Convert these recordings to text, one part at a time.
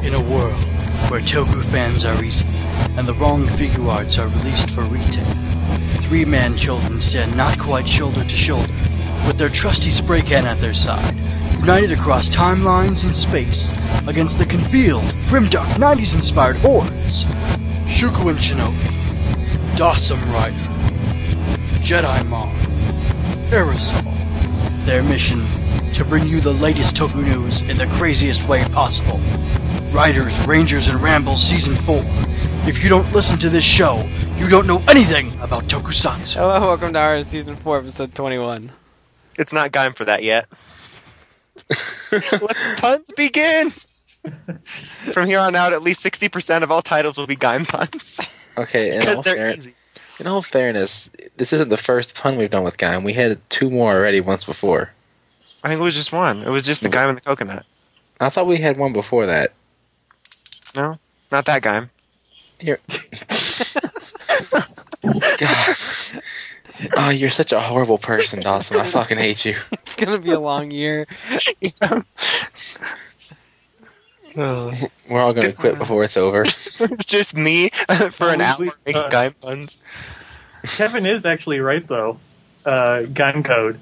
In a world where Toku fans are easy and the wrong figure arts are released for retail, three-man children stand not quite shoulder to shoulder, with their trusty spray can at their side, united across timelines and space against the concealed, grimdark 90s-inspired hordes. Shuko and Shinobi, Dawson Rider, Jedi Mom, Aerosol. Their mission, to bring you the latest Toku news in the craziest way possible. Riders, Rangers, and Rambles Season 4. If you don't listen to this show, you don't know anything about Tokusatsu. Hello, welcome to our Season 4, Episode 21. It's not time for that yet. Let the puns begin! From here on out, at least 60% of all titles will be Gaim puns. Okay, because they're easy. In all fairness, this isn't the first pun we've done with Gaim. We had two more already once before. I think it was just one. It was just the Gaim and the coconut. I thought we had one before that. No, not that Gaim. You're... God. Oh, you're such a horrible person, Dawson. I fucking hate you. It's gonna be a long year. We're all gonna quit before it's over. Just me for an hour making Gaim puns. Kevin is actually right, though. Gun code.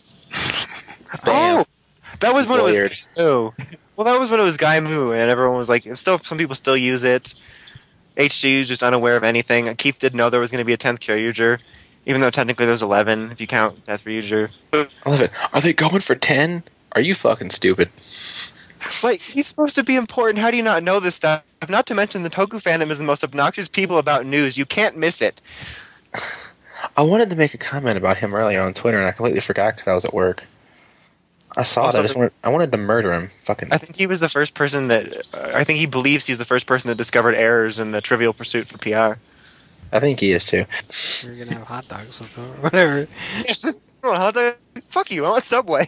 Oh! That was when it was... Oh. Well, that was when it was Gaimu, and everyone was like... Some people still use it. HG is just unaware of anything. Keith didn't know there was going to be a 10th Kyoryuger, even though technically there's 11, if you count Death Ryuger. 11. Are they going for 10? Are you fucking stupid? But he's supposed to be important. How do you not know this stuff? Not to mention the Toku fandom is the most obnoxious people about news. You can't miss it. I wanted to make a comment about him earlier on Twitter, and I completely forgot because I was at work. I saw it. I wanted to murder him. Fucking. I think he was the first person that... I think he believes he's the first person that discovered errors in the Trivial Pursuit for PR. I think he is, too. We're gonna have hot dogs or whatever. Fuck you, I want Subway.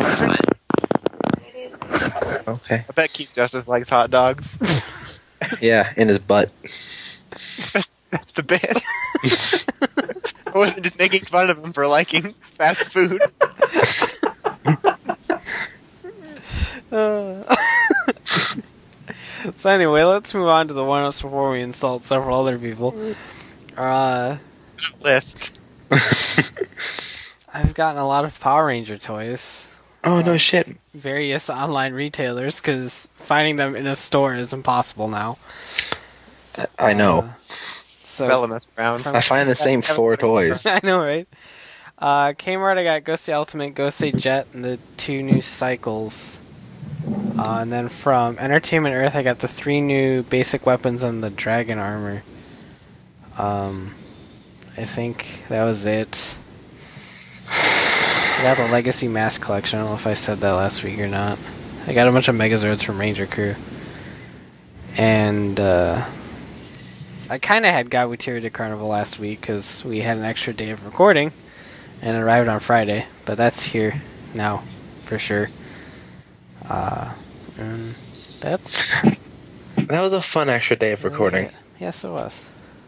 Okay. I bet Keith Justice likes hot dogs. Yeah, in his butt. That's the bit. I wasn't just making fun of him for liking fast food. So anyway, let's move on to the one-ups before we insult several other people. List. I've gotten a lot of Power Ranger toys. Oh, no shit. Various online retailers, because finding them in a store is impossible now. I know. So Bella mess around. I find the same 4 toys. I know, right? Kmart, I got Gosei Ultimate, Gosei Jet, and the 2 new Cycles. And then from Entertainment Earth, I got the 3 new basic weapons and the dragon armor. I think that was it. I got the Legacy Mask Collection. I don't know if I said that last week or not. I got a bunch of Megazords from Ranger Crew. And, I kind of had Gawatiri to Carnival last week because we had an extra day of recording and it arrived on Friday, but that's here now for sure. And that's... That was a fun extra day of recording. Yes, it was.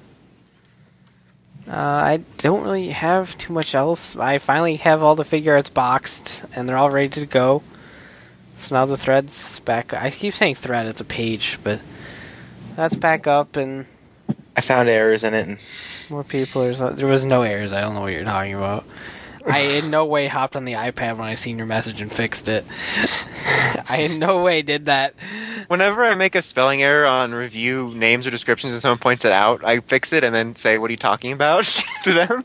I don't really have too much else. I finally have all the figure arts boxed and they're all ready to go. So now the thread's back. I keep saying thread, it's a page, but that's back up and... I found errors in it. And... More people. There was no errors. I don't know what you're talking about. I in no way hopped on the iPad when I seen your message and fixed it. I in no way did that. Whenever I make a spelling error on review names or descriptions and someone points it out, I fix it and then say, "What are you talking about?" to them.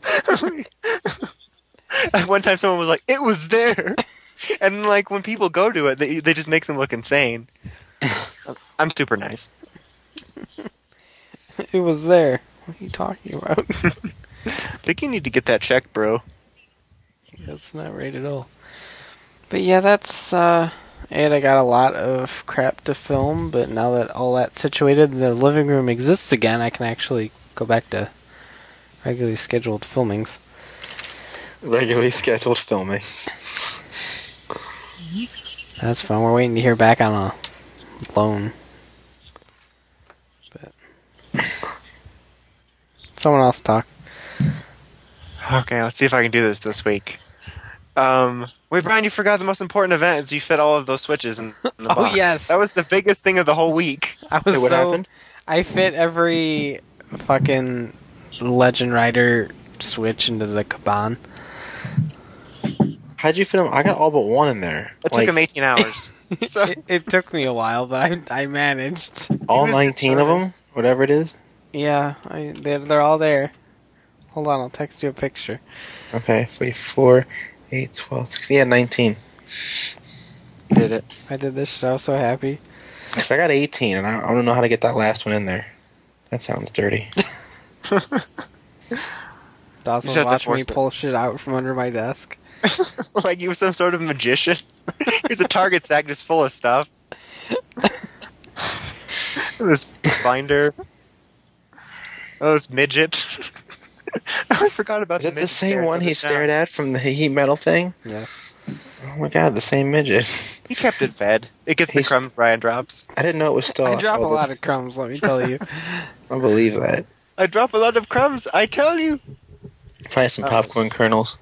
One time someone was like, "It was there." And like when people go to it, they just makes them look insane. I'm super nice. It was there. What are you talking about? I think you need to get that checked, bro. That's not right at all. But yeah, that's it. I got a lot of crap to film, but now that all that's situated, the living room exists again, I can actually go back to regularly scheduled filmings. Regularly scheduled filming. That's fun. We're waiting to hear back on a loan. Someone else talk. Okay, let's see if I can do this week. Wait, Brian, you forgot the most important event is you fit all of those switches in the Oh, box. yes. That was the biggest thing of the whole week. I was Wait, what happened? I fit every fucking Legend Rider switch into the Kaban. How'd you fit them? I got all but one in there. It took him 18 hours. So It took me a while, but I managed. all was 19 of them, determined. whatever it is. Yeah, they're all there. Hold on, I'll text you a picture. Okay, 4, 8, 12, 16. Yeah, 19. you did it. I did this shit. I was so happy. Because I got 18, and I don't know how to get that last one in there. That sounds dirty. Dawson You just have to watched me force it. pull shit out from under my desk. Like he was some sort of magician. Here's a target sack just full of stuff. This binder. Oh, this midget. I forgot about Is it the midget same staring one at he us now. stared at from the heat metal thing? Yeah. Oh my god, the same midget. He kept it fed. It gets the He's- crumbs Brian drops. I didn't know it was still. I drop a lot of crumbs, let me tell you. I believe that. I drop a lot of crumbs, I tell you. Probably some popcorn kernels.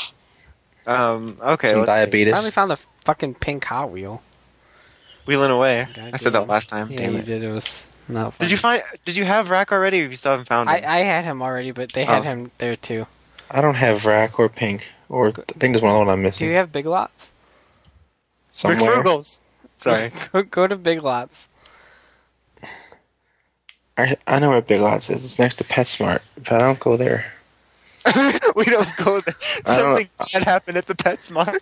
Okay, Some let's see. diabetes. Finally found the fucking pink Hot Wheel. Wheeling away. God I said that damn. last time. Yeah, Damn you it. did. It was not fun. Did you have Rack already, or you still haven't found him? I had him already, but they had Oh. him there too. I don't have Rack or Pink. Or I think there's one other one I'm Do missing. you have Big Lots? Somewhere. McFrugals. Sorry. Go to Big Lots. I know where Big Lots is. It's next to PetSmart. But I don't go there. We don't go there. I don't- Something bad happened at the PetSmart.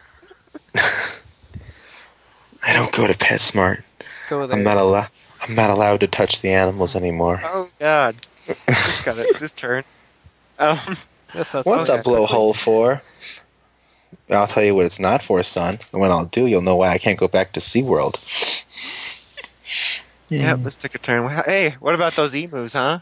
I don't go to PetSmart. Go there. I'm not allowed to touch the animals anymore. Oh God. This got it. This turn. That's What's a blowhole for? I'll tell you what it's not for, son. And when I'll do, you'll know why I can't go back to SeaWorld. Yep, this took a turn. Hey, what about those emus, huh?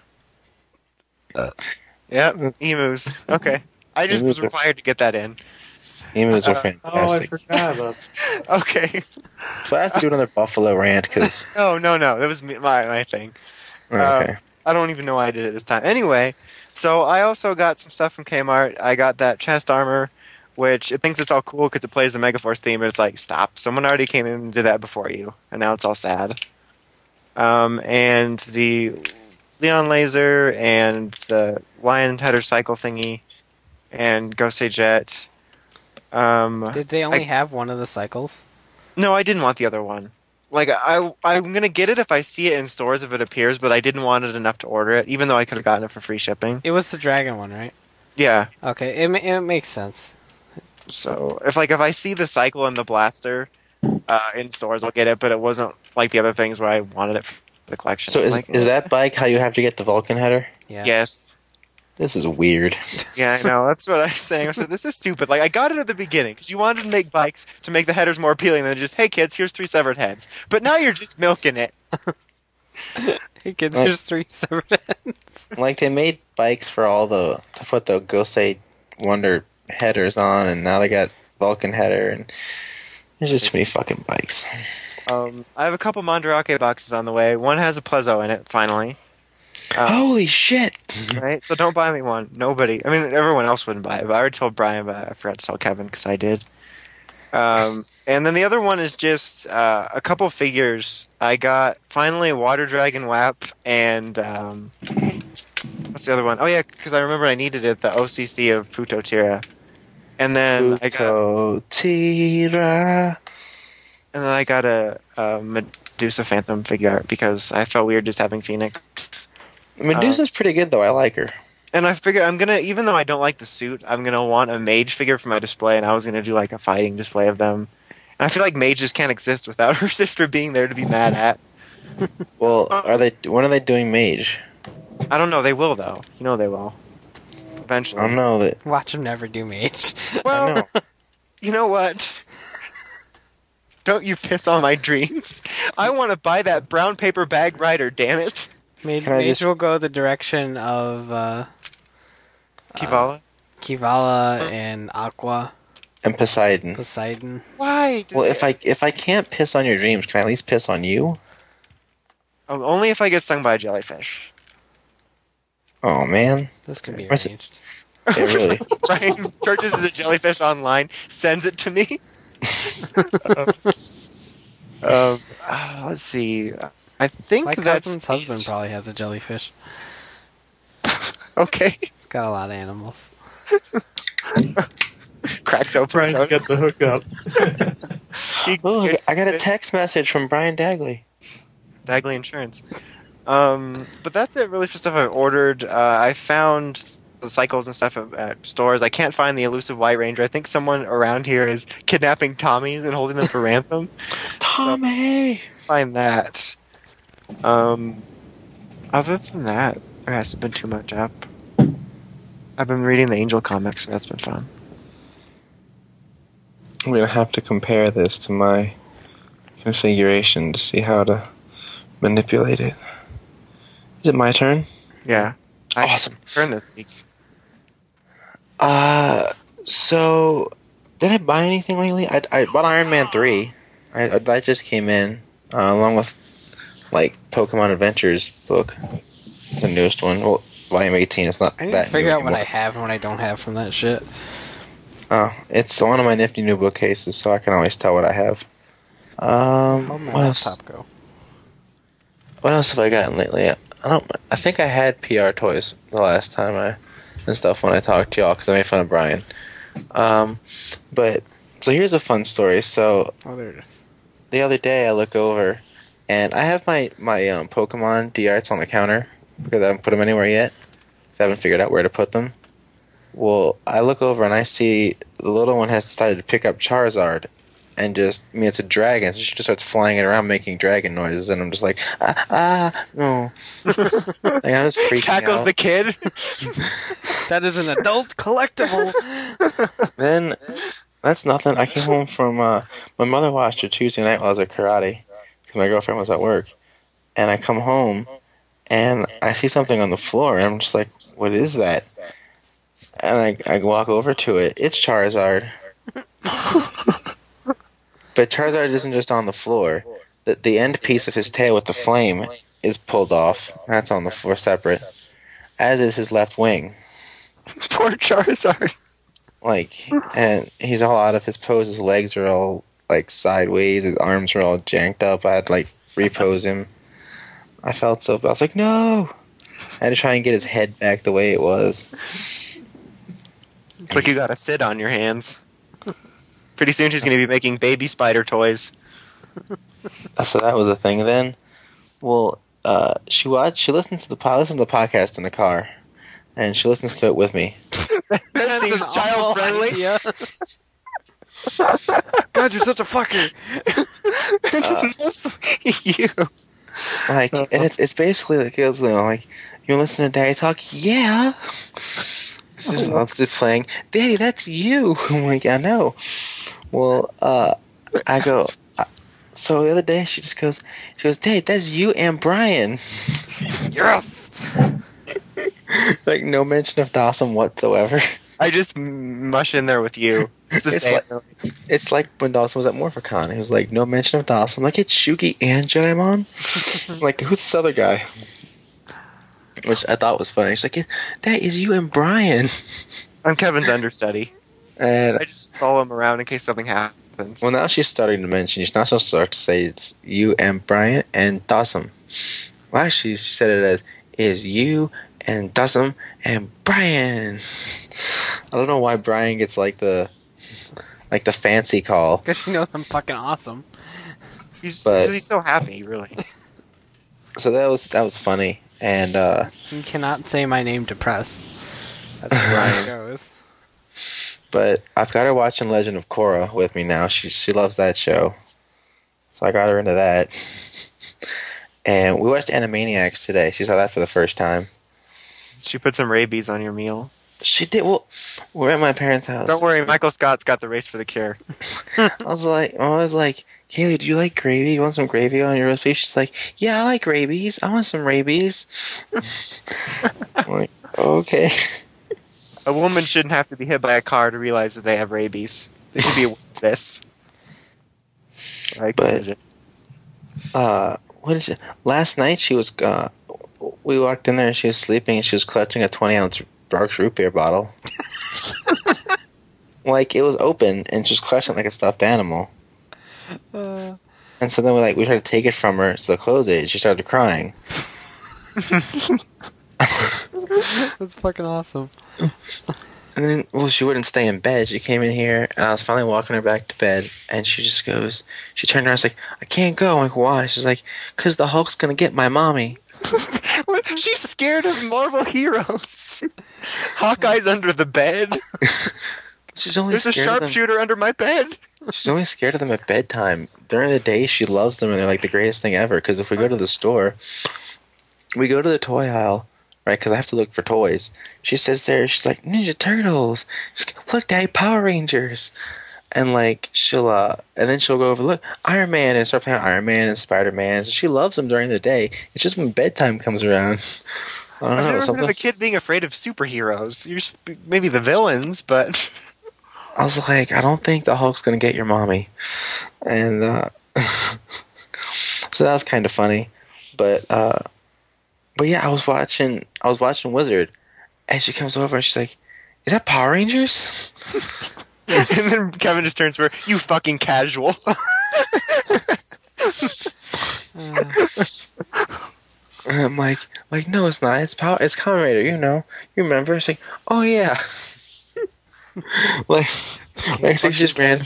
Yep, emus. Okay. I just was Emus are- required to get that in. Emus are Oh, I fantastic. forgot about that. Okay. So I have to do another Buffalo rant, because... No. That was my thing. Okay. I don't even know why I did it this time. Anyway, so I also got some stuff from Kmart. I got that chest armor, which it thinks it's all cool because it plays the Megaforce theme, but it's like, stop. Someone already came in and did that before you, and now it's all sad. And the Leon laser and the Lion Header cycle thingy and Gosei Jet. Did they only have one of the cycles? No, I didn't want the other one. Like, I'm gonna get it if I see it in stores if it appears, but I didn't want it enough to order it, even though I could have gotten it for free shipping. It was the dragon one, right? Yeah. Okay, it makes sense. So if I see the cycle and the blaster in stores, I'll get it. But it wasn't like the other things where I wanted it for the collection. So It's is, like, is that bike how you have to get the Vulcan header? Yeah. Yes. This is weird. Yeah, I know. That's what I was saying. I said, this is stupid. Like, I got it at the beginning because you wanted to make bikes to make the headers more appealing than just, hey kids, here's 3 severed heads. But now you're just milking it. Hey kids, Right. here's 3 separate ends. Like, they made bikes for to put the Gosei Wonder headers on, and now they got Vulcan header, and there's just too many fucking bikes. I have a couple Mandarake boxes on the way. One has a Plezo in it, finally. Holy shit! Right? So don't buy me one. Nobody. I mean, everyone else wouldn't buy it. But I already told Brian, but I forgot to tell Kevin because I did. And then the other one is just a couple figures. I got finally Water Dragon WAP and what's the other one? Oh yeah, because I remember I needed it. The OCC of Puto Tira. And then I got Tira. a Medusa Phantom figure art because I felt weird just having Phoenix. Medusa's pretty good, though. I like her. And I figured I'm gonna, even though I don't like the suit, I'm gonna want a mage figure for my display, and I was gonna do like a fighting display of them. And I feel like mages can't exist without her sister being there to be mad at. Well, when are they doing Mage? I don't know. They will though. You know they will. I Eventually. don't know that. Watch him never do mage. I Well, know. you know what? Don't you piss on my dreams. I want to buy that brown paper bag rider. Damn it, Mage, Can I mage just- will go the direction of Kivala. Kivala and Aqua, And Poseidon. Poseidon. Why? Well, if I can't piss on your dreams, can I at least piss on you? Only if I get stung by a jellyfish. Oh man. This can be Where's it? arranged. Yeah, really. Brian purchases a jellyfish online, sends it to me. Let's see. I think My that's cousin's husband probably has a jellyfish. okay. He's got a lot of animals. Cracks open. Trying to soda. get the hookup. Oh, I got a text message from Brian Dagley. Dagley Insurance. But that's it really for stuff I've ordered. I found the cycles and stuff at stores. I can't find the elusive White Ranger. I think someone around here is kidnapping Tommies and holding them for ransom. Tommy! Find that. Other than that, there hasn't been too much up. I've been reading the Angel comics, so that's been fun. I'm going to have to compare this to my configuration to see how to manipulate it. Is it my turn? Yeah. Awesome. Turn this week. So, did I buy anything lately? I bought Iron Man 3. That just came in, along with, like, Pokemon Adventures book. The newest one. Well, volume 18 is not I need that to figure new out what anymore. I have and what I don't have from that shit. Oh, it's one of my nifty new bookcases, so I can always tell what I have. How'd my What else? laptop go? What else have I gotten lately? I think I had PR toys the last time and stuff when I talked to y'all because I made fun of Brian. But so here's a fun story. So Oh, there it is. the other day I look over and I have my Pokemon D-Arts on the counter because I haven't put them anywhere yet. 'Cause I haven't figured out where to put them. Well, I look over and I see the little one has decided to pick up Charizard. And it's a dragon, so she just starts flying it around making dragon noises, and I'm just like, no. Like, I'm just freaking Tackles out. the kid. That is an adult collectible. Then, that's nothing. I came home from, my mother watched her Tuesday night while I was at karate, because my girlfriend was at work. And I come home, and I see something on the floor, and I'm just like, what is that? And I walk over to it. It's Charizard. But Charizard isn't just on the floor. The end piece of his tail with the flame is pulled off. That's on the floor separate. As is his left wing. Poor Charizard. And he's all out of his pose. His legs are all, sideways. His arms are all janked up. I had to, repose him. I felt so bad. I was like, no! I had to try and get his head back the way it was. It's like you got a Sid on your hands. Pretty soon she's going to be making baby spider toys. So that was a thing then. Well, she listens to the podcast in the car, and she listens to it with me. That seems child friendly. God, you're such a fucker. It's mostly you. And it's basically you listen to Daddy talk? Yeah. She just loves it playing. Daddy, that's you. I'm like, I know. Well, I go. So the other day, she goes, Daddy, that's you and Brian. Yes. No mention of Dawson whatsoever. I just mush in there with you. It's the same. It's like when Dawson was at Morphicon. He was like, no mention of Dawson. I'm like, it's Shugi and Jedimon? I'm like, who's this other guy? Which I thought was funny. She's like, that is you and Brian. I'm Kevin's understudy. And I just follow him around in case something happens. well, now she's starting to mention. She's now start to say it's you and Brian and Dawson. Well, actually, she said it as is you and Dawson and Brian. I don't know why Brian gets the fancy call. Because she knows I'm fucking awesome. He's so happy, really. So that was funny. And You cannot say my name depressed. That's where it goes. but I've got her watching Legend of Korra with me now. She loves that show, so I got her into that. And we watched Animaniacs today. She saw that for the first time. She put some rabies on your meal. She did. Well, we're at my parents' house. Don't worry, Michael Scott's got the race for the cure. I was like, Kaylee, do you like gravy? You want some gravy on your roast beef? She's like, yeah, I like rabies. I want some rabies. I'm like, okay. A woman shouldn't have to be hit by a car to realize that they have rabies. They should be aware of this. What is it? Last night she was, we walked in there and she was sleeping and she was clutching a 20-ounce Brooks root beer bottle. Like, it was open and just clutching like a stuffed animal. And so then we tried to take it from her, so to close it, she started crying. That's fucking awesome. And then, well, she wouldn't stay in bed. She came in here, and I was finally walking her back to bed, and she just goes, she turned around and was like, I can't go. I'm like, why? She's like, because the Hulk's going to get my mommy. She's scared of Marvel heroes. Hawkeye's under the bed. She's only There's a sharpshooter under my bed. She's only scared of them at bedtime. During the day, she loves them, and they're like the greatest thing ever, because if we go to the store, we go to the toy aisle, right, because I have to look for toys. She sits there, she's like, Ninja Turtles. She's like, look, Daddy, Power Rangers. And like, and then she'll go over, look, Iron Man, and start playing Iron Man and Spider-Man. So she loves them during the day. It's just when bedtime comes around. I don't know. I've never Something. heard of a kid being afraid of superheroes. You're maybe the villains, but... I was like, I don't think the Hulk's going to get your mommy. And so that was kind of funny. But yeah, I was watching Wizard, and she comes over and she's like, is that Power Rangers? And then Kevin just turns to her, you fucking casual. And I'm like, no, it's not. It's Kamen Rider, you know. You remember? It's like, oh yeah. She just ran.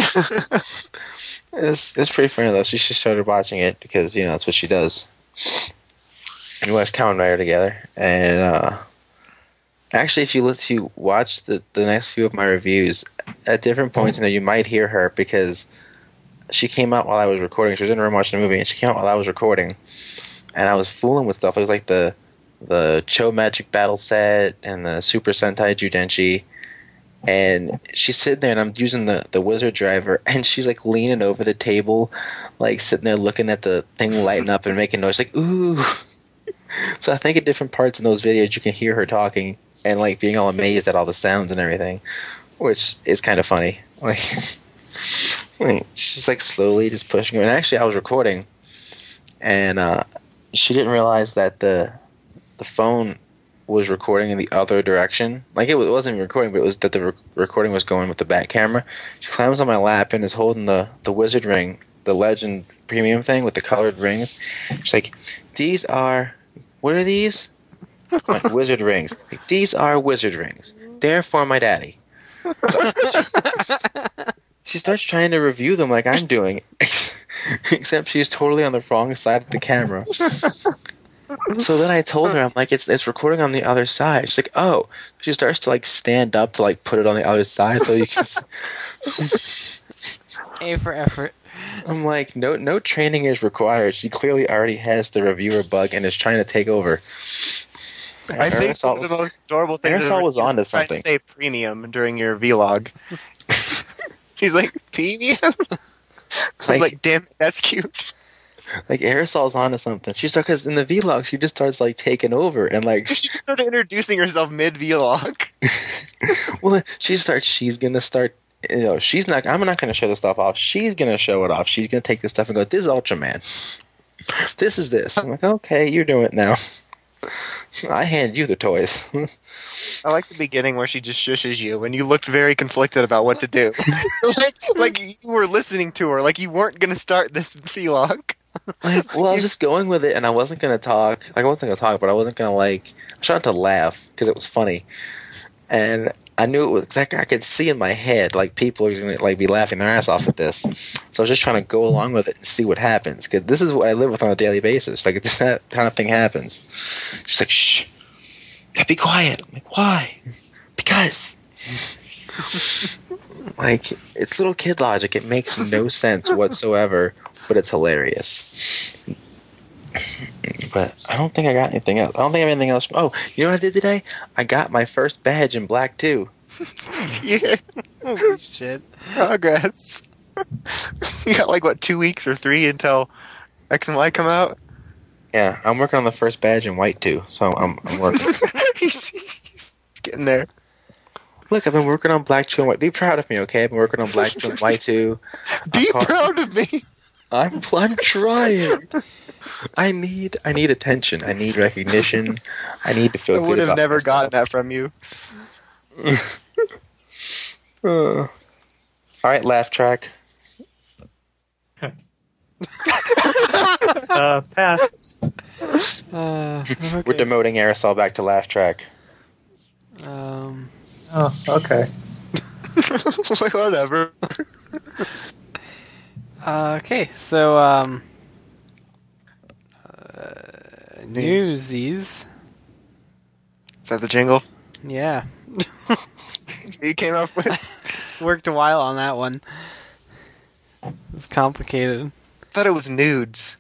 It's pretty funny though. She just started watching it because that's what she does. And we watched Kamen Rider together, and actually, if you watch the next few of my reviews, at different points, you might hear her because she came out while I was recording. She was in the room watching the movie, and she came out while I was recording, and I was fooling with stuff. It was like the Cho Magic Battle set and the Super Sentai Judenchi. And she's sitting there, and I'm using the Wizard driver, and she's like leaning over the table, like sitting there looking at the thing lighting up and making noise, like ooh. So I think at different parts in those videos, you can hear her talking and like being all amazed at all the sounds and everything, which is kind of funny. Like, she's like slowly just pushing her. And actually, I was recording, and she didn't realize that the phone was recording in the other direction. Like, it wasn't recording, but it was that the recording was going with the back camera. She climbs on my lap and is holding the Wizard ring, the Legend Premium thing with the colored rings. She's like, these are... What are these? Like, Wizard rings. Like, these are Wizard rings. They're for my daddy. She starts trying to review them like I'm doing. Except she's totally on the wrong side of the camera. So then I told her, I'm like, it's recording on the other side. She's like, oh. She starts to like stand up to like put it on the other side so you can. A for effort. I'm like, no training is required. She clearly already has the reviewer bug and is trying to take over. I think one of the most adorable things Aerosol was onto trying something. to say premium during your vlog. She's like, premium? I was like, damn, that's cute. Like, Aerosol's onto something. She's like, because in the vlog, she just starts like taking over and like. She just started introducing herself mid vlog. Well, she's gonna start. She's not. I'm not gonna show the stuff off. She's gonna show it off. She's gonna take this stuff and go, "This is Ultraman. This is this." I'm like, okay, you're doing it now. I hand you the toys. I like the beginning where she just shushes you and you looked very conflicted about what to do. like you were listening to her, like you weren't gonna start this vlog. Well, I was just going with it, and I wasn't gonna talk. Like, I wasn't gonna talk, but I wasn't gonna I was trying to laugh because it was funny, and I knew it was. I could see in my head like people are gonna like be laughing their ass off at this. So I was just trying to go along with it and see what happens, because this is what I live with on a daily basis. Like, if that kind of thing happens, she's like, "Shh, be quiet." I'm like, "Why?" Because. Like, it's little kid logic. It makes no sense whatsoever, but it's hilarious. But I don't think I got anything else. I don't think I have anything else. Oh, you know what I did today? I got my first badge in Black 2. Yeah. Holy shit. Progress. You got like, what, 2 weeks or 3 until X and Y come out? Yeah, I'm working on the first badge in White 2, so I'm working. He's getting there. Look, I've been working on Black 2 and White. Be proud of me, okay? I've been working on Black 2 and White 2. Be proud of me. I'm trying. I need attention. I need recognition. I need to feel good. I would have never gotten that from you. All right, laugh track. Pass. Okay. We're demoting Aerosol back to laugh track. Oh, okay. Like, whatever. Okay, so Newsies. Is that the jingle Yeah, you came up with? worked a while on that one. It was complicated. I thought it was nudes.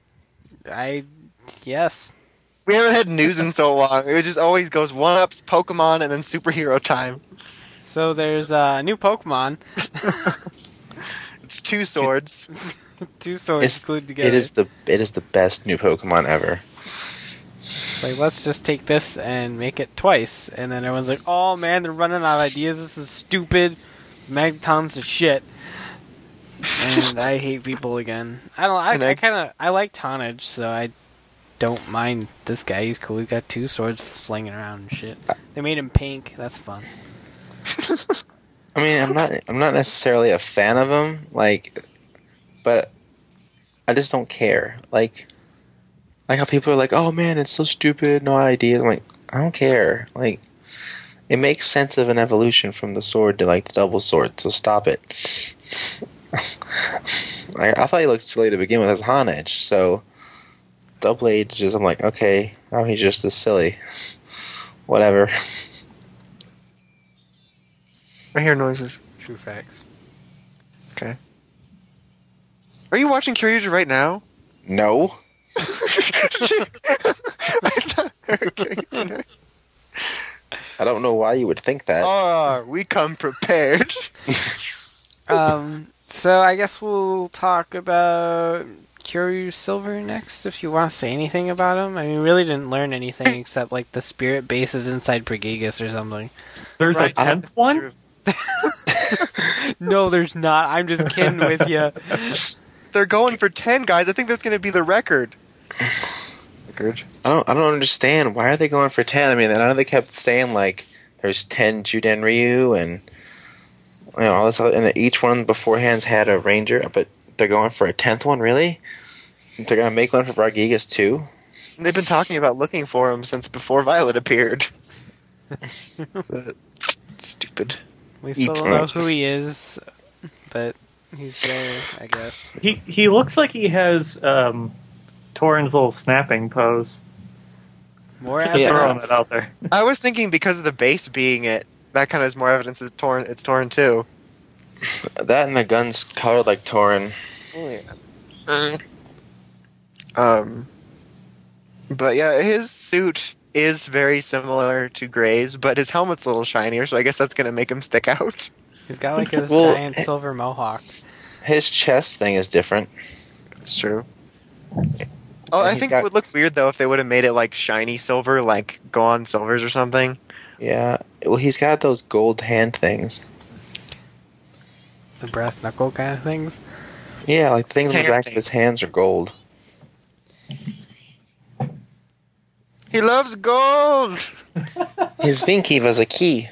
Yes. We haven't had news in so long. It just always goes one-ups, Pokemon, and then superhero time. So there's a new Pokemon. It's two swords. Two swords glued together. It is the best new Pokemon ever. It's like, let's just take this and make it twice. And then everyone's like, oh man, they're running out of ideas. This is stupid. Magneton's a shit. And I hate people again. I like Tonnage, so I don't mind this guy. He's cool. He's got two swords flinging around and shit. They made him pink. That's fun. I mean, I'm not necessarily a fan of him, but I just don't care. Like how people are like, "Oh man, it's so stupid, no idea." I'm like, I don't care. Like, it makes sense of an evolution from the sword to like the double sword, so stop it. I thought he looked silly to begin with as Honedge, so Double Age I'm like, okay, now he's just as silly. Whatever. I hear noises. True facts. Okay. Are you watching Kyryuger right now? No. Okay. I don't know why you would think that. Oh, we come prepared. So I guess we'll talk about Kyoryu Silver next, if you want to say anything about him. I mean, we really didn't learn anything except, like, the spirit base is inside Brigigas or something. There's Right. a 10th one? No, there's not. I'm just kidding with you. They're going for 10, guys. I think that's going to be the record. I don't understand. Why are they going for 10? I mean, I know they kept saying, like, there's 10 Juden Ryu and, you know, all this other, and each one beforehand had a ranger, but they're going for a 10th one, really? They're going to make one for Brigigas too? They've been talking about looking for him since before Violet appeared. Stupid. We still don't know who he is, but he's there, I guess. He looks like he has Torin's little snapping pose. More Yeah. Throwing evidence. it out there. I was thinking because of the base being it, that kind of is more evidence that it's Torn too. That and the gun's colored like Torin. But yeah, his suit is very similar to Gray's, but his helmet's a little shinier, so I guess that's gonna make him stick out. He's got, like, his Well, giant silver mohawk. His chest thing is different. It's true. Oh, I he's think got- it would look weird though if they would have made it like shiny silver, like Gohan Silvers or something. Yeah. Well, he's got those gold hand things. The brass knuckle kind of things. Yeah, like the things on the Hand back of his things. hands are gold. He loves gold. His Vinky was a key.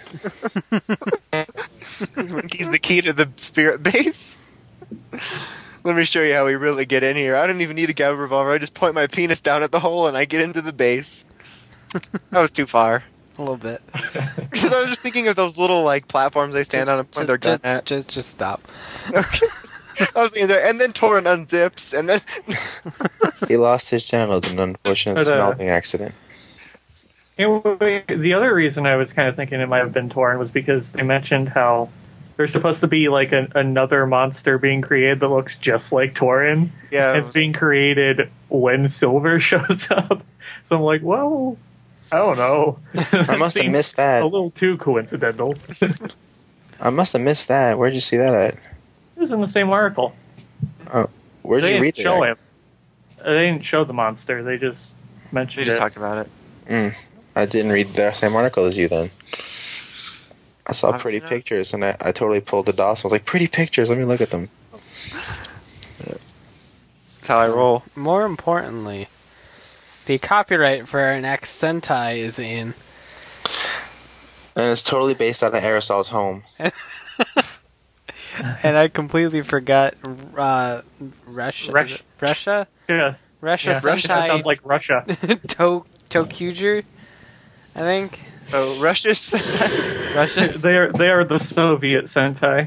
He's the key to the spirit base. Let me show you how we really get in here. I don't even need a Gabba revolver. I just point my penis down at the hole and I get into the base. That was too far. A little bit. Because I was just thinking of those little like platforms they stand on and point their gun at. Just stop. I was thinking that, and then Torin unzips, and then He lost his genitals in an unfortunate But, smelting accident. Anyway, the other reason I was kind of thinking it might have been Torin was because they mentioned how there's supposed to be like another monster being created that looks just like Torin. yeah, It's being created when Silver shows up. So I'm like, well, I don't know. I must have Seems missed that. a little too coincidental. It I must have missed that. Where'd you see that at? was in the same article. Where'd They you read didn't show it? him. They didn't show the monster. They just they mentioned just it. talked about it. I didn't read the same article as you then. I saw How did pretty you know? pictures and I totally pulled the DOS. I was like, pretty pictures, let me look at them. That's how I roll. More importantly, the copyright for our next Sentai is in. And it's totally based out of Aerosol's home. And I completely forgot Russia. Russia? Yeah. Russia Yeah. That sounds like Russia. Tokuger, I think. Oh, Russia's. Russia. They are the Soviet Sentai.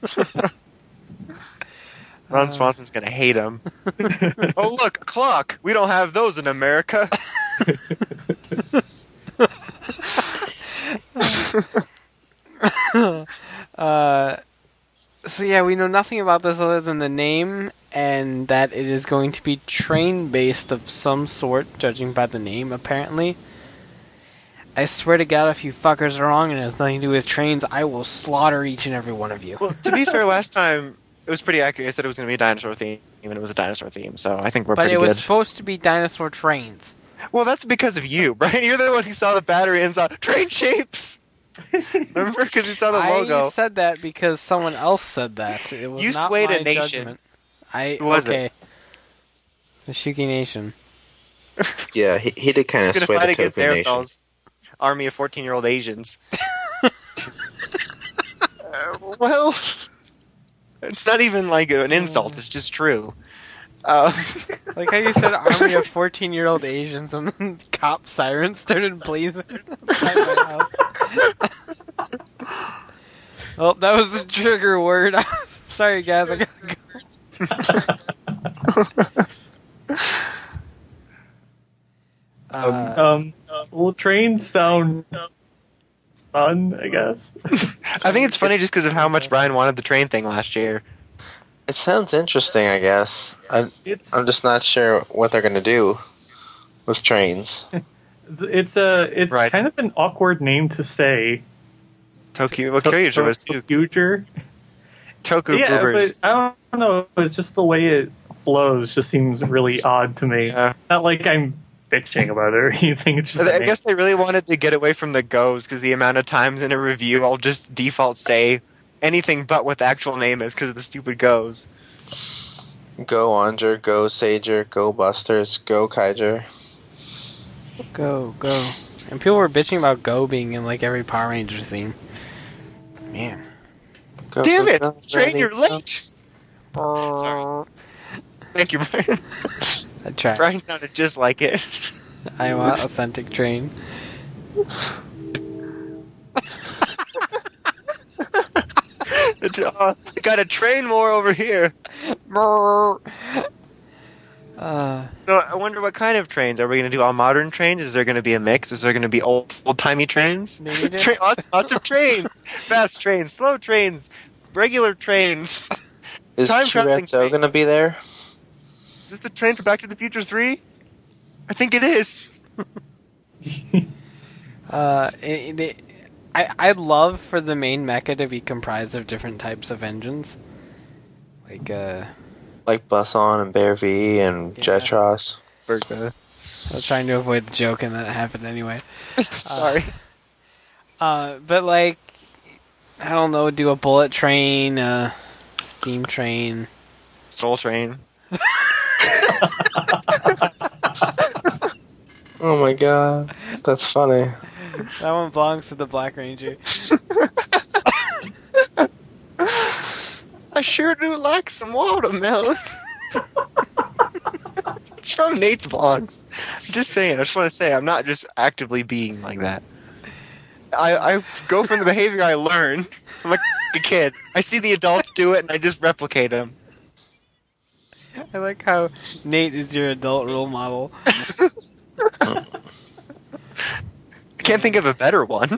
Ron Swanson's gonna hate him. Oh, look, a clock. We don't have those in America. So yeah, we know nothing about this other than the name, and that it is going to be train-based of some sort, judging by the name, apparently. I swear to God, if you fuckers are wrong and it has nothing to do with trains, I will slaughter each and every one of you. Well, to be fair, last time it was pretty accurate. I said it was going to be a dinosaur theme, and it was a dinosaur theme, so I think we're But pretty it was good. supposed to be dinosaur trains. Well, that's because of you, Brian. You're the one who saw the battery and saw train shapes. Remember? Because you saw the logo. I said that because someone else said that. It was You not swayed my a nation. judgment. Who was okay. it? The Shuki Nation. Yeah, he did kind of He's sway going to the fight against Toku Nation. Aerosol's army of 14-year-old Asians. Well, it's not even like an insult. It's just true. Like how you said army of 14-year-old Asians and then cop sirens started blazing by my house. Oh, that was the trigger word. Sorry guys, I gotta go. Well, trains sound fun, I guess. I think it's funny just because of how much Brian wanted the train thing last year. It sounds interesting, I guess. I'm just not sure what they're going to do with trains. It's Right. kind of an awkward name to say. Tokyo, well, Kyoryuger was too. Future. Toku Yeah, Boobers. but I don't know. It's just the way it flows just seems really odd to me. Yeah. Not like I'm bitching about it or anything. It's just I guess they really wanted to get away from the goes because the amount of times in a review I'll just default say anything but what the actual name is because of the stupid goes. Go Onger, go Sager, go Busters, go Kaiger. Go. And people were bitching about Go being in like every Power Ranger theme. Man. Go, Damn go, it! go, Train, ready, you're go. late! Sorry. Thank you, Brian. I tried. Brian sounded just like it. I want authentic train. Got a train more over here. So I wonder what kind of trains. Are we going to do all modern trains? Is there going to be a mix? Is there going to be old-timey trains? Maybe. Lots of trains. Fast trains, slow trains, regular trains. Is Time traveling Chiretto going to be there? Is this the train for Back to the Future 3? I think it is. I'd love for the main mecha to be comprised of different types of engines. Like Buson and Bear V and Yeah. Jetros. I was trying to avoid the joke and that happened anyway. Sorry. But like, I don't know, do a bullet train, steam train. Soul Train. Oh my god, that's funny. That one belongs to the Black Ranger. I sure do like some watermelon. It's from Nate's vlogs. I'm just saying. I just want to say I'm not just actively being like that. I go from the behavior I learn. I'm like a kid. I see the adults do it and I just replicate them. I like how Nate is your adult role model. I can't think of a better one.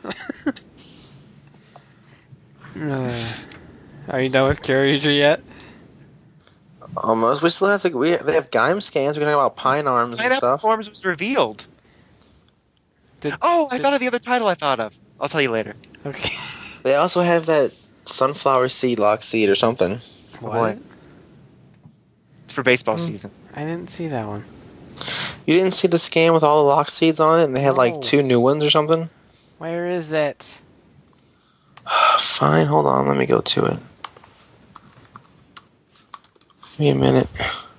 Are you done with Kyoryuger yet? Almost. We still have to. They have Gaim scans. We're talking about Pine Arms and Pineapple stuff. Forms was revealed. I thought of the other title I thought of. I'll tell you later. Okay. They also have that Sunflower Seed, Lock Seed, or something. What? It's for baseball season. I didn't see that one. You didn't see the scan with all the Lock Seeds on it, and they had No. like 2 new ones or something? Where is it? Fine, hold on. Let me go to it. Give me a minute.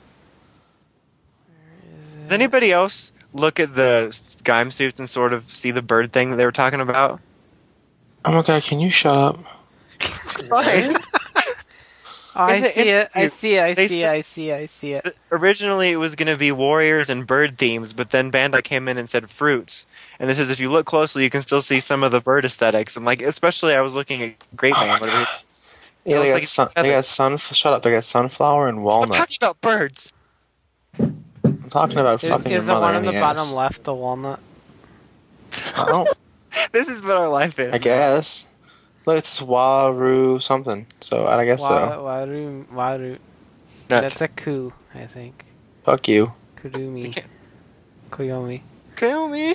Does anybody else look at the Skyrim suits and sort of see the bird thing that they were talking about? Oh my god, can you shut up? fine. Oh, I In the see it. I interview, see it. I they see it. said- I see it. I see it. Originally, it was going to be warriors and bird themes, but then Bandai came in and said fruits. And it says if you look closely, you can still see some of the bird aesthetics. And like, especially, I was looking at Great Man. Whatever. Yeah, It they looks got, like they got shut up. They got sunflower and I'm walnut. talking about birds. I'm talking about fucking your Is the mother one in in the the bottom ass. left the walnut? I don't. This is what our life is. I guess. Look, it's Waru something. So I guess so. Waru. Nut. That's a ku, I think. Fuck you. You Kurumi. can't Koyomi. kill me.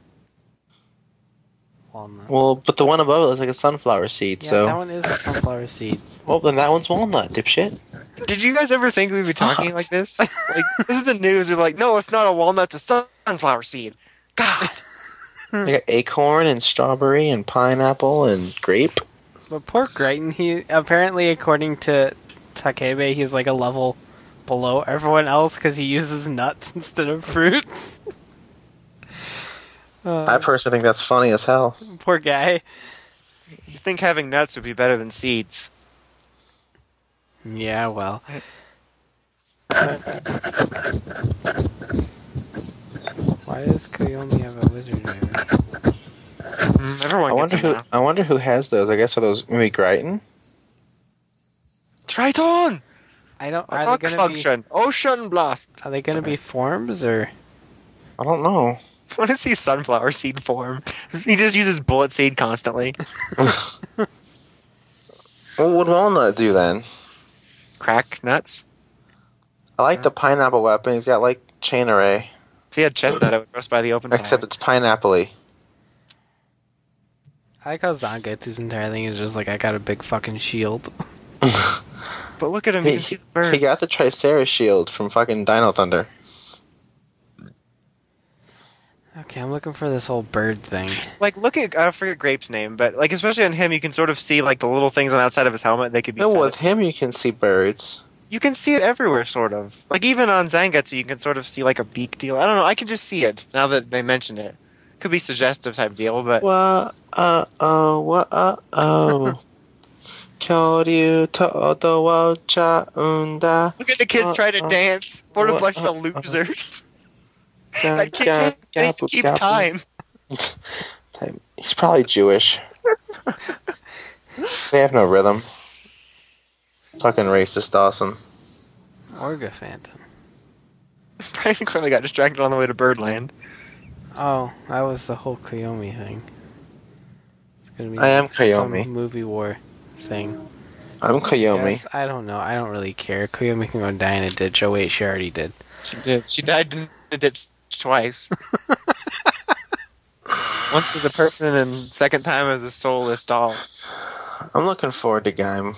Walnut. Well, but the one above it looks like a sunflower seed. Yeah, so. that one is a sunflower seed. Well, then that one's walnut, dipshit. Did you guys ever think we'd be talking like this? Like, this is the news. They're like, no, it's not a walnut, it's a sunflower seed. God. They got acorn and strawberry and pineapple and grape. But poor Greiton, he apparently, according to Takebe, he's like a level below everyone else because he uses nuts instead of fruits. I personally think that's funny as hell. Poor guy. You think having nuts would be better than seeds? Yeah, well. Why does Koyomi have a wizard driver? Everyone gets it now. I wonder who has those. I guess are those maybe Greiton? Triton! I don't. Attack function. Ocean blast. Are they gonna be forms or? I don't know. What is he sunflower seed form? He just uses bullet seed constantly. What would walnut do then? Crack nuts. I like the pineapple weapon. He's got like chain array, If he had chest that, it would roast by the open fire. except it's pineapple-y. I like how Zangetsu's entire thing is just like I got a big fucking shield. But look at him, you can see the bird. He got the Triceratops shield from fucking Dino Thunder. Okay, I'm looking for this whole bird thing. Like, look at, I forget Grape's name, but like, especially on him, you can sort of see like the little things on the outside of his helmet. They could be No, with feathers. him you can see birds. You can see it everywhere, sort of. Like, even on Zangetsu, you can sort of see like a beak deal. I don't know, I can just see it now that they mention it. Could be suggestive type deal, but What? Kyoryu todo wa chaunda. look at the kids trying to dance. What a bunch of losers. That kid can't even keep time. He's probably Jewish. They have no rhythm. Fucking racist awesome. Orga Phantom. Brian clearly got distracted on the way to Birdland. Oh, that was the whole Koyomi thing. It's gonna be I am Koyomi. some movie war thing. I'm Koyomi. Yes, I don't know. I don't really care. Koyomi can go die in a ditch. Oh wait, she already did. She did. She died in the ditch twice. Once as a person and second time as a soulless doll. I'm looking forward to Gaim.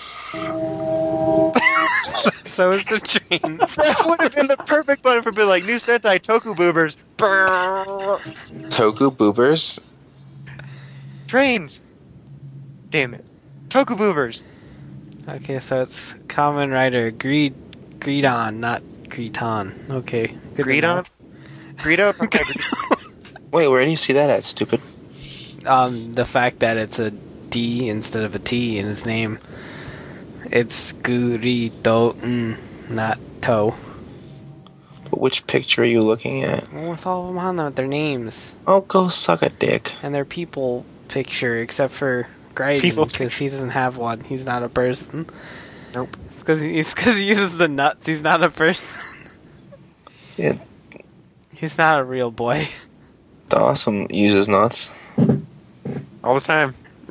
So is the train. That would have been the perfect one for being like new Sentai Toku Boobers. Brrr. Toku Boobers. Trains. Damn it. Toku Boobers. Okay, so it's Kamen Rider Greedon, not Greeton. Okay. Good Greedon? enough. Greedo? Wait, where do you see that at, stupid? The fact that it's a D instead of a T in his name. It's Gurito, not To. But which picture are you looking at? Well, with all of them on their names. Oh, go suck a dick. And their people picture, except for Graydon, People because he doesn't have one. He's not a person. Nope. It's because he uses the nuts. He's not a person. Yeah, He's not a real boy. Dawson uses nuts. All the time.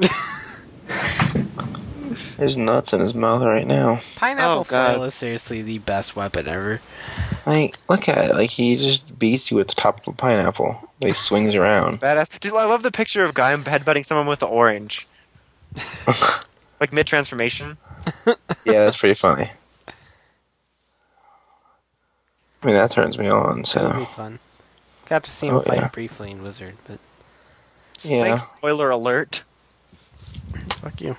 There's nuts in his mouth right now. Pineapple Oh, God. flail is seriously the best weapon ever. Like, look at it. Like, he just beats you with the top of a pineapple. He swings around. Badass. Dude, I love the picture of Guy headbutting someone with the orange. Like mid-transformation. Yeah, that's pretty funny. I mean, that turns me on, That'll be so... fun. Got to see him Oh, fight yeah. briefly in Wizard, but Yeah. Thanks, spoiler alert. fuck you.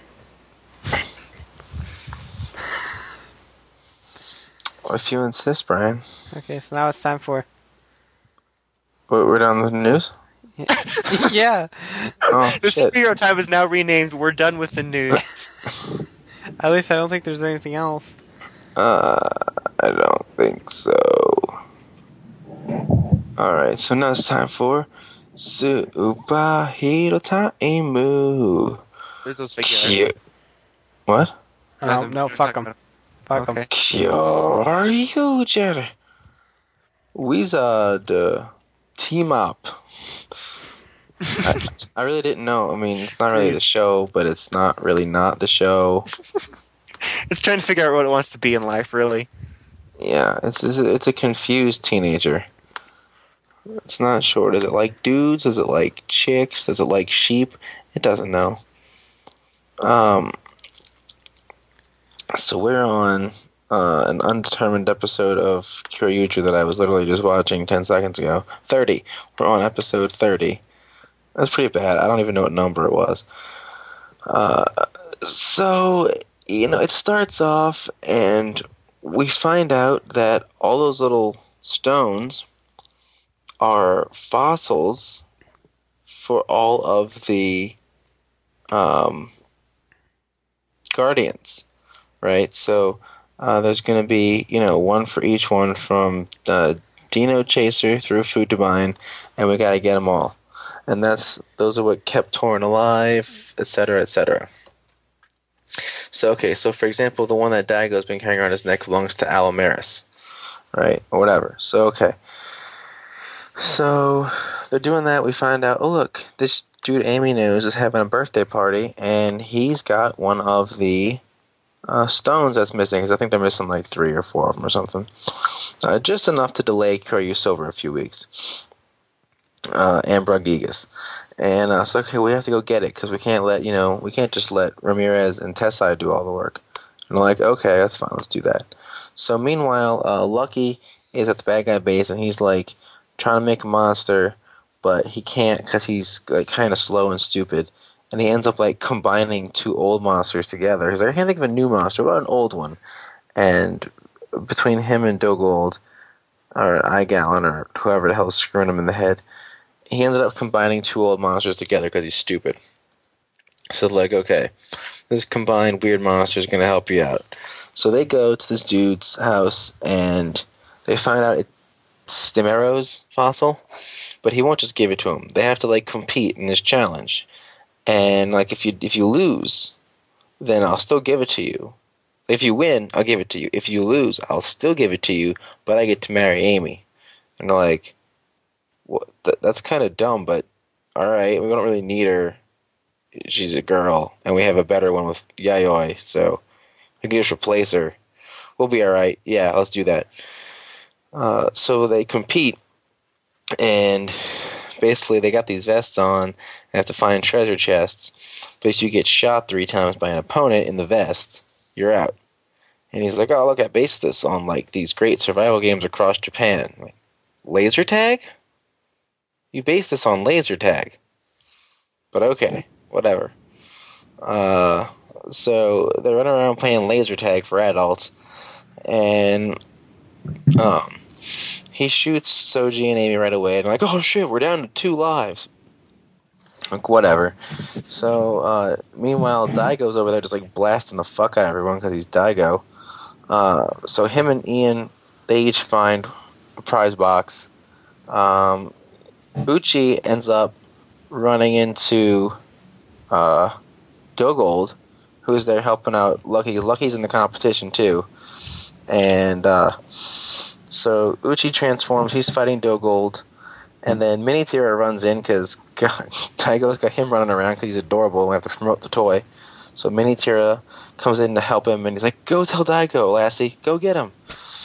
If you insist, Brian. Okay, so now it's time for... We're done with the news? yeah. Oh, The shit. superhero time is now renamed We're Done with the News. At least I don't think there's anything else. I don't think so. Alright, so now it's time for Superhero Time. There's those figures. Cute. What? No, fuck them. Fuck them. Kyoryuger. Wizard team up. I really didn't know. I mean, it's not really the show, but it's not really not the show. It's trying to figure out what it wants to be in life, really. Yeah, it's a confused teenager. It's not sure. Does it like dudes? Does it like chicks? Does it like sheep? It doesn't know. So we're on an undetermined episode of Kyoryuger that I was literally just watching 10 seconds ago. 30. We're on episode 30. That's pretty bad. I don't even know what number it was. So, it starts off and we find out that all those little stones are fossils for all of the Guardians, right? So there's going to be, one for each one from Dino Chaser through Food Divine, and we got to get them all. And those are what kept Torn alive, etc., etc. So for example, the one that Daigo's been carrying around his neck belongs to Allomeris, right? Or whatever. So they're doing that. We find out, oh look, this dude Amy knows is having a birthday party, and he's got one of the stones that's missing, because I think they're missing like 3 or 4 of them or something. Just enough to delay Kyoryu Silver a few weeks. And Brungigas. And so we have to go get it, because we can't just let Ramirez and Tessai do all the work. And I'm like, okay, that's fine, let's do that. So meanwhile, Lucky is at the bad guy base, and he's like trying to make a monster, but he can't because he's like kind of slow and stupid. And he ends up like combining 2 old monsters together. He's like, I can't think of a new monster, what about an old one? And between him and Dogold, or Igallon, or whoever the hell is screwing him in the head, he ended up combining 2 old monsters together because he's stupid. So like, okay, this combined weird monster is going to help you out. So they go to this dude's house, and they find out it's Stimero's fossil, but he won't just give it to him. They have to like compete in this challenge. And like if you lose, then I'll still give it to you. If you win, I'll give it to you. If you lose, I'll still give it to you, but I get to marry Amy. And they're like, well, that's kind of dumb, but all right, we don't really need her. She's a girl, and we have a better one with Yayoi, so we can just replace her. We'll be all right. Yeah, let's do that. So they compete, and basically they got these vests on and have to find treasure chests. But if you get shot 3 times by an opponent in the vest, you're out. And he's like, oh, look, I based this on like these great survival games across Japan. Like, laser tag? You based this on laser tag. But okay, whatever. So they're running around playing laser tag for adults, and he shoots Soji and Amy right away, and like, oh shit, we're down to 2 lives. Like, whatever. So, meanwhile, Daigo's over there just like blasting the fuck out of everyone because he's Daigo. So him and Ian, they each find a prize box. Uchi ends up running into Dogold, who's there helping out Lucky. Lucky's in the competition too. And so Uchi transforms, he's fighting Dogold, and then Minitira runs in because Daigo's got him running around because he's adorable and we have to promote the toy. So Minitira comes in to help him, and he's like, go tell Daigo, lassie, go get him.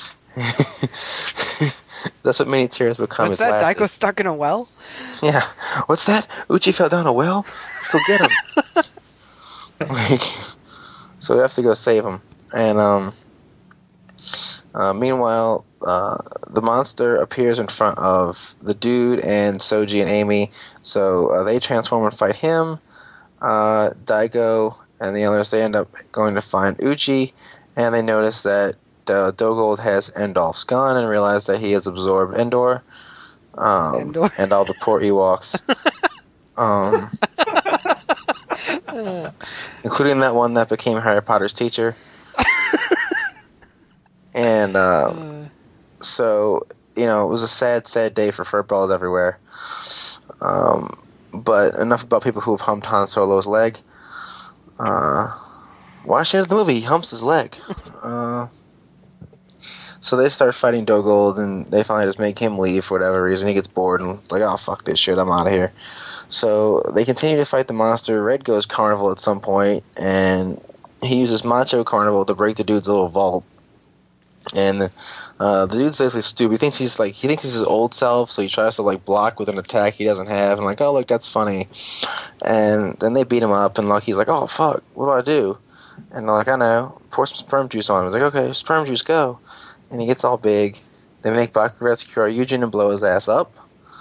That's what Minitira's become. What's that, Daigo stuck in a well? Yeah. What's that? Uchi fell down a well? Let's go get him. So we have to go save him. And meanwhile, the monster appears in front of the dude and Soji and Amy. So they transform and fight him. Daigo and the others, they end up going to find Uchi, and they notice that Dogold has Endolf's gun and realize that he has absorbed Endor. Endor. And all the poor Ewoks. including that one that became Harry Potter's teacher. And so, you know, it was a sad, sad day for furballs everywhere. But enough about people who have humped Han Solo's leg. Watch the movie. He humps his leg. So they start fighting Dogold, and they finally just make him leave for whatever reason. He gets bored and like, oh, fuck this shit, I'm out of here. So they continue to fight the monster. Red goes carnival at some point, and he uses Macho Carnival to break the dude's little vault. And the dude's basically stupid. He thinks he's his old self, so he tries to like block with an attack he doesn't have. And like, oh look, that's funny. And then they beat him up, and Lucky's like, oh fuck, what do I do? And they're like, I know, pour some sperm juice on him. He's like, okay, sperm juice, go. And he gets all big. They make Bakuretsu cure Eugen and blow his ass up.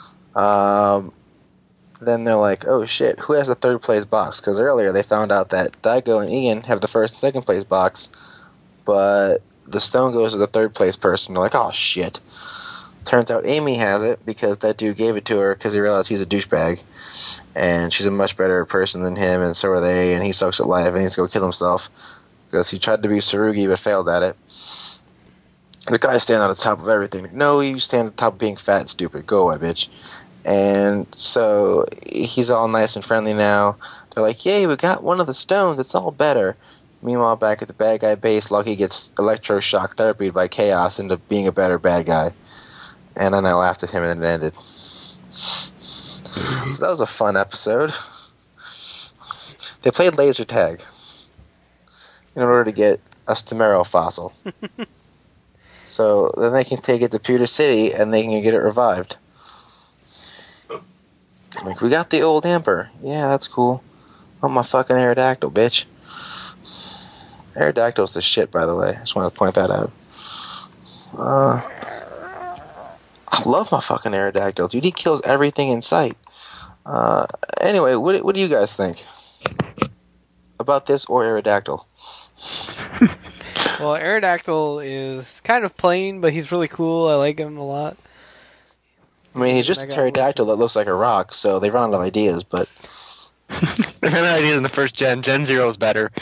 Then they're like, oh shit, who has the third place box? Because earlier they found out that Daigo and Ian have the first and second place box, but the stone goes to the third place person. They're like, oh shit. Turns out Amy has it because that dude gave it to her because he realized he's a douchebag. And she's a much better person than him, and so are they, and he sucks at life and he needs to go kill himself because he tried to be Tsurugi but failed at it. The guy stand on the top of everything. No, you stand on top of being fat and stupid. Go away, bitch. And so he's all nice and friendly now. They're like, yay, we got one of the stones. It's all better. Meanwhile, back at the bad guy base, Lucky gets electroshock therapy by Chaos into being a better bad guy. And then I laughed at him and it ended. So that was a fun episode. They played laser tag in order to get a Stamero fossil. So then they can take it to Pewter City and they can get it revived. Like, we got the old Emperor. Yeah, that's cool. Oh, my fucking Aerodactyl, bitch. Aerodactyl's the shit, by the way. I just want to point that out. I love my fucking Aerodactyl. Dude, he kills everything in sight. Anyway, what do you guys think about this or Aerodactyl? Well, Aerodactyl is kind of plain, but he's really cool. I like him a lot. I mean, he's just a pterodactyl that looks like a rock, so they run out of ideas, but... They ran out of ideas in the first gen. Gen 0 is better.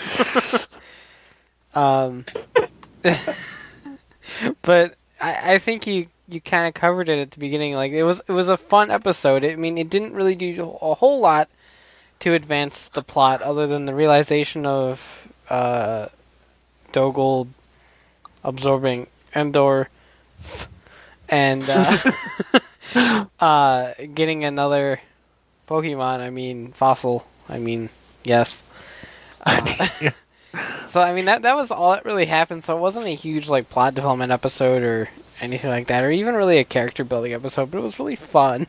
But I think you kind of covered it at the beginning. Like, it was a fun episode. I mean, it didn't really do a whole lot to advance the plot other than the realization of Dogold absorbing Endor and getting another Pokemon. I mean, fossil. I mean, yes. So I mean that was all that really happened. So it wasn't a huge like plot development episode or anything like that, or even really a character building episode. But it was really fun.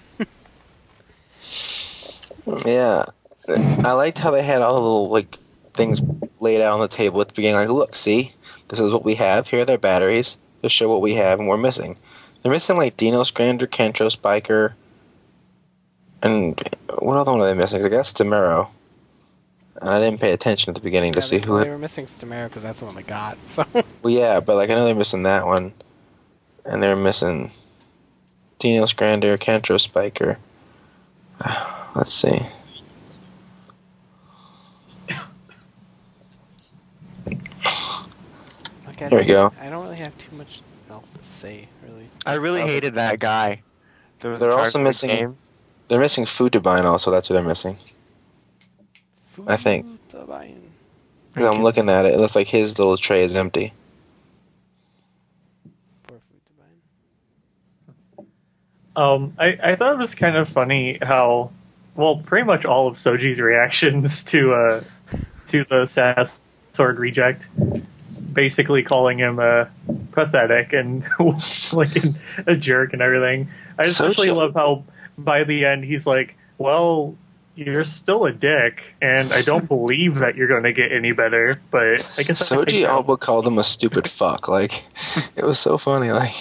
Yeah, I liked how they had all the little like things laid out on the table at the beginning. Like, look, see, this is what we have. Here are their batteries. Just show what we have, and we're missing. They're missing like Dinos, Grander, Kentro, Spiker, and what other one are they missing? I guess Stamero. And I didn't pay attention at the beginning to see who. They were missing Stamero because that's the one they got. So. Well, yeah, but like I know they're missing that one, and they're missing Dinos, Grander, Kentro, Spiker. Let's see. Here we go. I don't really have too much else to say, really. I really hated that guy. They're also missing. Game. They're missing Futubine also. That's who they're missing. I think. I'm looking at it. It looks like his little tray is empty. Poor Futubine. I thought it was kind of funny how, well, pretty much all of Soji's reactions to the Sass Sword reject, basically calling him pathetic and like a jerk and everything. I especially love how by the end he's like, well, you're still a dick, and I don't believe that you're going to get any better, but I guess Soji Alba called him a stupid fuck. Like, it was so funny. Like,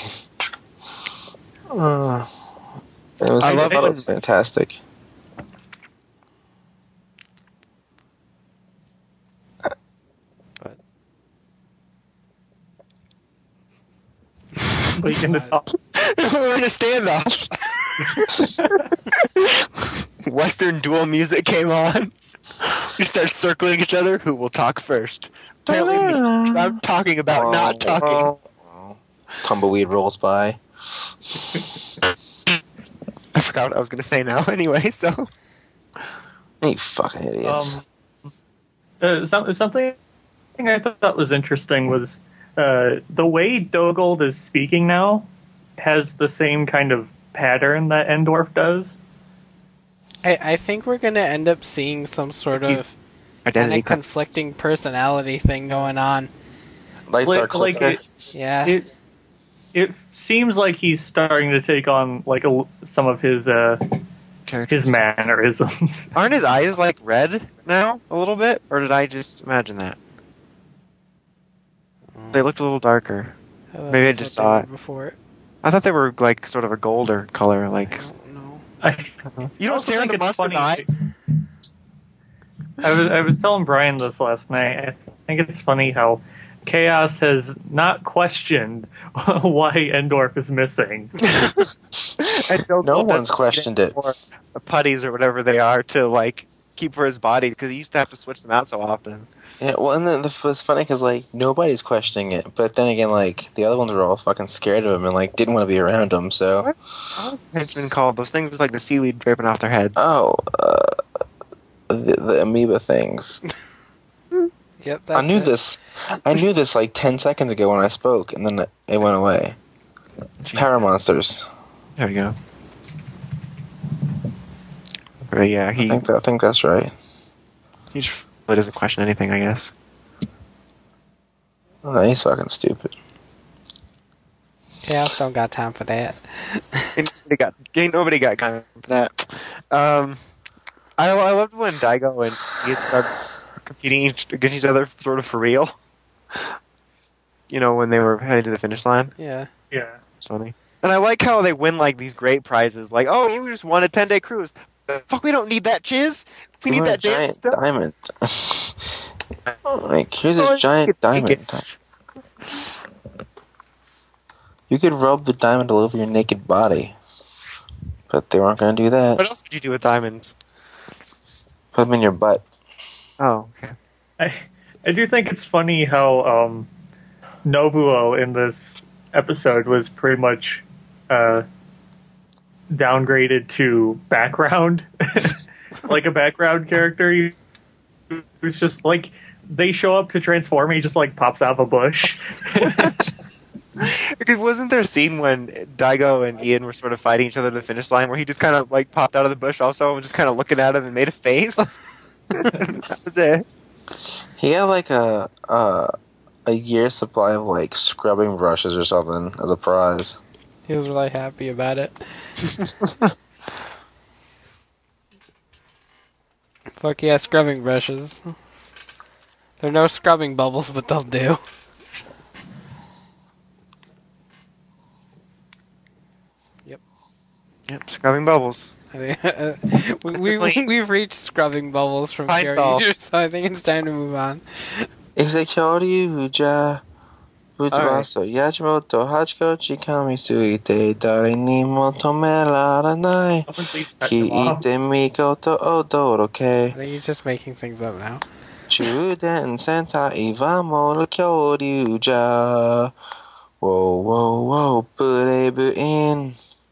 I thought it was fantastic. But you can talk. We're in a standoff. Western dual music came on. We start circling each other. Who will talk first? Apparently me, 'cause I'm talking about not talking. Tumbleweed rolls by. I forgot what I was going to say now anyway, so... You fucking idiots. Something I thought was interesting was the way Dogold is speaking now has the same kind of pattern that Endorf does. I think we're gonna end up seeing some sort of Identity conflicting personality thing going on. Like Dark Clicker. Yeah. It seems like he's starting to take on like some of his mannerisms. Aren't his eyes like red now a little bit, or did I just imagine that? They looked a little darker. Maybe I just saw it before. I thought they were like sort of a golder color. Like I don't know. you don't stare into Monster's eyes. I was telling Brian this last night. I think it's funny how Chaos has not questioned why Endorf is missing. No one's questioned it. Putties or whatever they are to like keep for his body because he used to have to switch them out so often. Yeah, well, and then it's funny because like nobody's questioning it, but then again, like the other ones were all fucking scared of him and like didn't want to be around him. So what henchmen called those things with like the seaweed draping off their heads? oh, the amoeba things. Yep. I knew this. I knew this like 10 seconds ago when I spoke, and then it went away. Paramonsters. There we go. But yeah, I think that's right. he just really doesn't question anything, I guess. Oh, no, he's fucking stupid. Chaos don't got time for that. Nobody got time for that. I loved when Daigo and Ian started competing against each other sort of for real. You know, when they were heading to the finish line. Yeah. Yeah. It's funny. And I like how they win like these great prizes. Like, oh, you just won a 10-day cruise. Fuck, we don't need that, Chiz. We need that giant stuff. diamond. Like, here's a giant diamond. You could rub the diamond all over your naked body. But they weren't going to do that. What else could you do with diamonds? Put them in your butt. Oh, okay. I do think it's funny how Nobuo in this episode was pretty much downgraded to background, like a background character. He was just like, they show up to transform, he just like pops out of a bush. Because wasn't there a scene when Daigo and Ian were sort of fighting each other to the finish line where he just kind of like popped out of the bush also and just kind of looking at him and made a face? That was it. He had like a year's supply of like scrubbing brushes or something as a prize. He was really happy about it. Fuck yeah, scrubbing brushes. There are no scrubbing bubbles, but they'll do. Yep, scrubbing bubbles. We've reached scrubbing bubbles from Character, so I think it's time to move on. Execuryuja Fujiwaso Yachimoto Hachiko Chikami Suite Dari ni mo tomeraranai Kiite mikoto odoroke. I think he's just making things up now. Chuden sentai wa moru kyoryuja. Whoa, whoa, whoa, brave in.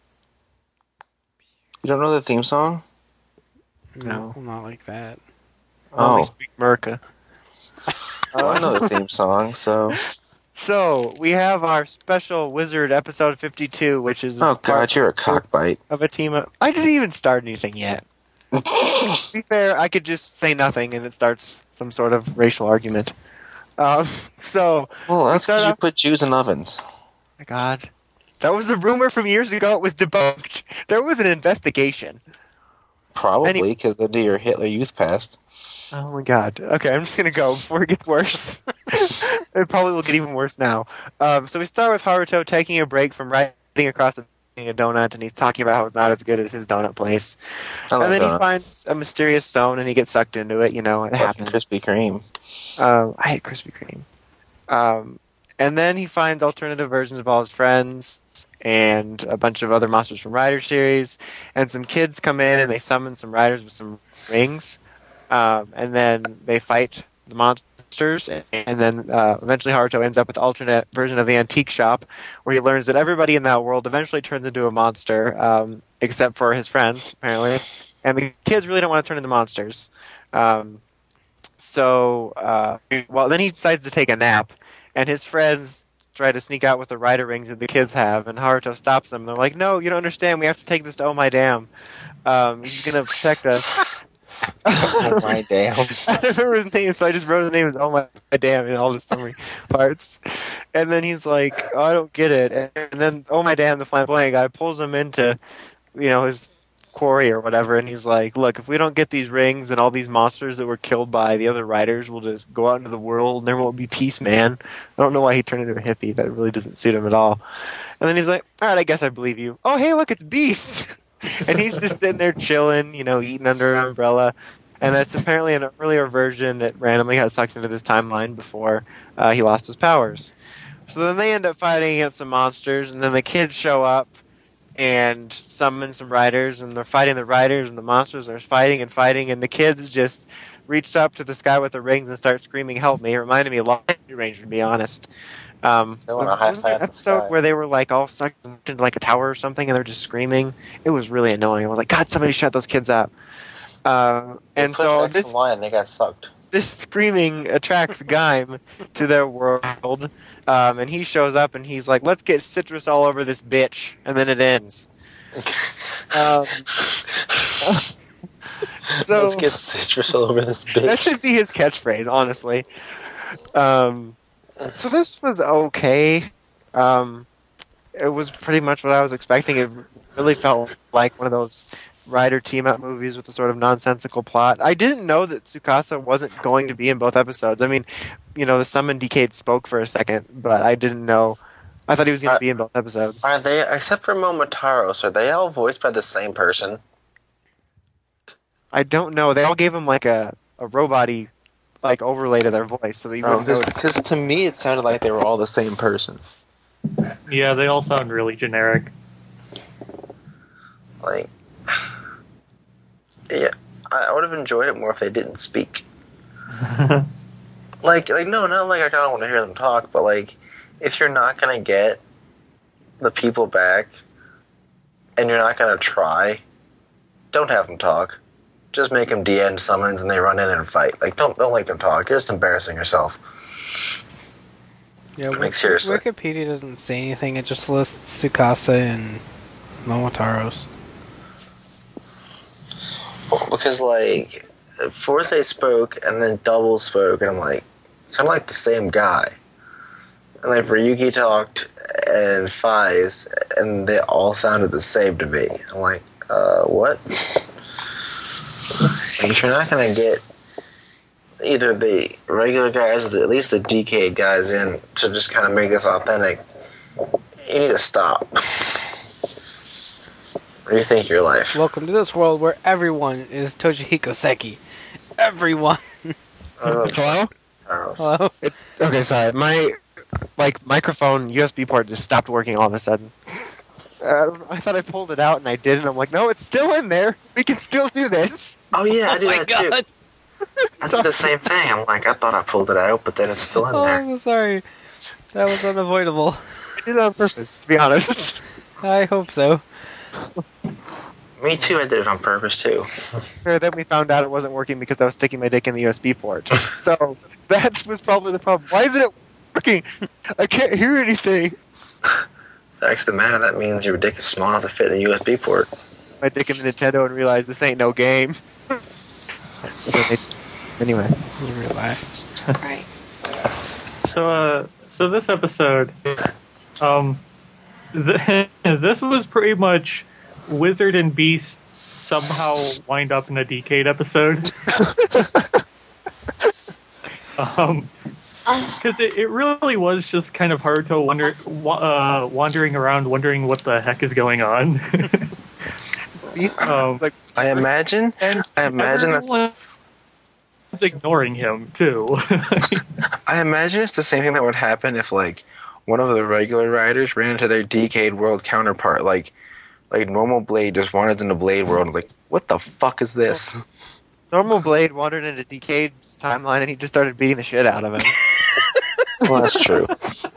You don't know the theme song? No, not like that. I only speak Merca. Well, I know the theme song, so... So, we have our special Wizard episode 52, which is... Oh god, you're a cockbite. Of a team of... I didn't even start anything yet. To be fair, I could just say nothing and it starts some sort of racial argument. So... Well, that's because you put Jews in ovens. Oh my god. That was a rumor from years ago. It was debunked. There was an investigation. Probably, because they do your Hitler Youth past. Oh my god. Okay, I'm just gonna go before it gets worse. It probably will get even worse now. So we start with Haruto taking a break from riding across a donut, and he's talking about how it's not as good as his donut place. And then he finds a mysterious stone, and he gets sucked into it. You know, it happens. Krispy Kreme. I hate Krispy Kreme. And then he finds alternative versions of all his friends and a bunch of other monsters from Rider series. And some kids come in and they summon some riders with some rings. And then they fight the monsters, and then eventually Haruto ends up with the alternate version of the antique shop, where he learns that everybody in that world eventually turns into a monster, except for his friends, apparently. And the kids really don't want to turn into monsters. Then he decides to take a nap, and his friends try to sneak out with the rider rings that the kids have, and Haruto stops them. They're like, "No, you don't understand. We have to take this to Oh My Damn. He's going to protect us." Oh my damn. I don't remember his name, so I just wrote his name as Oh My Damn in all the summary parts. And then he's like, "Oh, I don't get it." And then Oh My Damn, the flamboyant guy, pulls him into, his quarry or whatever, and he's like, "Look, if we don't get these rings, and all these monsters that were killed by the other riders will just go out into the world and there won't be peace, man." I don't know why he turned into a hippie. That really doesn't suit him at all. And then he's like, "All right, I guess I believe you. Oh, hey, look, it's Beast." And he's just sitting there chilling, eating under an umbrella. And that's apparently an earlier version that randomly got sucked into this timeline before he lost his powers. So then they end up fighting against some monsters, and then the kids show up and summon some riders, and they're fighting the riders, and the monsters are fighting, and the kids just reached up to the sky with the rings and start screaming, "Help me!" It reminded me of Long Ranger, to be honest. want to Wasn't there an episode sky. where they were like all sucked into like a tower or something, and they're just screaming? It was really annoying. I was like, "God, somebody shut those kids up!" And so this line, they got sucked. this screaming attracts Gaim to their world, and he shows up and he's like, "Let's get citrus all over this bitch," and then it ends. So Let's get citrus all over this bitch. that should be his catchphrase, honestly. So this was okay. It was pretty much what I was expecting. It really felt like one of those rider team-up movies with a sort of nonsensical plot. I didn't know that Tsukasa wasn't going to be in both episodes. I mean, the Summon Decade spoke for a second, but I didn't know. I thought he was going to be in both episodes. Are they, except for Momotaros, are they all voiced by the same person? I don't know. They all gave him like a robot-y like overlay to their voice, so that you wouldn't notice. Because to me it sounded like they were all the same person. Yeah, they all sound really generic. Like, yeah, I would have enjoyed it more if they didn't speak. Like no, not like I kind of want to hear them talk, but like, if you're not gonna get the people back, and you're not gonna try, don't have them talk. Just make them DN summons and they run in and fight. Like, don't make them talk. You're just embarrassing yourself. Yeah, Like, seriously. Wikipedia doesn't say anything. It just lists Tsukasa and Momotaros. Because, like, Forze spoke and then Double spoke, and I'm like, sound like the same guy. And, like, Ryuki talked and Faiz, and they all sounded the same to me. I'm like, what? If you're not going to get either the regular guys or at least the Decade guys in to just kind of make this authentic, you need to stop. Rethink your life. Welcome to this world where everyone is Toshihiko Seki. Everyone. Hello? Hello? Okay, sorry. My microphone USB port just stopped working all of a sudden. I thought I pulled it out and I didn't. I'm like, no, it's still in there. We can still do this. Oh yeah, I do my that God. too. I did the same thing. I'm like, I thought I pulled it out, but then it's still in Oh, there. I'm sorry. That was unavoidable. I did it on purpose, to be honest. I hope so. Me too, I did it on purpose too. Then we found out it wasn't working because I was sticking my dick in the USB port. So that was probably the problem. Why isn't it working? I can't hear anything. Fact of the matter, that means your dick is small enough to fit in a USB port. My dick in the Nintendo and realized this ain't no game. Anyway. You realize. Right. So this episode, this was pretty much Wizard and Beast somehow wind up in a Decade episode. Because it really was just kind of Haruto wandering around, wondering what the heck is going on. Beast like, I imagine that's everyone's ignoring him too. I imagine it's the same thing that would happen if, like, one of the regular riders ran into their Decade World counterpart. Like normal Blade just wandered into Blade World and was like, what the fuck is this? Normal Blade wandered into DK's timeline and he just started beating the shit out of him. Well, that's true.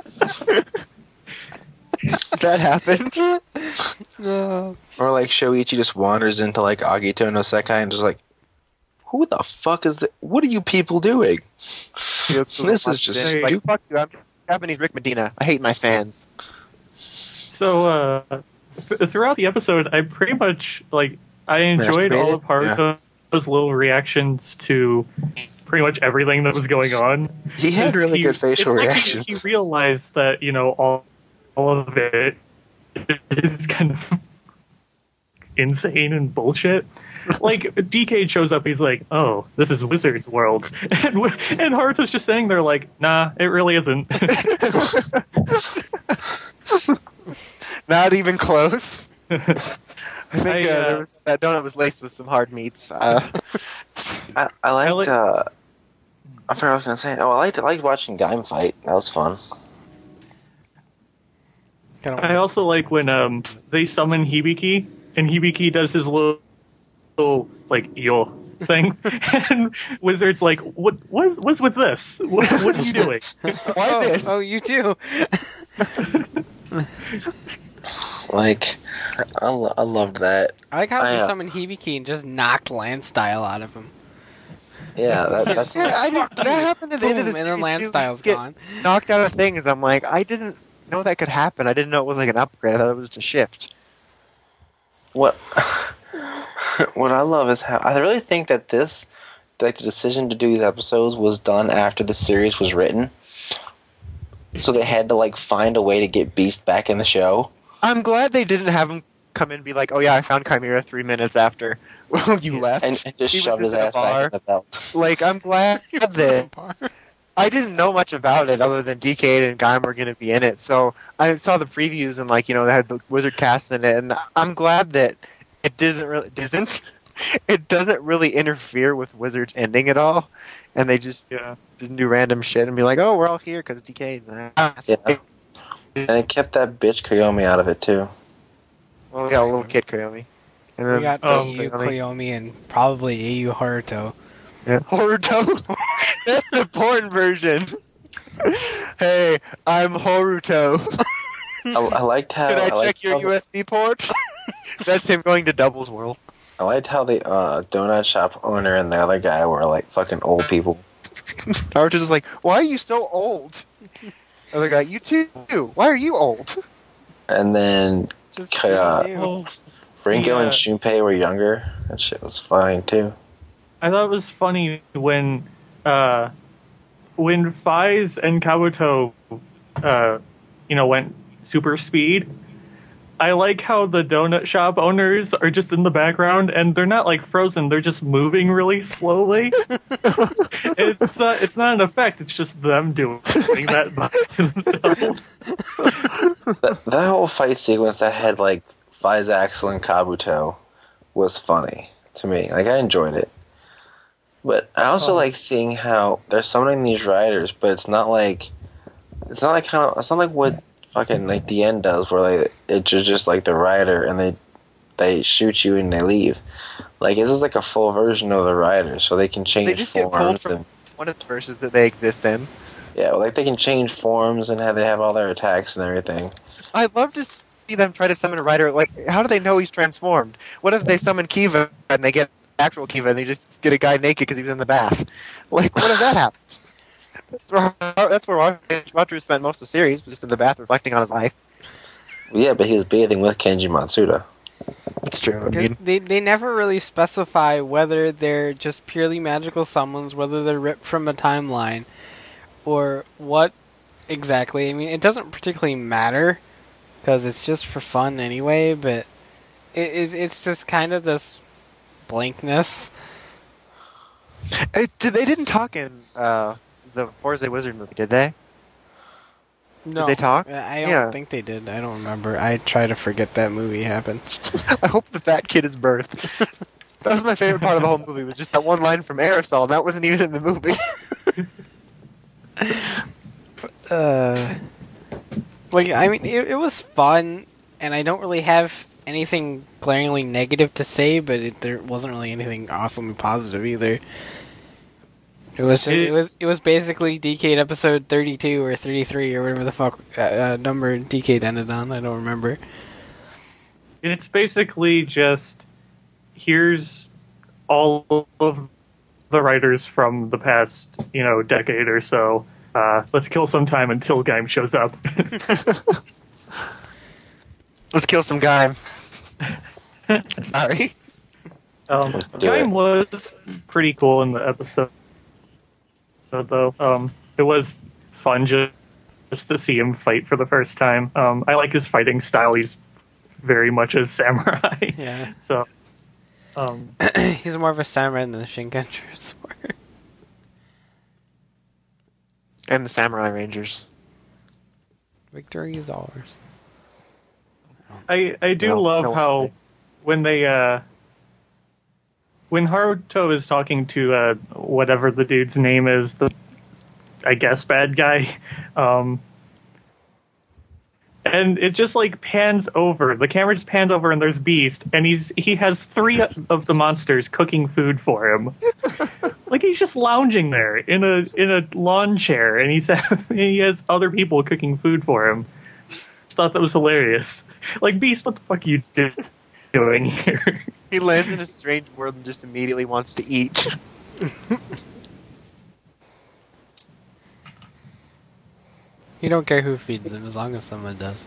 That happened. No. Or like Shoichi just wanders into like Agito no Sekai and just like, who the fuck is that? What are you people doing? This is just like, stupid. fuck you, I'm Japanese Rick Medina. I hate my fans. So throughout the episode, I pretty much I enjoyed all of Haruto's little reactions to pretty much everything that was going on. He had really good facial reactions. He realized that all of it is kind of insane and bullshit. Like DK shows up, he's like, "Oh, this is Wizard's World," and Haruto's just saying there like, "Nah, it really isn't." Not even close. I think that donut was laced with some hard meats. I liked. I forgot what I was gonna say. Oh, I liked watching Gaim fight. That was fun. I also like when they summon Hibiki, and Hibiki does his little yo thing, and Wizard's like, what's with this? What are you doing? Why this? Oh, you too. Like, I loved that. I like how he summoned Hibiki and just knocked Land Style out of him. Yeah, that's that happened at the end of the series. And then Land too. Style's Get gone. knocked out of things. I'm like, I didn't know that could happen. I didn't know it was like an upgrade. I thought it was just a shift. what I love is how I really think that this, like, the decision to do these episodes was done after the series was written, so they had to like find a way to get Beast back in the show. I'm glad they didn't have him come in and be like, "Oh yeah, I found Chimera 3 minutes after you left," and just He shoved was his just in a ass back bar. in the belt. Like, I'm glad that I didn't know much about it other than DK and Gaim were going to be in it. So I saw the previews and they had the Wizard cast in it, and I'm glad that it doesn't really interfere with Wizard's ending at all, and they just didn't do random shit and be like, "Oh, we're all here because DK." Yeah. And it kept that bitch Koyomi out of it too. Well, we got a little kid Koyomi. And We got then EU Koyomi and probably EU Haruto. Yeah. Haruto. That's the porn version. Hey, I'm Haruto. I liked how. Can I check your USB port? That's him going to Doubles World. I liked how the donut shop owner and the other guy were like fucking old people. Haruto's just like, why are you so old? Other guy, you too. Why are you old? And then Just Ringo and Shunpei were younger. That shit was fine too. I thought it was funny when Faiz and Kabuto, went super speed. I like how the donut shop owners are just in the background, and they're not like frozen; they're just moving really slowly. It's not an effect; it's just them doing that by themselves. That whole fight sequence that had like Faiz, Axel, and Kabuto was funny to me. Like, I enjoyed it. But I also like seeing how they're summoning these riders, but it's not like what fucking like the end does, where it's just like the rider and they shoot you and they leave. Like, this is like a full version of the rider, so they can change They just forms. get pulled from one of the verses that they exist in. Yeah, like they can change forms and they have all their attacks and everything. I'd love to see them try to summon a rider. Like, how do they know he's transformed? What if they summon Kiva and they get actual Kiva and they just get a guy naked because he was in the bath? Like, what if that happens? That's where Wataru spent most of the series, was just in the bath reflecting on his life. Yeah, but he was bathing with Kenji Matsuda. That's true. I mean, They never really specify whether they're just purely magical summons, whether they're ripped from a timeline, or what exactly. I mean, it doesn't particularly matter, because it's just for fun anyway, but it's just kind of this blankness. they didn't talk in the Forza Wizard movie, did they? No, Did they talk? I don't think they did. I don't remember. I try to forget that movie happened. I hope the fat kid is birthed. That was my favorite part of the whole movie, was just that one line from Aerosol, and that wasn't even in the movie. I mean, it was fun, and I don't really have anything glaringly negative to say, but there wasn't really anything awesomely positive either. It was basically Decade episode 32 or 33 or whatever the fuck number Decade ended on. I don't remember. It's basically just, here's all of the writers from the past, decade or so. Let's kill some time until Gaim shows up. Let's kill some Gaim. Sorry. Gaim was pretty cool in the episode, though. It was fun just to see him fight for the first time. I like his fighting style. He's very much a samurai. Yeah. So, he's more of a samurai than the Shingenjers were. And the Samurai Rangers. Victory is ours. I do love how when they when Haruto is talking to whatever the dude's name is, the I guess bad guy, and it just like pans over. The camera just pans over, and there's Beast, and he has 3 of the monsters cooking food for him. Like he's just lounging there in a lawn chair, and he has other people cooking food for him. Just thought that was hilarious. Like, Beast, what the fuck are you doing here? He lands in a strange world and just immediately wants to eat. You don't care who feeds him as long as someone does.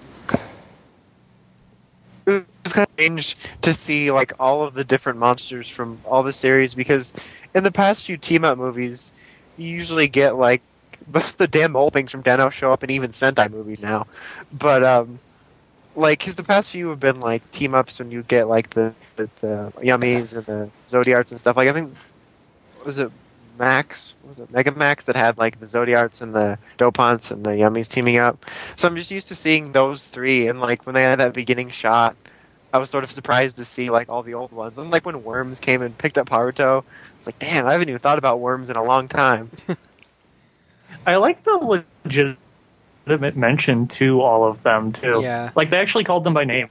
It was kind of strange to see like all of the different monsters from all the series, because in the past few team-up movies, you usually get like the damn old things from Den-O show up in even Sentai movies now. But like, because the past few have been like team-ups when you get like the Yummies and the Zodiarts and stuff. Like, I think, was it Mega Max that had like the Zodiarts and the Dopants and the Yummies teaming up? So I'm just used to seeing those 3, and like when they had that beginning shot, I was sort of surprised to see like all the old ones. And like when Worms came and picked up Haruto, it's like, damn, I haven't even thought about Worms in a long time. I like the legitimate mention to all of them too. Yeah. Like they actually called them by name.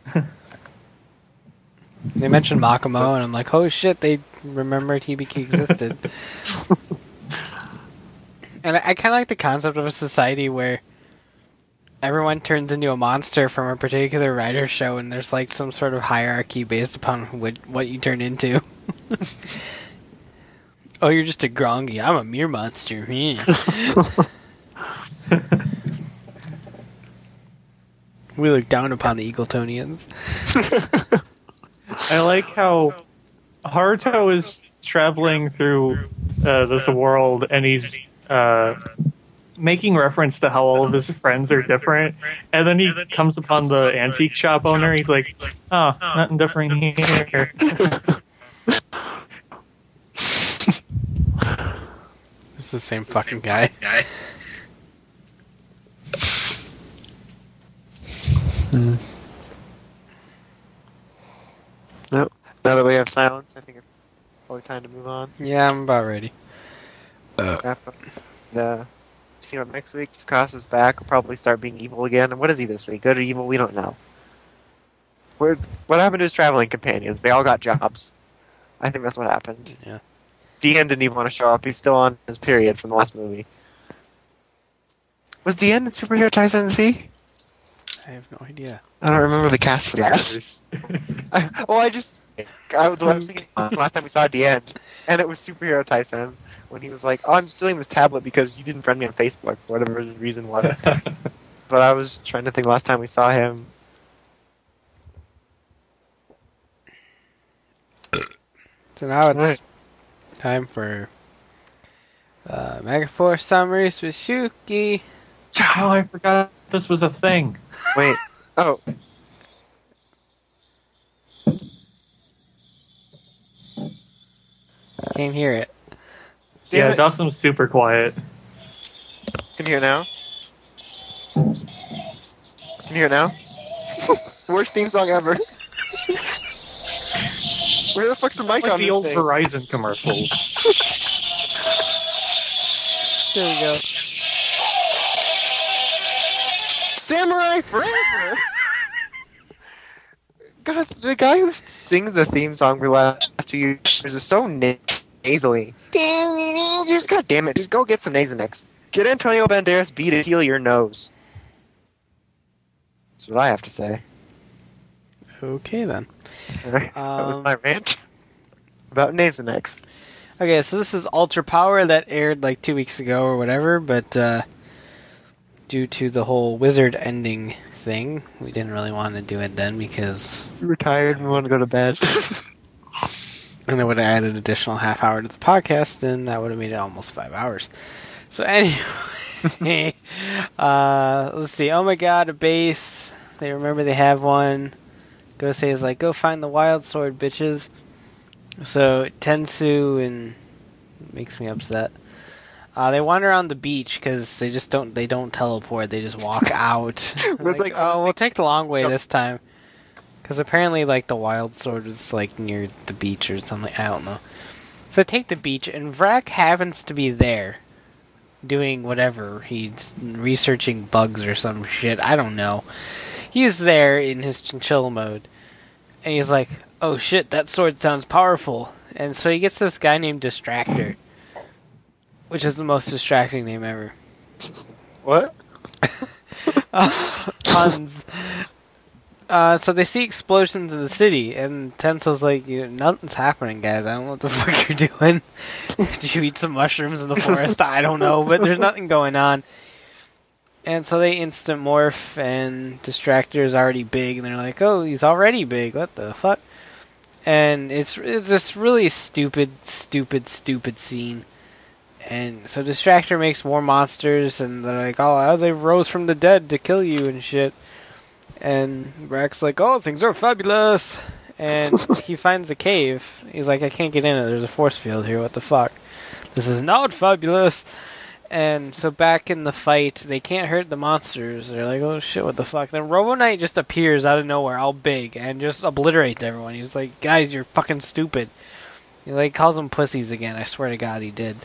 They mentioned Makamo, and I'm like, oh shit, they remembered Hibiki existed. And I kind of like the concept of a society where everyone turns into a monster from a particular writer show, and there's like some sort of hierarchy based upon what you turn into. Oh, you're just a Grongi. I'm a mere monster. We look down upon the Eagletonians. I like how Haruto is traveling through this world, and he's making reference to how all of his friends are different, and then he comes upon the antique shop owner. He's like, oh, nothing different here. It's the same fucking guy. Nope. Now that we have silence, I think it's probably time to move on. Yeah, I'm about ready. Wrap up the team up next week. Tsukasa's back. Will probably start being evil again. And what is he this week? Good or evil? We don't know. What happened to his traveling companions? They all got jobs. I think that's what happened. Yeah. Dien didn't even want to show up. He's still on his period from the last movie. Was Dien in Superhero Taisen Z? I have no idea. I don't remember the cast for that. I was thinking last time we saw Dien, and it was Superhero Taisen, when he was like, oh, I'm stealing this tablet because you didn't friend me on Facebook, whatever the reason was. But I was trying to think last time we saw him. So now it's time for Megaforce Summaries with Shuki. Oh, I forgot this was a thing. Wait. Oh. Can't hear it. Damn it. Dawson's super quiet. Can you hear now? Can you hear now? Worst theme song ever. Where the fuck's the mic Like on the this old thing? Verizon commercial. There we go. Samurai Forever! God, the guy who sings the theme song for the last 2 years is so nasally. Just God damn it, just go get some Nasonex. Get Antonio Banderas B to heal your nose. That's what I have to say. Okay, then. That was my rant about Nasonex. Okay, so this is Ultra Power that aired like 2 weeks ago or whatever, but due to the whole Wizard ending thing, we didn't really want to do it then because... We were tired and we wanted to go to bed. And I would have added an additional half hour to the podcast, and that would have made it almost 5 hours. So anyway, let's see. Oh my god, a base. They remember they have one. Gosei is like, go find the wild sword, bitches. So Tensu and makes me upset. They wander around the beach because they don't teleport. They just walk out. Like, oh, we'll take the long way this time. Because apparently, like, the wild sword is, like, near the beach or something. I don't know. So take the beach, and Vrak happens to be there. Doing whatever. He's researching bugs or some shit. I don't know. He's there in his chinchilla mode. And he's like, oh shit, that sword sounds powerful. And so he gets this guy named Distractor. Which is the most distracting name ever. What? Puns. So they see explosions in the city, and Tenso's like, nothing's happening, guys. I don't know what the fuck you're doing. Did you eat some mushrooms in the forest? I don't know, but there's nothing going on. And so they instant morph, and Distractor is already big, and they're like, oh, he's already big. What the fuck? And it's this really stupid scene. And so Distractor makes more monsters, and they're like, oh, they rose from the dead to kill you and shit. And Vrak's like, oh, things are fabulous. And he finds a cave. He's like, I can't get in it. There's a force field here. What the fuck? This is not fabulous. And so back in the fight, they can't hurt the monsters. They're like, oh shit, what the fuck? Then Robo Knight just appears out of nowhere, all big, and just obliterates everyone. He's like, guys, you're fucking stupid. He like calls them pussies again. I swear to God, he did.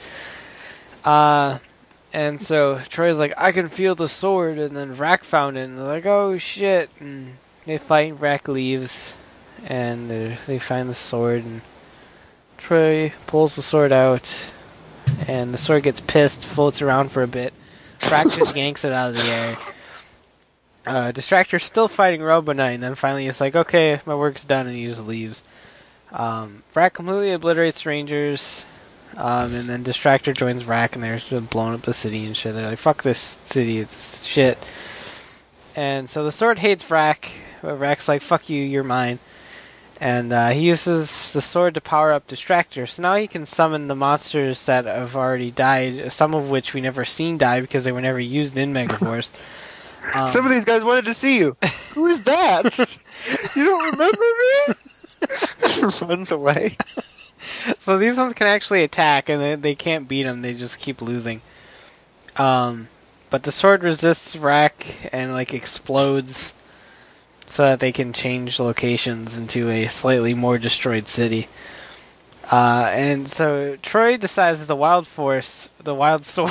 And so Troy's like, I can feel the sword, and then Vrak found it, and they're like, oh shit, and they fight, Vrak leaves, and they find the sword, and Troy pulls the sword out, and the sword gets pissed, floats around for a bit, Vrak just yanks it out of the air. Distractor's still fighting Robo Knight, and then finally it's like, okay, my work's done, and he just leaves. Vrak completely obliterates Rangers. And then Distractor joins Vrak, and they're just blowing up the city and shit. They're like, fuck this city, it's shit. And so the sword hates Vrak, but Vrak's like, fuck you, you're mine. And he uses the sword to power up Distractor. So now he can summon the monsters that have already died, some of which we never seen die because they were never used in Megaforce. Some of these guys wanted to see you. Who is that? You don't remember me? Runs away. So these ones can actually attack, and they can't beat them. They just keep losing. But the sword resists Vrak and like explodes, so that they can change locations into a slightly more destroyed city. And so Troy decides that the wild sword, the wild sword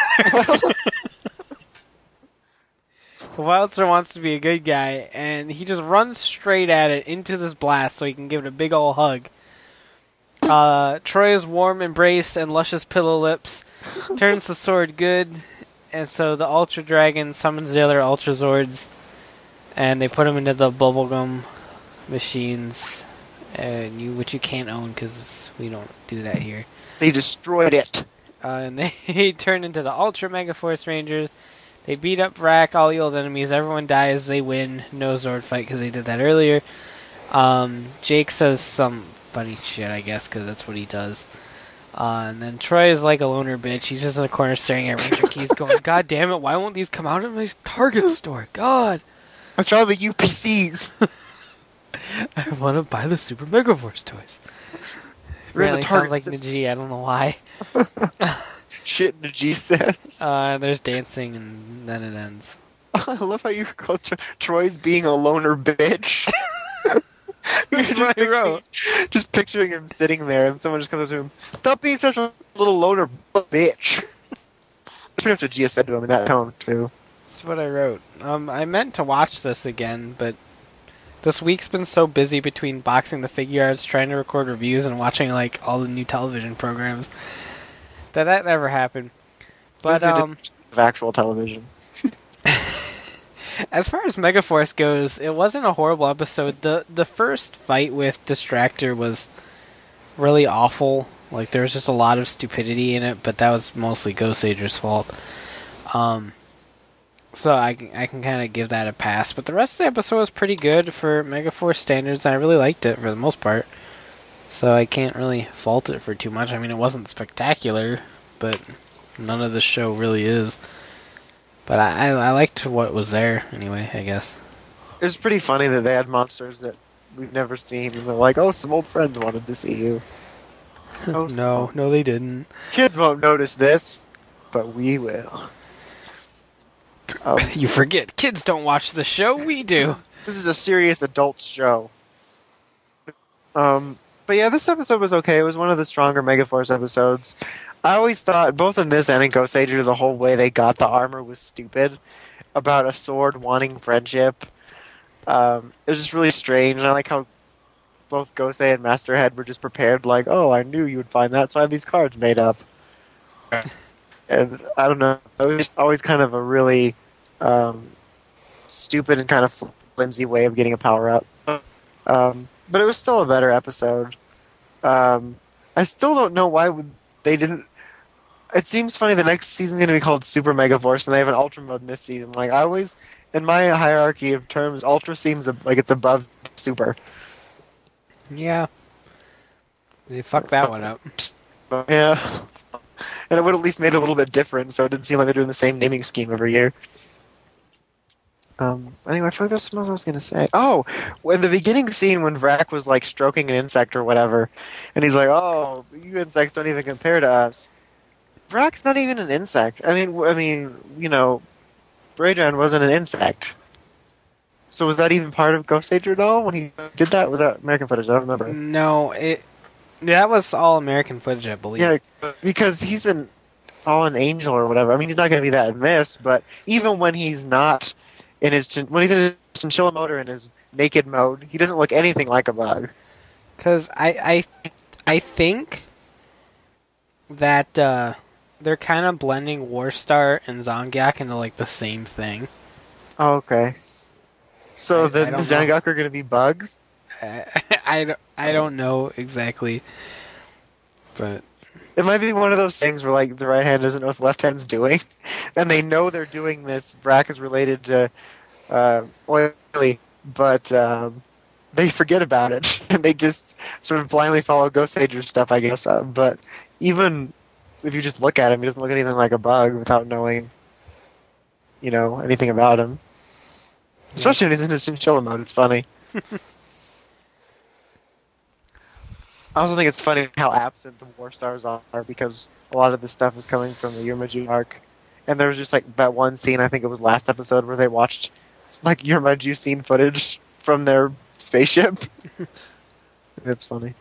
wants to be a good guy, and he just runs straight at it into this blast so he can give it a big ol' hug. Troy's warm embrace and luscious pillow lips turns the sword good, and so the Ultra Dragon summons the other Ultra Zords, and they put them into the bubblegum machines, which you can't own because we don't do that here. They destroyed it. And they turn into the Ultra Mega Force Rangers. They beat up Vrak, all the old enemies. Everyone dies. They win. No Zord fight because they did that earlier. Jake says some funny shit, I guess, because that's what he does. And then Troy is like a loner bitch. He's just in the corner staring at Ranger Keys going, God damn it, why won't these come out of my Target store? God. I'm trying the UPCs. I want to buy the Super Mega Force toys. Really sounds like Najee, I don't know why. Shit Najee says. There's dancing, and then it ends. I love how you call Troy's being a loner bitch. Just picturing him sitting there, and someone just comes up to him. Stop being such a little loner bitch. That's pretty much what Gia said to him in that tone too. That's what I wrote. I meant to watch this again, but This week's been so busy between boxing the figure arts, trying to record reviews, and watching like all the new television programs that never happened. But of actual television. as far as Megaforce goes, it wasn't a horrible episode. The first fight with Distractor was really awful. Like, there was just a lot of stupidity in it, but that was mostly Ghost Ager's fault. So I can kind of give that a pass. But the rest of the episode was pretty good for Megaforce standards, and I really liked it for the most part. So I can't really fault it for too much. I mean, it wasn't spectacular, but none of the show really is. But I liked what was there, anyway, I guess. It's pretty funny that they had monsters that we've never seen, and they're like, oh, some old friends wanted to see you. Oh, No, they didn't. Kids won't notice this, but we will. You forget, kids don't watch the show, we do. This is a serious adult show. But yeah, this episode was okay. It was one of the stronger Megaforce episodes. I always thought, both in this and in Ghost Ager, the whole way they got the armor was stupid. About a sword wanting friendship. It was just really strange, and I like how both Gosei and Masterhead were just prepared, like, oh, I knew you would find that, so I have these cards made up. And I don't know, it was always kind of a really stupid and kind of flimsy way of getting a power-up. But it was still a better episode. I still don't know why they didn't... It seems funny the next season's going to be called Super Megaforce, and they have an Ultra mode in this season. Like, I always, in my hierarchy of terms, Ultra seems like it's above Super. Yeah. They fucked that one up. Yeah. And it would at least made it a little bit different, so it didn't seem like they're doing the same naming scheme every year. Anyway, I forgot what I was going to say. Oh, in the beginning scene when Vrak was, like, stroking an insect or whatever, and he's like, oh, you insects don't even compare to us. Vrak's not even an insect. I mean, you know, Braydran wasn't an insect. So was that even part of Ghost Ager at all when he did that? Was that American footage? I don't remember. No, that was all American footage, I believe. Yeah, because he's an fallen angel or whatever. I mean, he's not going to be that in this, but even when he's not in his chinchilla mode or in his naked mode, he doesn't look anything like a bug. Because I think that they're kind of blending Warstar and Zongyak into like the same thing. Oh, okay. So then the Zangak are going to be bugs? I don't know exactly, but it might be one of those things where like the right hand doesn't know what the left hand's doing, and they know they're doing this. Vrak is related to Oily, but they forget about it and they just sort of blindly follow Ghost Ager stuff, I guess. But even if you just look at him, he doesn't look anything like a bug without knowing, you know, anything about him. Especially when he's in his chinchilla mode, it's funny. I also think it's funny how absent the War Stars are, because a lot of this stuff is coming from the Yurmaju arc. And there was just like that one scene, I think it was last episode, where they watched like Yurmaju scene footage from their spaceship. It's funny.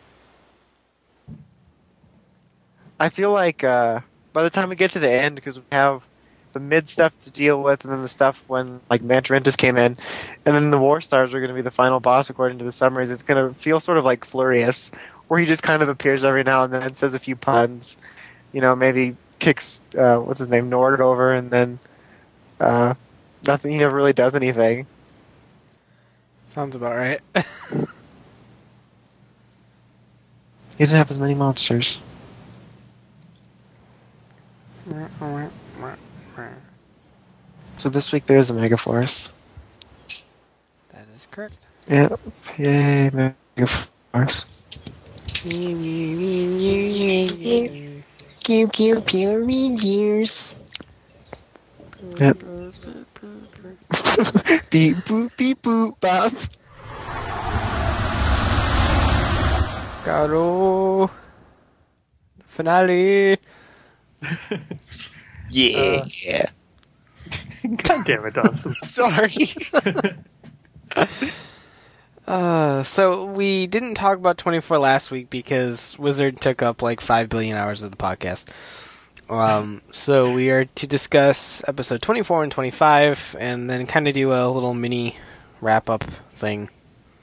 I feel like by the time we get to the end, because we have the mid stuff to deal with, and then the stuff when like Mantarentus came in, and then the War Stars are going to be the final boss according to the summaries. It's going to feel sort of like Flurious, where he just kind of appears every now and then, says a few puns, you know, maybe kicks what's his name, Norg over, and then nothing. He never really does anything. sounds about right. He didn't have as many monsters. So this week there's a Megaforce. That is correct. Yep. Yay, Megaforce. Pew pew reviews. Yep. Beep boop bop. Garo. Finale. Yeah. God damn it, Dawson. Sorry. So we didn't talk about 24 last week because Wizard took up like 5 billion hours of the podcast. So we are to discuss episode 24 and 25, and then kind of do a little mini wrap-up thing.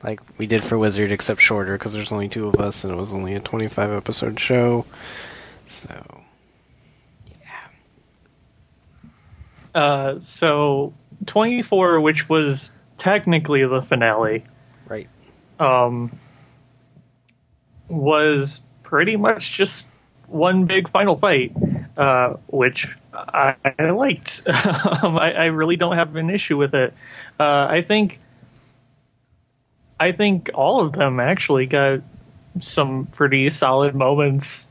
like we did for Wizard, except shorter because there's only 2 of us and it was only a 25 episode show. So, yeah. So 24, which was technically the finale, Right. was pretty much just one big final fight, which I liked. I really don't have an issue with it. I think all of them actually got some pretty solid moments.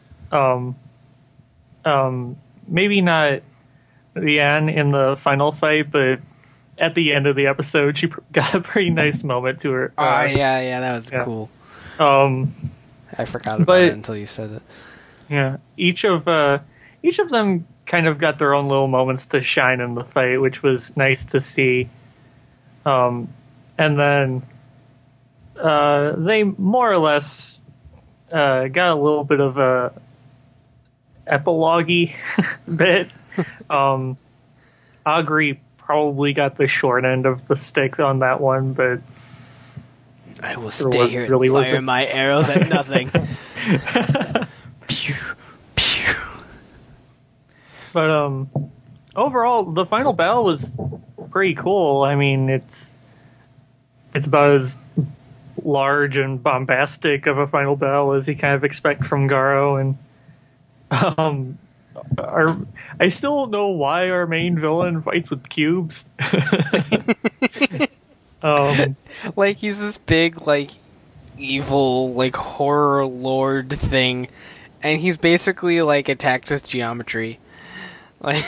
Maybe not Leanne in the final fight, but at the end of the episode, she got a pretty nice moment to her. Yeah, that was cool. I forgot about it until you said it. Yeah, each of them kind of got their own little moments to shine in the fight, which was nice to see. And then they more or less got a little bit of a epilogue-y bit. Augury probably got the short end of the stick on that one, but I will stay here and fire my arrows at nothing. Pew, pew. But overall, the final battle was pretty cool. I mean, it's about as large and bombastic of a final battle as you kind of expect from Garo, and I still don't know why our main villain fights with cubes. Like he's this big, like evil, like horror lord thing, and he's basically like attacked with geometry. Like,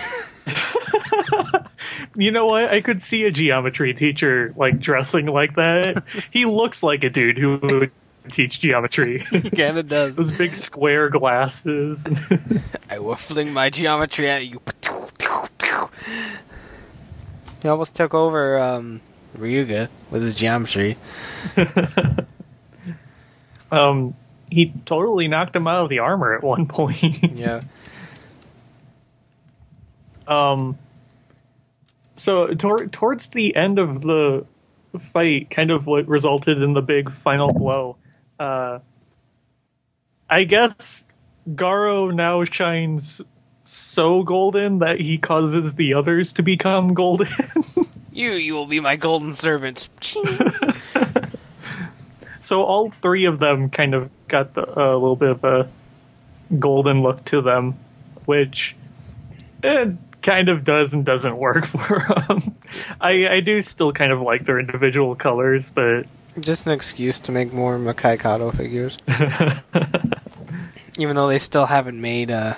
you know what? I could see a geometry teacher like dressing like that. He looks like a dude who would teach geometry. He kind of does. Those big square glasses. I will fling my geometry at you. He almost took over Ryuga with his geometry. He totally knocked him out of the armor at one point. Yeah. So towards the end of the fight, kind of what resulted in the big final blow, I guess Garo now shines so golden that he causes the others to become golden. You will be my golden servant. So all 3 of them kind of got a little bit of a golden look to them, which kind of does and doesn't work for them. I do still kind of like their individual colors, but just an excuse to make more Makai Kato figures. Even though they still haven't made a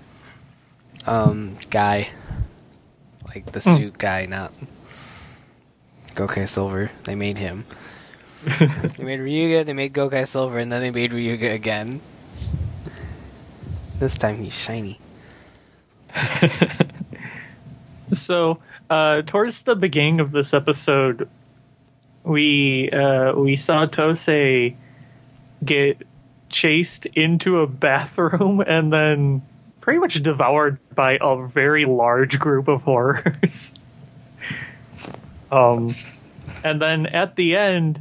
guy, like the suit guy, not Gokai Silver. They made him. They made Ryuga, they made Gokai Silver, and then they made Ryuga again. This time he's shiny. So, towards the beginning of this episode, we saw Tosei get chased into a bathroom and then pretty much devoured by a very large group of horrors. And then at the end,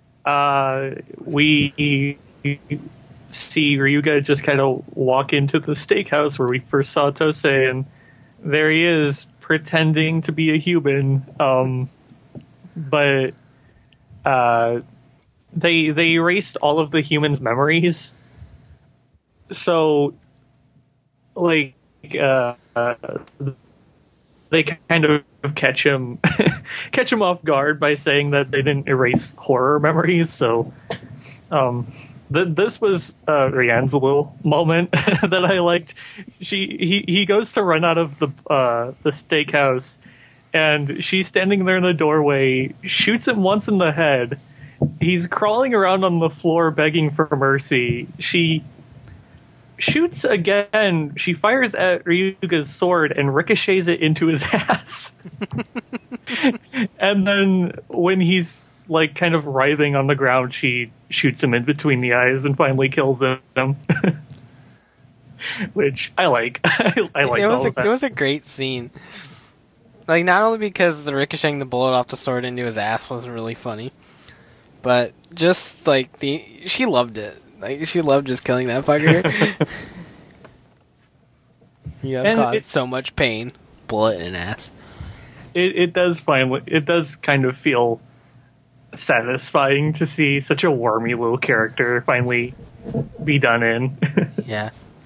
we see Ryuga just kind of walk into the steakhouse where we first saw Tosei, and there he is, pretending to be a human. But they erased all of the humans' memories. So, like, they kind of catch him off guard by saying that they didn't erase horror memories. So, this was Rianne's little moment that I liked. He goes to run out of the steakhouse, and she's standing there in the doorway, shoots him once in the head. He's crawling around on the floor begging for mercy. She shoots again. She fires at Ryuga's sword and ricochets it into his ass. And then when he's like kind of writhing on the ground, she shoots him in between the eyes and finally kills him. Which I like. I like all of that. It was a great scene. Like, not only because the ricocheting the bullet off the sword into his ass wasn't really funny, But just like she loved it. Like she loved just killing that fucker. You have caused so much pain, bullet in ass. It does kind of feel satisfying to see such a wormy little character finally be done in. Yeah.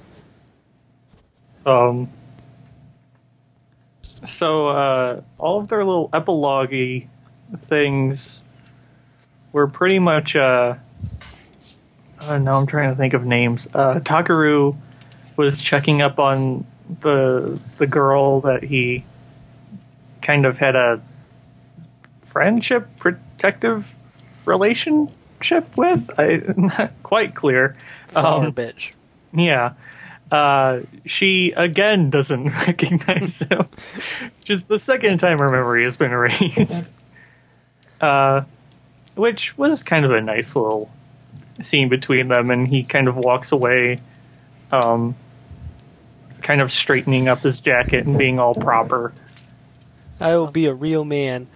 So all of their little epilogue-y things were pretty much now I'm trying to think of names. Takaru was checking up on the girl that he kind of had a friendship, protective relationship with. I'm not quite clear. Bitch. Yeah. She again doesn't recognize him. Just the second time her memory has been erased. Which was kind of a nice little scene between them, and he kind of walks away, kind of straightening up his jacket and being all proper. I will be a real man.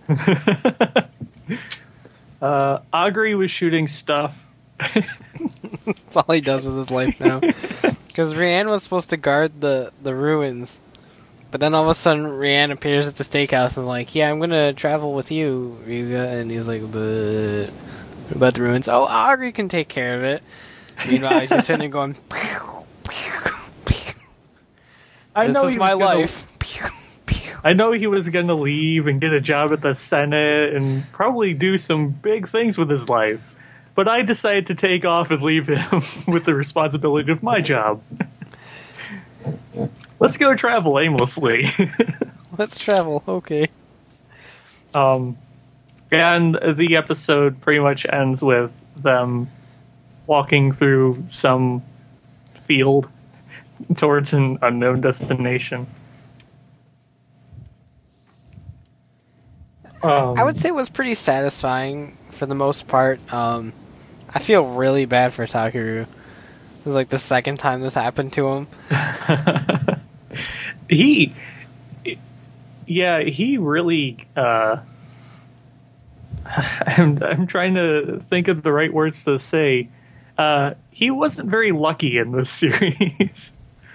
Agri was shooting stuff. That's all he does with his life now. Because Rianne was supposed to guard the ruins, but then all of a sudden Rianne appears at the steakhouse and is like, yeah, I'm going to travel with you, Ryuga. And he's like, but what about the ruins? Oh, Agri can take care of it. Meanwhile, he's just sitting there going, this is my life. I know he was going to leave and get a job at the Senate and probably do some big things with his life. But I decided to take off and leave him with the responsibility of my job. Let's go travel aimlessly. Let's travel, okay. And the episode pretty much ends with them walking through some field towards an unknown destination. I would say it was pretty satisfying for the most part. I feel really bad for Takaru. It was like the second time this happened to him. He really. I'm trying to think of the right words to say. He wasn't very lucky in this series.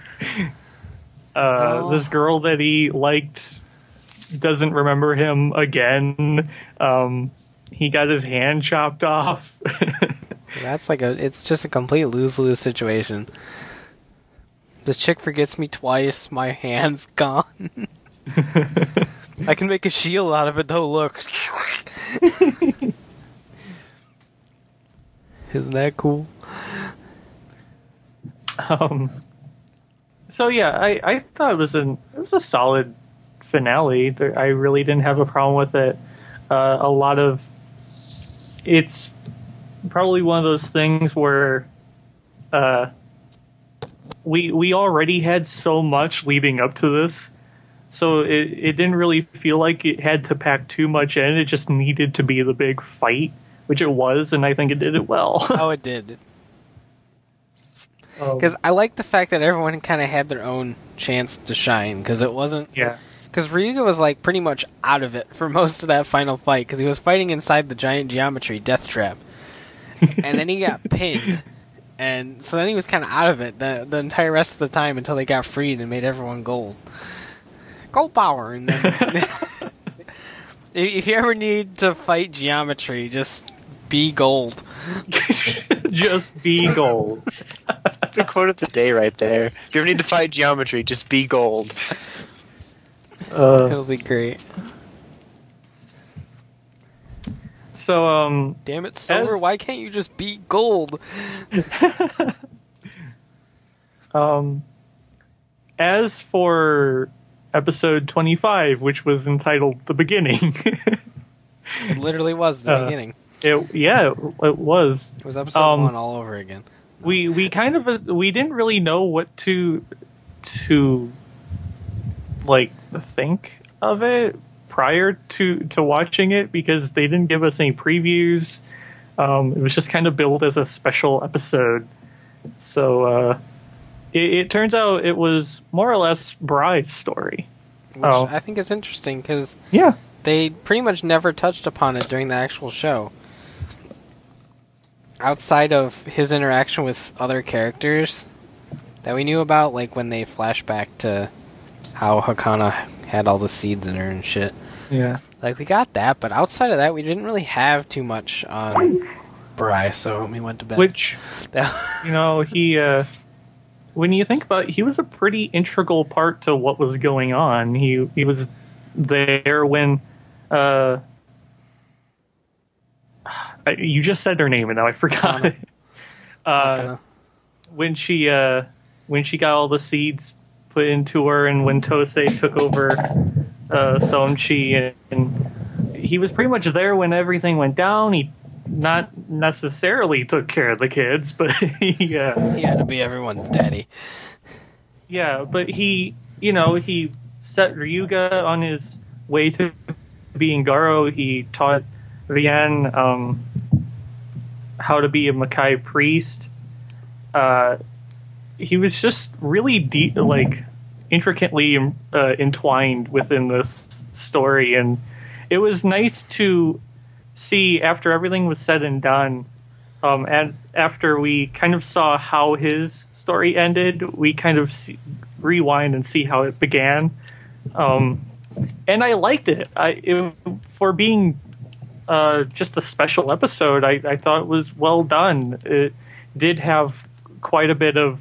This girl that he liked doesn't remember him again. He got his hand chopped off. That's it's just a complete lose-lose situation. This chick forgets me twice, my hand's gone. I can make a shield out of it though, look. Isn't that cool? So yeah, I thought it was a solid finale. I really didn't have a problem with it. It's probably one of those things where we already had so much leading up to this, so it didn't really feel like it had to pack too much in. It just needed to be the big fight, which it was, and I think it did it well. Oh, it did. Because I like the fact that everyone kind of had their own chance to shine, because it wasn't... Yeah. Because Ryuga was like pretty much out of it for most of that final fight, because he was fighting inside the giant geometry death trap. And then he got pinned. And so then he was kind of out of it the entire rest of the time until they got freed and made everyone gold. Gold power! And then if you ever need to fight geometry, just be gold. Just be gold. That's a quote of the day right there. If you ever need to fight geometry, just be gold. It'll be great. So, damn it, Silver, why can't you just beat gold? As for episode 25, which was entitled The Beginning. It literally was the beginning. It was. It was episode 1 all over again. We kind of we didn't really know what to like think of it prior to watching it, because they didn't give us any previews. It was just kind of billed as a special episode. So it turns out it was more or less Bride's story. Which I think is interesting, because yeah, they pretty much never touched upon it during the actual show. outside of his interaction with other characters that we knew about, like when they flash back to how Hakana had all the seeds in her and shit. Yeah. Like, we got that, but outside of that, we didn't really have too much on Bry, so we went to bed. Which, you know, he, when you think about it, he was a pretty integral part to what was going on. He was there when, you just said her name and now I forgot it. When she got all the seeds put into her, and when Tosei took over Sonchi, and he was pretty much there when everything went down. He not necessarily took care of the kids, but he had to be everyone's daddy. Yeah, but he set Ryuga on his way to being Garo. He taught Rian how to be a Makai priest. He was just really intricately entwined within this story, and it was nice to see after everything was said and done, and after we kind of saw how his story ended, we kind of rewind and see how it began, and I liked it. For being just a special episode, I thought it was well done. It did have quite a bit of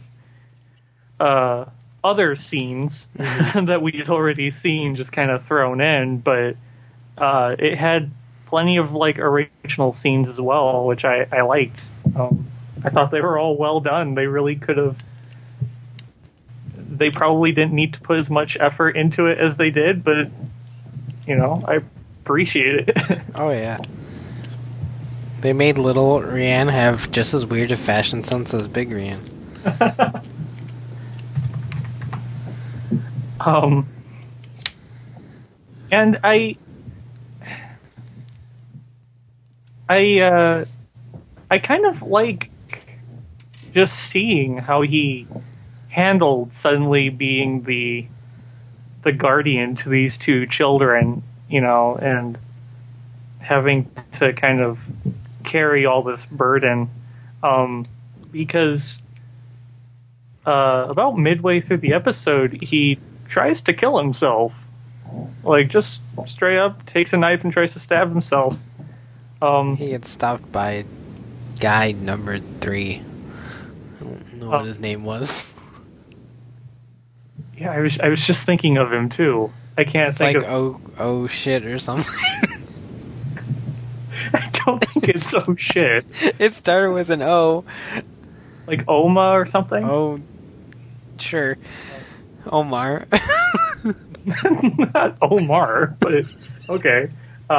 other scenes that we had already seen just kind of thrown in, but it had plenty of original scenes as well, which I liked. I thought they were all well done. They really could have. They probably didn't need to put as much effort into it as they did, but I appreciate it. Oh yeah. They made little Rian have just as weird a fashion sense as big Rian. And I kind of like just seeing how he handled suddenly being the guardian to these two children, and having to kind of carry all this burden, because about midway through the episode, he tries to kill himself. Just straight up takes a knife and tries to stab himself. He gets stopped by guide number 3. I don't know what his name was. Yeah, I was just thinking of him too. I can't think of oh shit or something. I don't think it's oh shit. It started with an O. Like Oma or something? Oh, sure. Omar. Not Omar, but okay.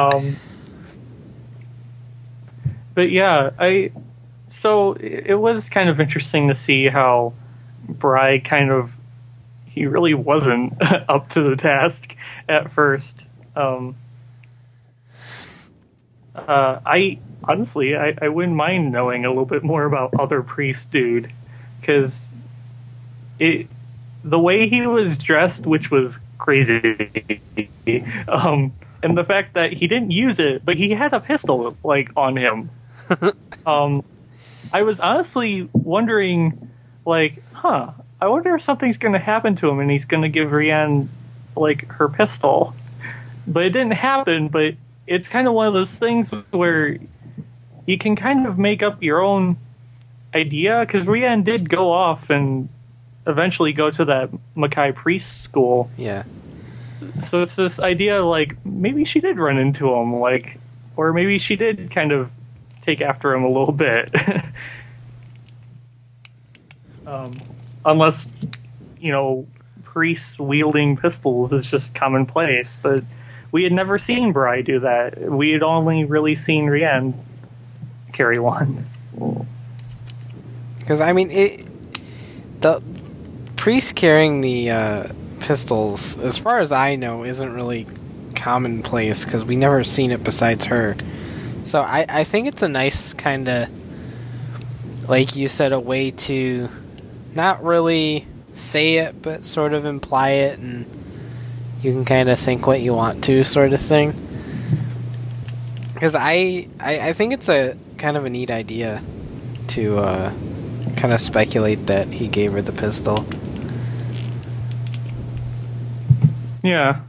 But yeah, so it was kind of interesting to see how Bry he really wasn't up to the task at first. I honestly, I wouldn't mind knowing a little bit more about Other Priest Dude, because the way he was dressed, which was crazy, and the fact that he didn't use it, but he had a pistol on him. I was honestly wondering, I wonder if something's going to happen to him and he's going to give Rian her pistol, but it didn't happen. But it's kind of one of those things where you can kind of make up your own idea, because Rian did go off and eventually go to that Makai priest school. Yeah. So it's this idea maybe she did run into him, or maybe she did kind of take after him a little bit. Unless, priests wielding pistols is just commonplace, but we had never seen Bry do that. We had only really seen Rian carry one. Because, the priest carrying the pistols, as far as I know, isn't really commonplace, because we never seen it besides her. So I think it's a nice kind of, like you said, a way to not really say it, but sort of imply it, and you can kind of think what you want to, sort of thing. Because I think it's a kind of a neat idea. to kind of speculate that he gave her the pistol. Yeah.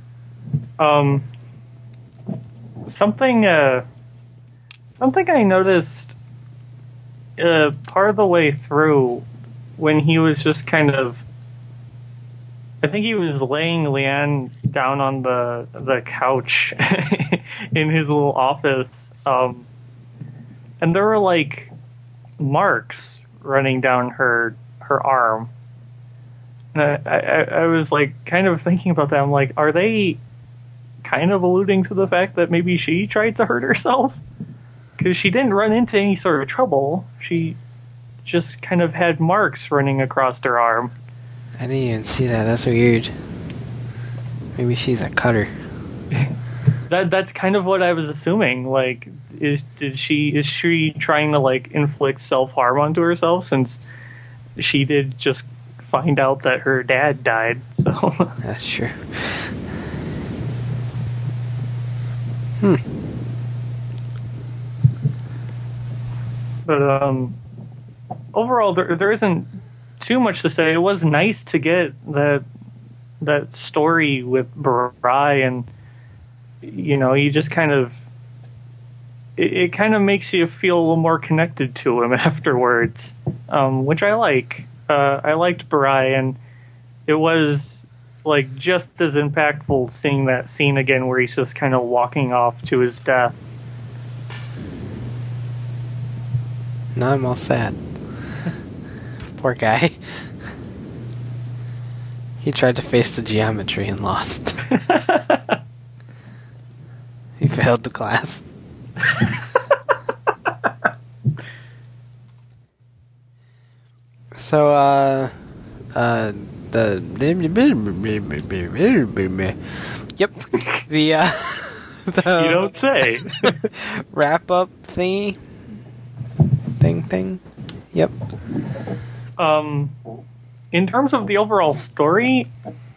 Something I noticed part of the way through when he was just kind of, I think he was laying Leanne down on the couch in his little office, and there were like marks running down her arm. And I was like kind of thinking about that. I'm like, are they kind of alluding to the fact that maybe she tried to hurt herself? Because she didn't run into any sort of trouble. She just kind of had marks running across her arm. I didn't even see that. That's weird. Maybe she's a cutter. That's kind of what I was assuming. Like, is she trying to like inflict self-harm onto herself, since she did just find out that her dad died? So that's true. But overall, there isn't too much to say. It was nice to get that story with Bry, and you just kind of it kind of makes you feel a little more connected to him afterwards, which I like. I liked Bry, and it was like just as impactful seeing that scene again where he's just kind of walking off to his death. Now I'm all sad. Poor guy. He tried to face the geometry and lost. He failed the class. So, yep, the You don't say. wrap up thingy thing. Yep. In terms of the overall story,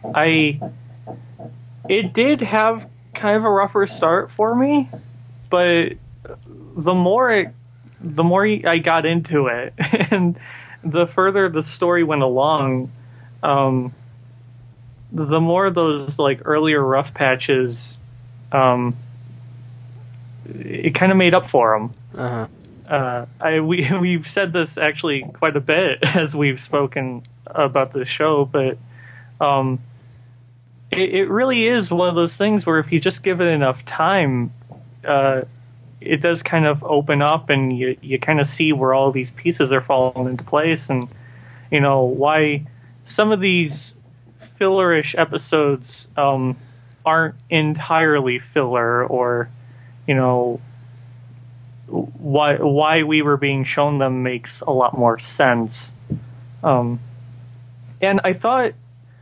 it did have kind of a rougher start for me, but the more I got into it, and the further the story went along, the more those like earlier rough patches, it kind of made up for them. We've said this actually quite a bit as we've spoken about the show, but it really is one of those things where if you just give it enough time, it does kind of open up, and you kind of see where all these pieces are falling into place, and why some of these fillerish episodes aren't entirely filler, or why we were being shown them makes a lot more sense. And I thought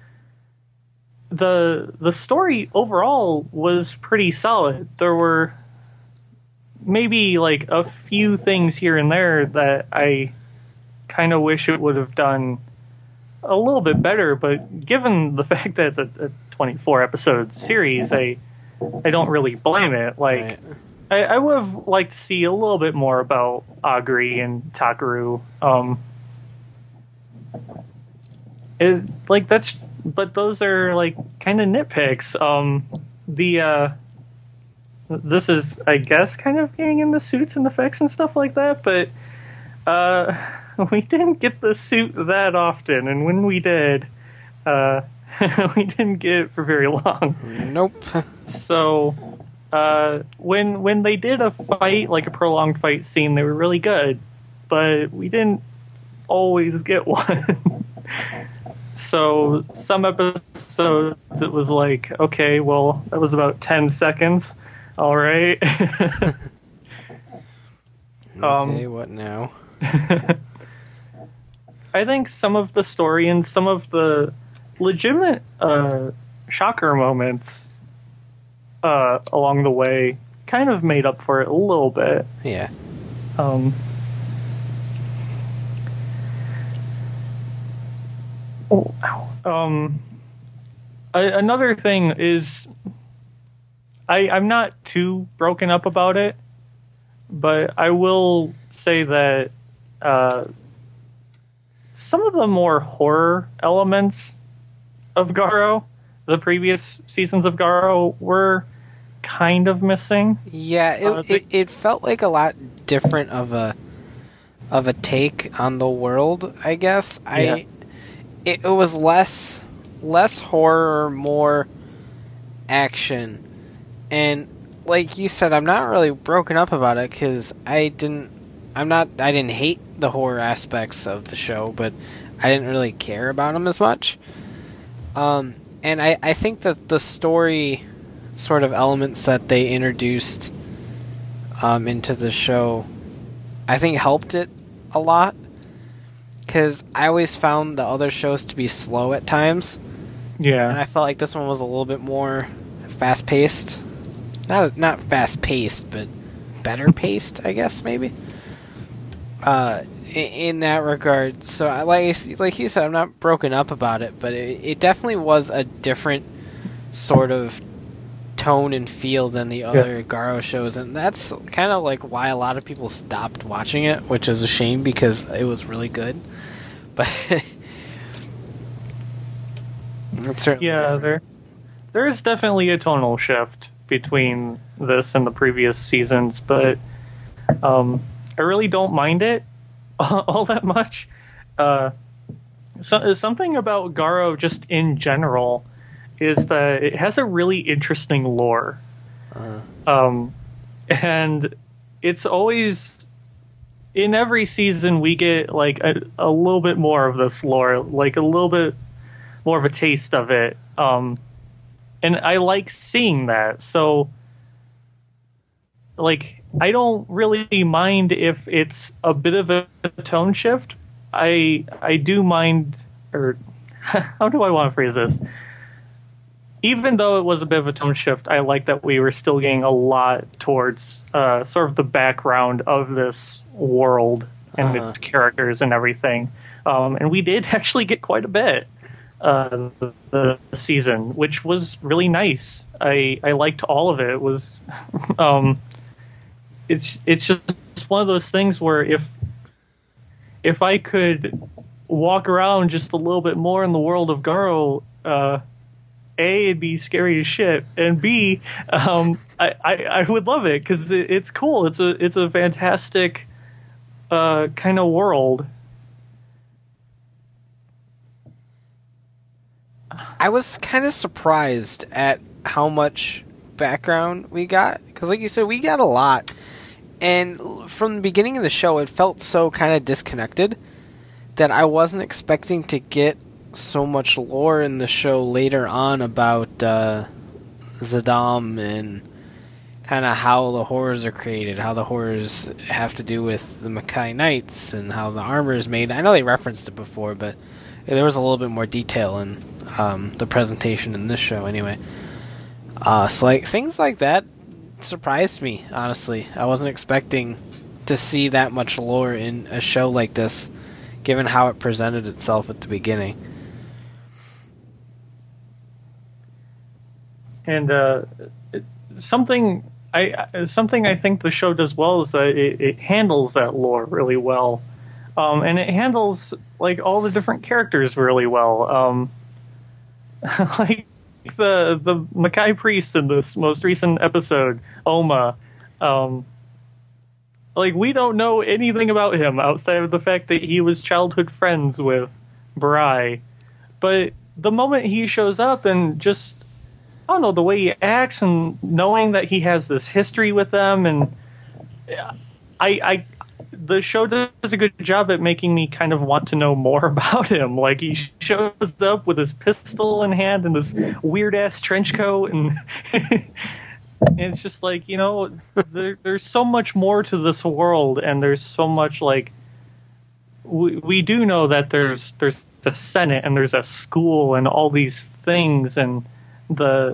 the story overall was pretty solid. There were maybe like a few things here and there that I kind of wish it would have done a little bit better, but given the fact that it's a 24 episode series, I don't really blame it. Like, right. I would have liked to see a little bit more about Agri and Takaru. But those are like kind of nitpicks. This is, I guess, kind of getting into suits and effects and stuff like that, but we didn't get the suit that often, and when we did, we didn't get it for very long. Nope. So, when they did a fight, like a prolonged fight scene, they were really good, but we didn't always get one. So, some episodes it was like, okay, well, that was about 10 seconds. All right. Okay, what now? I think some of the story and some of the legitimate shocker moments along the way kind of made up for it a little bit. Yeah. Another thing is, I'm not too broken up about it, but I will say that some of the more horror elements of Garo, the previous seasons of Garo, were kind of missing. Yeah, it felt like a lot different of a take on the world, I guess. Yeah. It was less horror, more action, and like you said, I'm not really broken up about it because I didn't hate the horror aspects of the show, but I didn't really care about them as much. And I think that the story sort of elements that they introduced into the show, I think helped it a lot. Because I always found the other shows to be slow at times. Yeah. And I felt like this one was a little bit more fast-paced. Not fast-paced, but better paced, I guess, maybe. In that regard. So, like you said, I'm not broken up about it, but it definitely was a different sort of tone and feel than the other Garo shows, and that's kind of like why a lot of people stopped watching it, which is a shame because it was really good. But it's certainly different. there is definitely a tonal shift between this and the previous seasons, but I really don't mind it all that much. Something about Garo just in general is that it has a really interesting lore. And it's always, in every season we get like a little bit more of this lore, like a little bit more of a taste of it. And I like seeing that. So like, I don't really mind if it's a bit of a tone shift. I do mind, or how do I want to phrase this? Even though it was a bit of a tone shift, I like that we were still getting a lot towards sort of the background of this world and its characters and everything. And we did actually get quite a bit the season, which was really nice. I liked all of it. It was it's just one of those things where if I could walk around just a little bit more in the world of Garo, A, it'd be scary as shit, and B, I would love it because it's cool. It's a fantastic kind of world. I was kind of surprised at how much background we got, because like you said, we got a lot, and from the beginning of the show, it felt so kind of disconnected that I wasn't expecting to get so much lore in the show later on about Z'Dam and kind of how the horrors are created, how the horrors have to do with the Makai Knights, and how the armor is made. I know they referenced it before, but there was a little bit more detail in the presentation in this show anyway. So like things like that surprised me, honestly. I wasn't expecting to see that much lore in a show like this, given how it presented itself at the beginning. And something I think the show does well is that it handles that lore really well, and it handles like all the different characters really well. Like the Makai priest in this most recent episode, Oma. Like, we don't know anything about him outside of the fact that he was childhood friends with Barai, but the moment he shows up and just, I don't know, the way he acts and knowing that he has this history with them, and the show does a good job at making me kind of want to know more about him. Like, he shows up with his pistol in hand and this weird-ass trench coat, and and it's just like, you know, there's so much more to this world, and there's so much, like, we do know that there's the Senate, and there's a school, and all these things, and the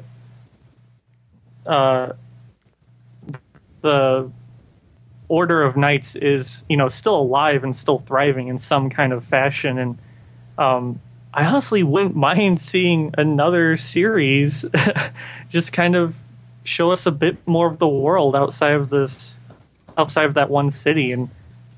Order of Knights is, you know, still alive and still thriving in some kind of fashion, and I honestly wouldn't mind seeing another series just kind of show us a bit more of the world outside of that one city, and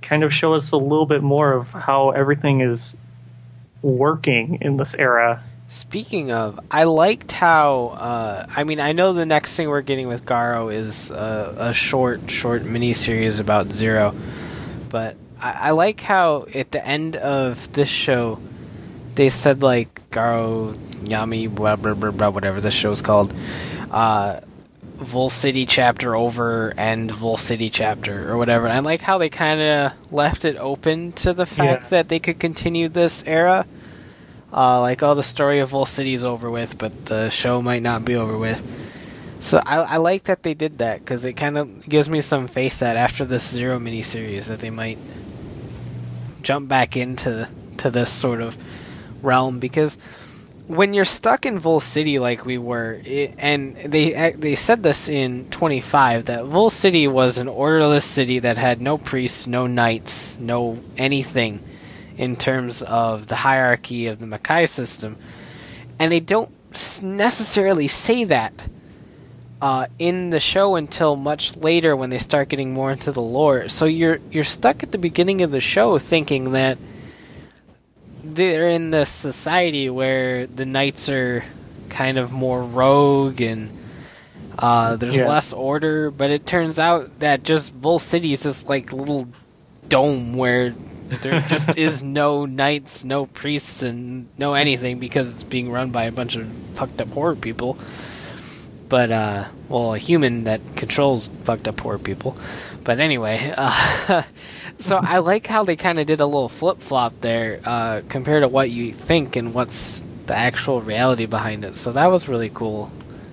kind of show us a little bit more of how everything is working in this era. Speaking of, I liked how, I know the next thing we're getting with Garo is a short miniseries about Zero, but I like how at the end of this show, they said, like, Garo, Yami, blah, blah, blah, blah, whatever this show's called, Vol City chapter over, end Vol City chapter, or whatever. And I like how they kind of left it open to the fact that they could continue this era. Like, the story of Vol City is over with, but the show might not be over with. So I like that they did that, because it kind of gives me some faith that after this Zero miniseries that they might jump back into this sort of realm, because when you're stuck in Vol City like we were, and they said this in 25, that Vol City was an orderless city that had no priests, no knights, no anything in terms of the hierarchy of the Makai system, and they don't necessarily say that in the show until much later when they start getting more into the lore. So you're stuck at the beginning of the show thinking that they're in this society where the knights are kind of more rogue and there's less order, but it turns out that just Vol City is this like little dome where there just is no knights, no priests, and no anything, because it's being run by a bunch of fucked up horror people. But, a human that controls fucked up horror people. But anyway, so I like how they kind of did a little flip-flop there, compared to what you think and what's the actual reality behind it. So that was really cool.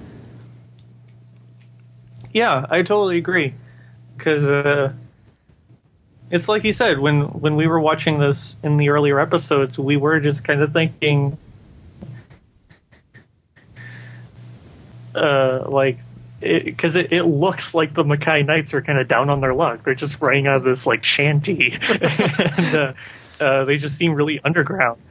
Yeah, I totally agree. Because it's like you said, when we were watching this in the earlier episodes, we were just kind of thinking, because it looks like the Makai Knights are kind of down on their luck. They're just running out of this like shanty, and they just seem really underground.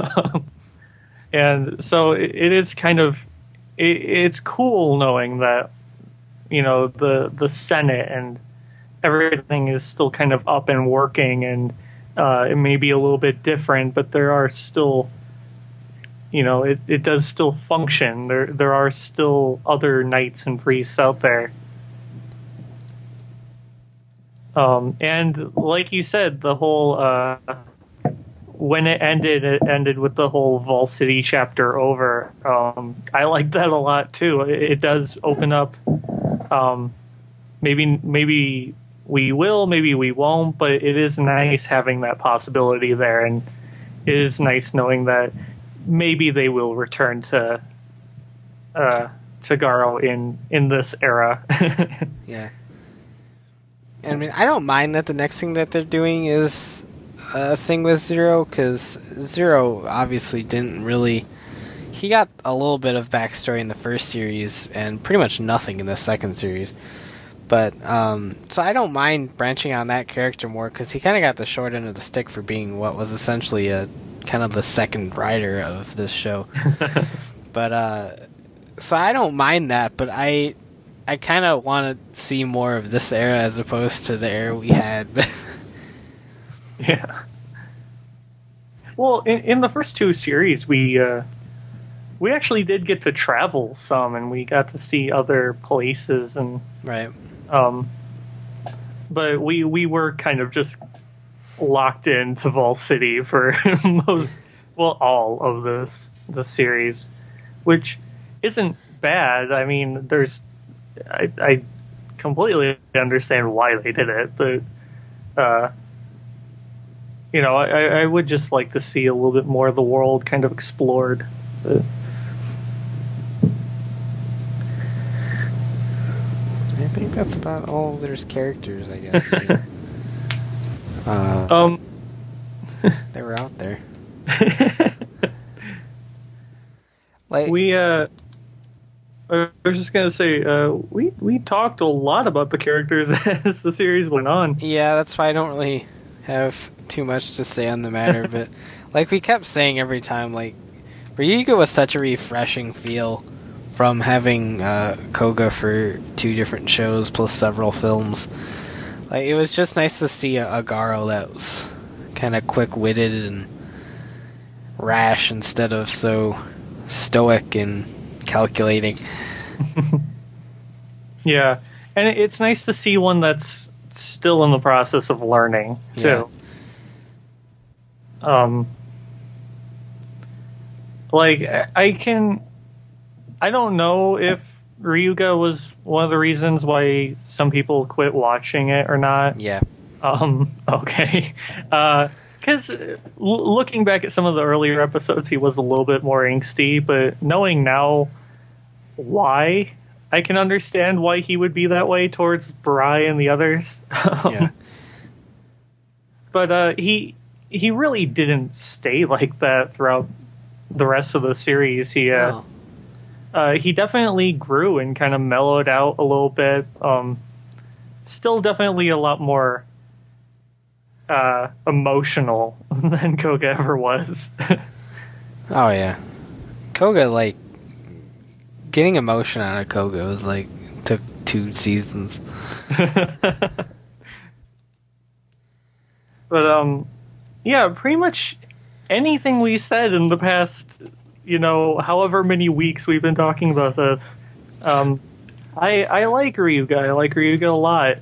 And so it is kind of it's cool knowing that, you know, the Senate and everything is still kind of up and working, and it may be a little bit different, but there are still, you know, it does still function. There are still other knights and priests out there. And like you said, the whole when it ended with the whole Vol City chapter over. I like that a lot too. It does open up. Maybe we will, maybe we won't, but it is nice having that possibility there, and it is nice knowing that maybe they will return to Garo in this era. Yeah. I mean, I don't mind that the next thing that they're doing is a thing with Zero, because Zero obviously didn't really... He got a little bit of backstory in the first series, and pretty much nothing in the second series. But, so I don't mind branching on that character more, because he kind of got the short end of the stick for being what was essentially a kind of the second writer of this show. But, so I don't mind that, but I kind of want to see more of this era as opposed to the era we had. Yeah. Well, in the first two series, we actually did get to travel some, and we got to see other places, and right. But we were kind of just locked into Vol City for all of the series, which isn't bad. I mean, I completely understand why they did it, but you know, I would just like to see a little bit more of the world kind of explored. But I think that's about all there's characters, I guess. They were out there. Like I was just gonna say, we talked a lot about the characters as the series went on. Yeah, that's why I don't really have too much to say on the matter, but like we kept saying every time, like Ryuga was such a refreshing feel from having Koga for 2 different shows plus several films. Like, it was just nice to see a Garo that was kind of quick-witted and rash instead of so stoic and calculating. Yeah, and it's nice to see one that's still in the process of learning too. Yeah. Like I don't know if Ryuga was one of the reasons why some people quit watching it or not. Yeah. Okay. Because looking back at some of the earlier episodes, he was a little bit more angsty, but knowing now why, I can understand why he would be that way towards Barai and the others. Yeah. But he really didn't stay like that throughout the rest of the series. He definitely grew and kind of mellowed out a little bit. Still definitely a lot more emotional than Koga ever was. Oh, yeah. Koga, like, getting emotion out of Koga was, like, took 2 seasons. But, yeah, pretty much anything we said in the past, however many weeks we've been talking about this, I like Ryuga. I like Ryuga a lot.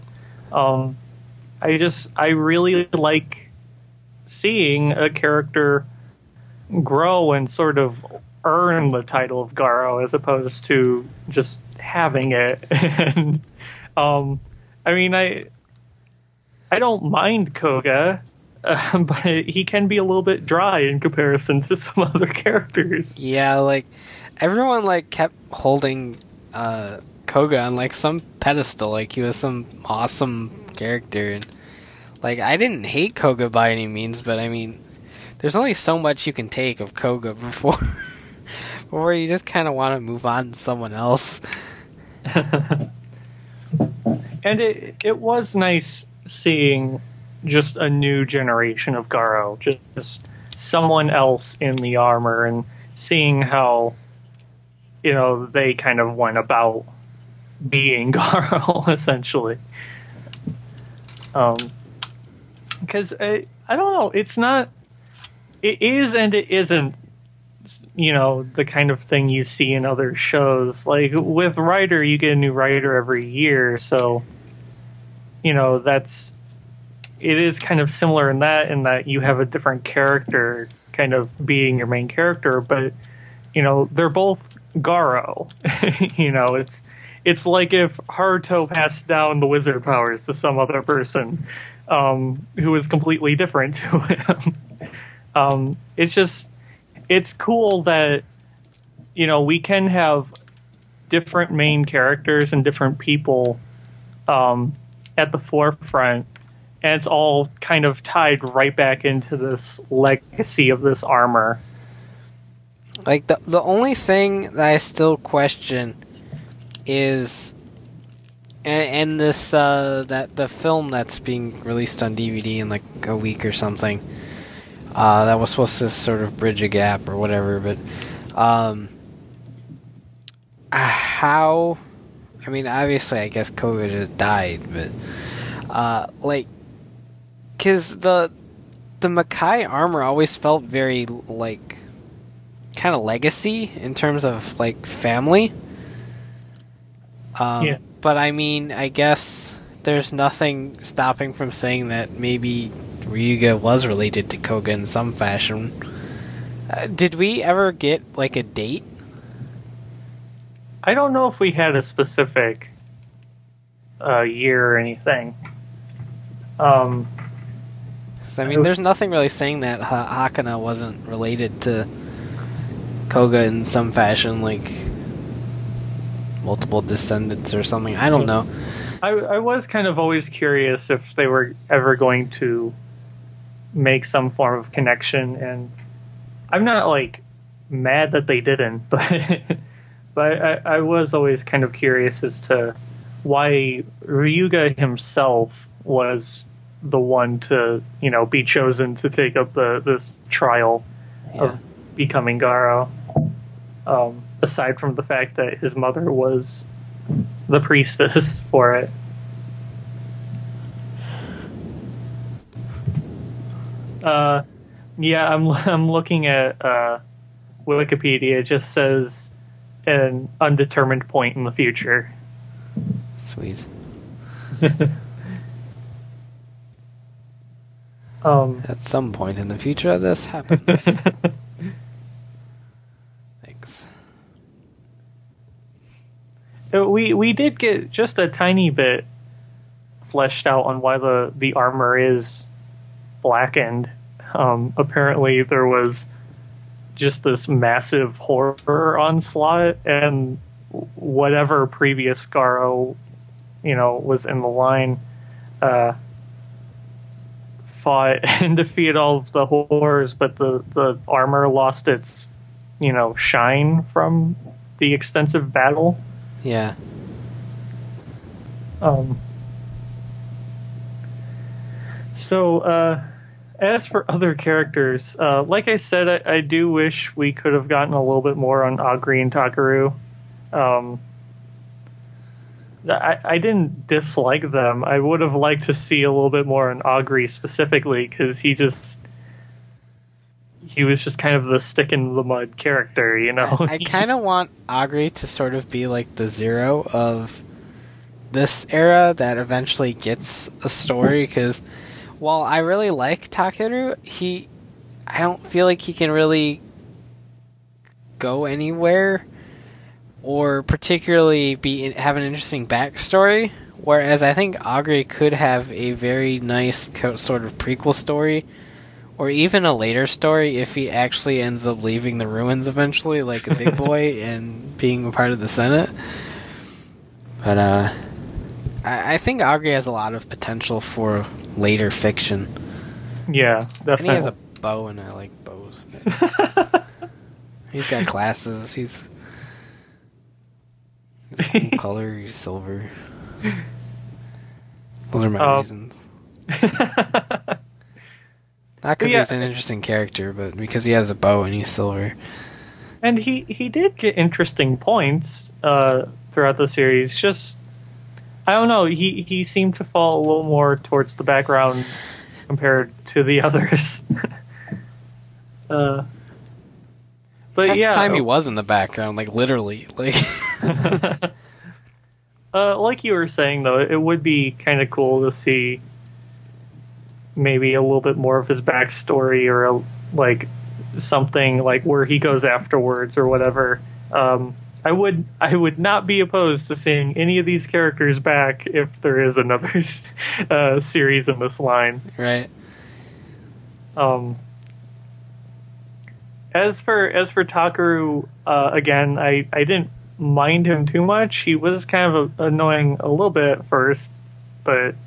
I really like seeing a character grow and sort of earn the title of Garo as opposed to just having it. And I mean, I don't mind Koga, but he can be a little bit dry in comparison to some other characters. Yeah, like, everyone, like, kept holding Koga on, like, some pedestal, like he was some awesome character, and, like, I didn't hate Koga by any means, but, I mean, there's only so much you can take of Koga before you just kind of want to move on to someone else. And it was nice seeing just a new generation of Garo, just someone else in the armor, and seeing how, they kind of went about being Garo, essentially. Because, I don't know, it is and it isn't, the kind of thing you see in other shows. Like, with Rider, you get a new Rider every year, so, it is kind of similar in that you have a different character kind of being your main character, but, they're both Garo. It's like if Haruto passed down the wizard powers to some other person who is completely different to him. It's cool that, we can have different main characters and different people at the forefront, and it's all kind of tied right back into this legacy of this armor. Like, the only thing that I still question is, and this, that the film that's being released on DVD in, like, a week or something, that was supposed to sort of bridge a gap or whatever, but, how, I mean, obviously, I guess Koga just died, but, like, because the Makai armor always felt very, like, kind of legacy in terms of, like, family. Yeah. But, I mean, I guess there's nothing stopping from saying that maybe Ryuga was related to Koga in some fashion. Did we ever get, like, a date? I don't know if we had a specific year or anything. I mean, there's nothing really saying that Hakana wasn't related to Koga in some fashion, like multiple descendants or something. I don't know. I was kind of always curious if they were ever going to make some form of connection, and I'm not, like, mad that they didn't, but I was always kind of curious as to why Ryuga himself was the one to, be chosen to take up this trial of becoming Garo. Aside from the fact that his mother was the priestess for it. Yeah, I'm looking at Wikipedia. It just says an undetermined point in the future. Sweet. At some point in the future, this happens. Thanks. We did get just a tiny bit fleshed out on why the armor is blackened. Apparently, there was just this massive horror onslaught, and whatever previous Garo, was in the line, fought and defeated all of the horrors, but the armor lost its, shine from the extensive battle. Yeah. So, as for other characters, like I said, I do wish we could have gotten a little bit more on Agri and Takaru. I didn't dislike them. I would have liked to see a little bit more on Agri specifically, because he was just kind of the stick in the mud character, I kind of want Agri to sort of be like the Zero of this era that eventually gets a story, because while I really like Takeru, I don't feel like he can really go anywhere or particularly have an interesting backstory, whereas I think Agri could have a very nice sort of prequel story, or even a later story if he actually ends up leaving the ruins eventually, like a big boy, and being a part of the Senate. But I think Agri has a lot of potential for later fiction. Yeah, definitely. And he has a bow, and I like bows. He's got glasses. He's a cool color. He's silver. Those are my reasons. Not because he's an interesting character, but because he has a bow and he's silver. And he did get interesting points throughout the series. Just, I don't know, he seemed to fall a little more towards the background compared to the others. But Half yeah, the time he was in the background, like literally, like. Like you were saying, though, it would be kind of cool to see maybe a little bit more of his backstory, or like something like where he goes afterwards or whatever. I would not be opposed to seeing any of these characters back if there is another series in this line. Right. As for Takaru, again, I didn't mind him too much. He was kind of annoying a little bit at first, but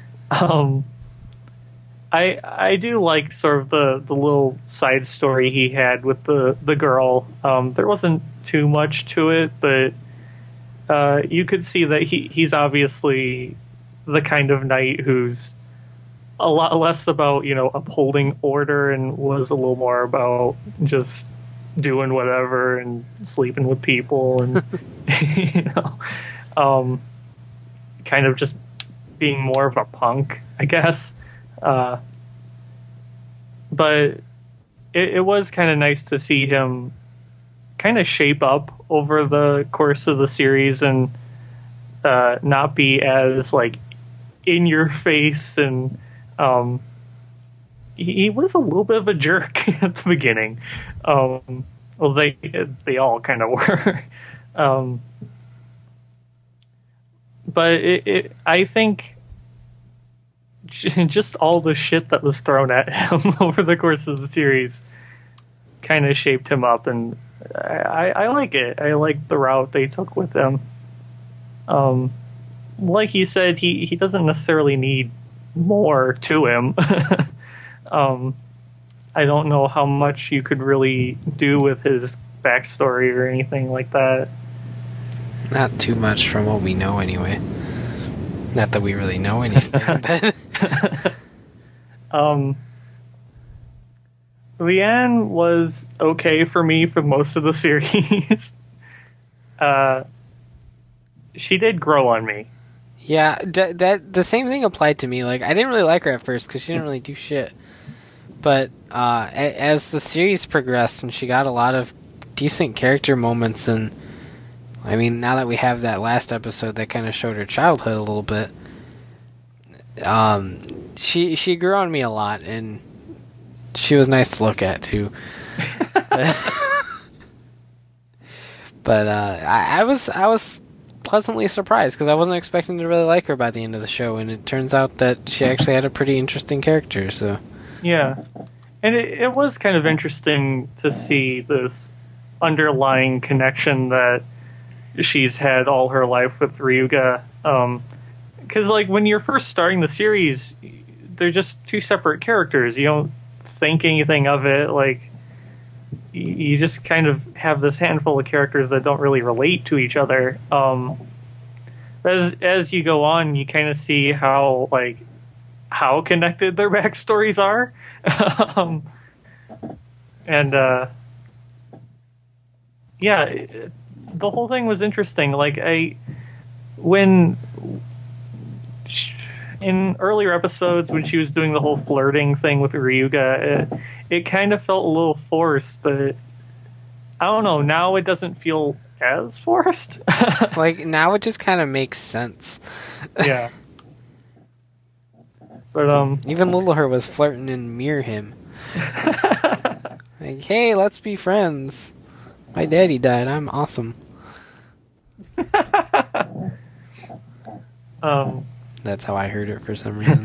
I do like sort of the little side story he had with the girl. There wasn't too much to it, but you could see that he's obviously the kind of knight who's a lot less about, upholding order, and was a little more about just doing whatever and sleeping with people and, kind of just being more of a punk, I guess. But it was kind of nice to see him kind of shape up over the course of the series and not be as, like, in your face, and he was a little bit of a jerk at the beginning. Well, they all kind of were. But I think just all the shit that was thrown at him over the course of the series kind of shaped him up, and I like it. I like the route they took with him. Like you said, he doesn't necessarily need more to him. I don't know how much you could really do with his backstory or anything like that. Not too much from what we know, anyway. Not that we really know anything, but... Leanne was okay for me for most of the series. She did grow on me. Yeah, that the same thing applied to me. Like, I didn't really like her at first because she didn't really do shit. But as the series progressed and she got a lot of decent character moments, and I mean, now that we have that last episode that kind of showed her childhood a little bit, she grew on me a lot, and she was nice to look at too. But I was pleasantly surprised because I wasn't expecting to really like her by the end of the show, and it turns out that she actually had a pretty interesting character. So yeah, and it was kind of interesting to see this underlying connection that she's had all her life with Ryuga. Because like when you're first starting the series, they're just two separate characters. You don't think anything of it. Like you just kind of have this handful of characters that don't really relate to each other. As you go on, you kind of see how connected their backstories are. Yeah, the whole thing was interesting. Like in earlier episodes when she was doing the whole flirting thing with Ryuga, it kind of felt a little forced, but I don't know, now it doesn't feel as forced. like now it just kind of makes sense. Yeah. But even Littleher was flirting and mirror him. Like, hey, let's be friends. My daddy died. I'm awesome. That's how I heard it for some reason.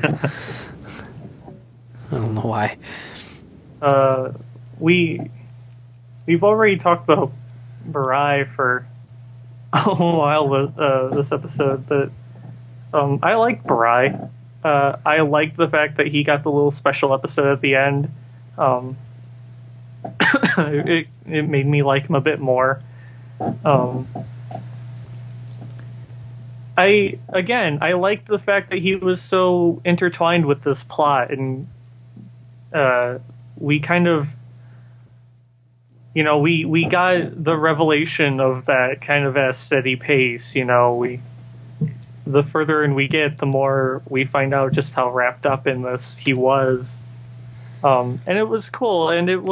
I don't know why. We've already talked about Barai for a while this episode, but I like Barai. I liked the fact that he got the little special episode at the end. It made me like him a bit more. I liked the fact that he was so intertwined with this plot, and we kind of, we got the revelation of that kind of at a steady pace. The further in we get, the more we find out just how wrapped up in this he was. And it was cool, and it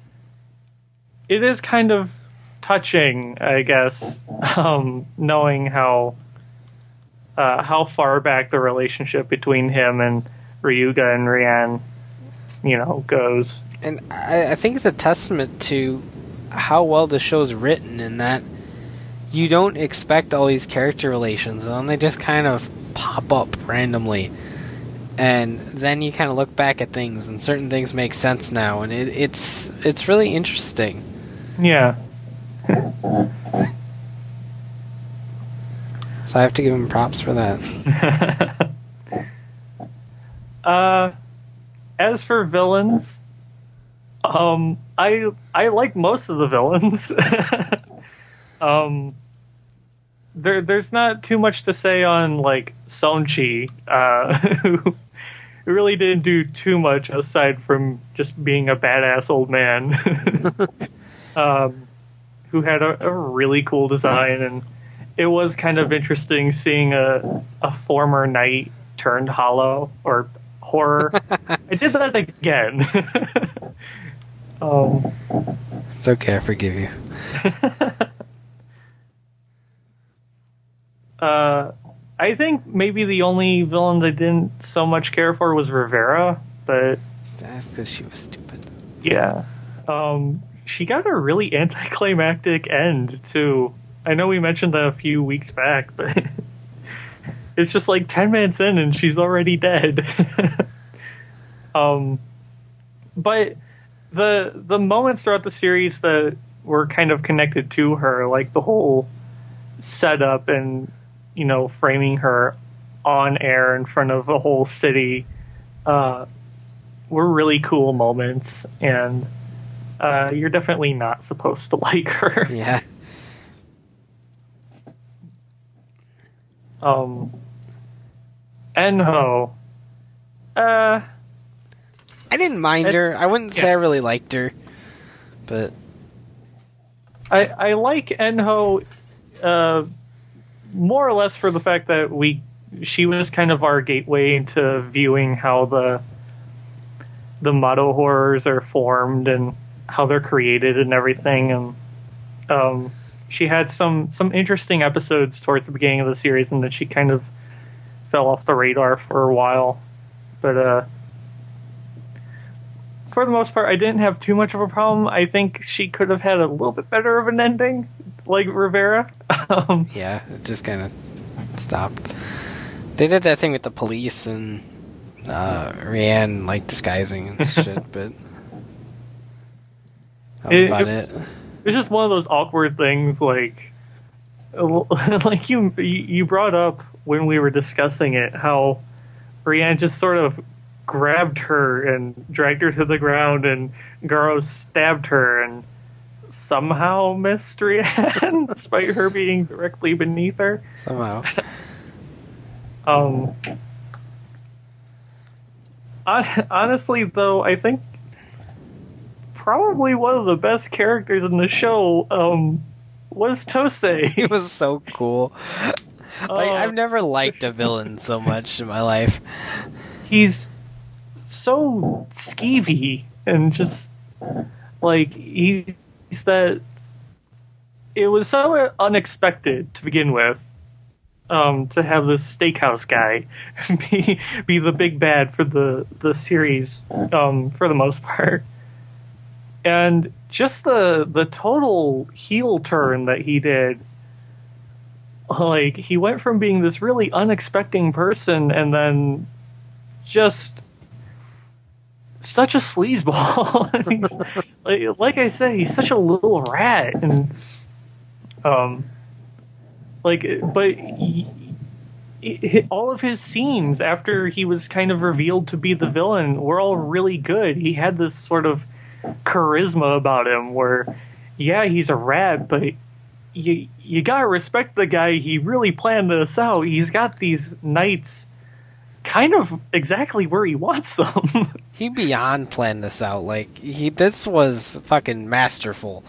is kind of touching, I guess, knowing how far back the relationship between him and Ryuga and Rian, goes. And I think it's a testament to how well the show's written, in that you don't expect all these character relations, and then they just kind of pop up randomly. And then you kind of look back at things, and certain things make sense now, and it's really interesting. Yeah. So I have to give him props for that. As for villains, I like most of the villains. There's not too much to say on like Sonchi, who really didn't do too much aside from just being a badass old man, who had a really cool design, and it was kind of interesting seeing a former knight turned hollow or horror. I did that again. It's okay, I forgive you. I think maybe the only villain I didn't so much care for was Rivera, but that's because she was stupid. Yeah. She got a really anticlimactic end too. I know we mentioned that a few weeks back, but it's just like 10 minutes in and she's already dead. But the moments throughout the series that were kind of connected to her, like the whole setup and framing her on air in front of a whole city, were really cool moments, and you're definitely not supposed to like her. Yeah. Enho. I didn't mind her. I wouldn't say I really liked her, but I like Enho more or less for the fact that she was kind of our gateway into viewing how the Mado horrors are formed and how they're created and everything. And she had some interesting episodes towards the beginning of the series, and then she kind of fell off the radar for a while. But for the most part, I didn't have too much of a problem. I think she could have had a little bit better of an ending, like Rivera. Yeah, it just kind of stopped. They did that thing with the police and Rianne like disguising and shit, but that was about it. It's just one of those awkward things, like you brought up when we were discussing it, how Rianne just sort of grabbed her and dragged her to the ground, and Garo stabbed her and somehow missed Rianne, despite her being directly beneath her. Somehow. Honestly, though, I think probably one of the best characters in the show was Tosei. He was so cool. I've never liked a villain so much in my life. He's so skeevy and just like he's that. It was so unexpected to begin with. To have this steakhouse guy be the big bad for the series, for the most part. And just the total heel turn that he did. Like, he went from being this really unexpected person and then just such a sleazeball. like I said, he's such a little rat. And all of his scenes after he was kind of revealed to be the villain were all really good. He had this sort of charisma about him where, yeah, he's a rat, but you gotta respect the guy. He really planned this out. He's got these knights kind of exactly where he wants them. He beyond planned this out. This was fucking masterful.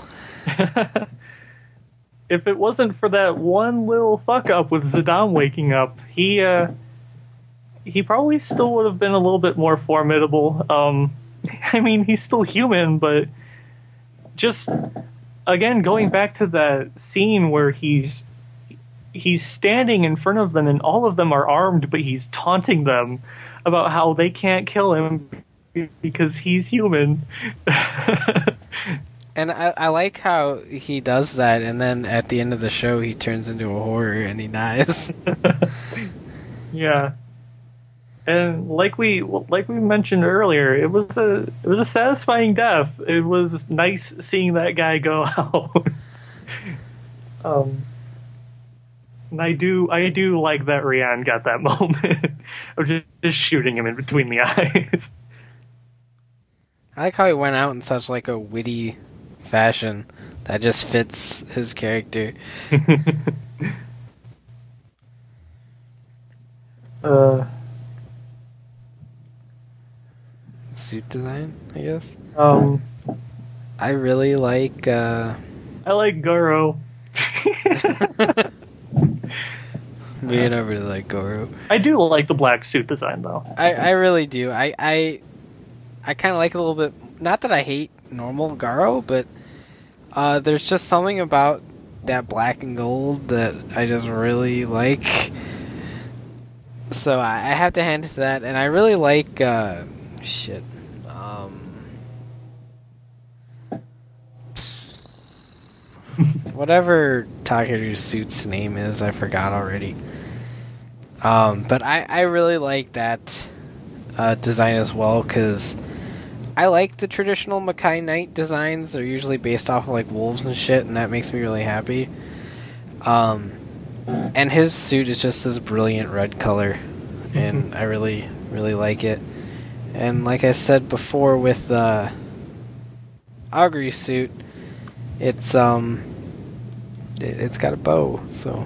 If it wasn't for that one little fuck up with Zidane waking up, he probably still would have been a little bit more formidable. I mean, he's still human, but just again going back to that scene where he's standing in front of them and all of them are armed, but he's taunting them about how they can't kill him because he's human. And I like how he does that, and then at the end of the show, he turns into a horror and he dies. Yeah, and like we mentioned earlier, it was a satisfying death. It was nice seeing that guy go out. And I do like that Rianne got that moment of just shooting him in between the eyes. I like how he went out in such like a witty fashion that just fits his character. Suit design, I guess. I really like. I like Garo. Me and I really like Garo. I do like the black suit design, though. I really do. I kind of like it a little bit. Not that I hate normal Garo, but there's just something about that black and gold that I just really like. So I have to hand it to that, and I really like whatever Takeru's suit's name is, I forgot already. But I really like that design as well, because I like the traditional Makai Knight designs. They're usually based off of like wolves and shit, and that makes me really happy. And his suit is just this brilliant red color, and I really, really like it. And like I said before with the Augury suit, it's got a bow, so.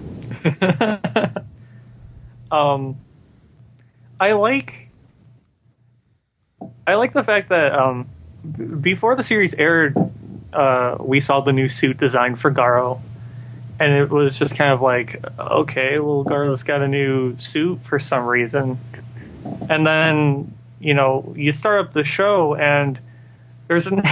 I like the fact that before the series aired, we saw the new suit design for Garo, and it was just kind of like, okay, well, Garo's got a new suit for some reason. And then, you start up the show and there's an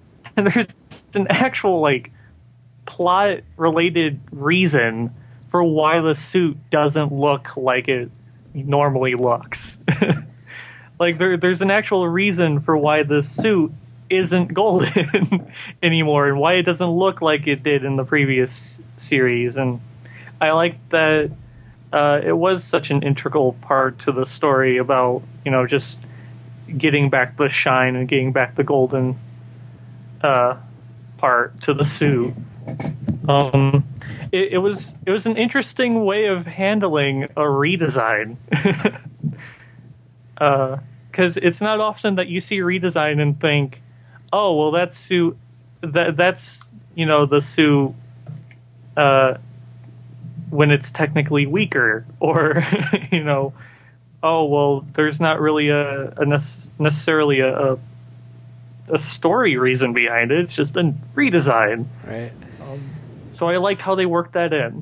actual like plot related reason for why the suit doesn't look like it normally looks. Like there's an actual reason for why the suit isn't golden anymore and why it doesn't look like it did in the previous series. And I like that it was such an integral part to the story about, just getting back the shine and getting back the golden part to the suit. It was an interesting way of handling a redesign. Because it's not often that you see redesign and think, oh, well, that suit, that's the suit when it's technically weaker, or oh, well, there's not really necessarily a story reason behind it. It's just a redesign, Right. So I liked how they worked that in.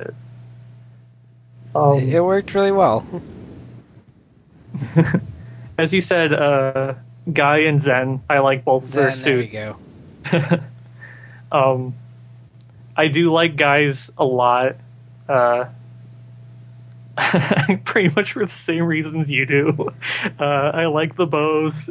It worked really well. As you said, Guy and Zen, I like both of their There we suits. go. I do like Guy's a lot. Pretty much for the same reasons you do. I like the bows.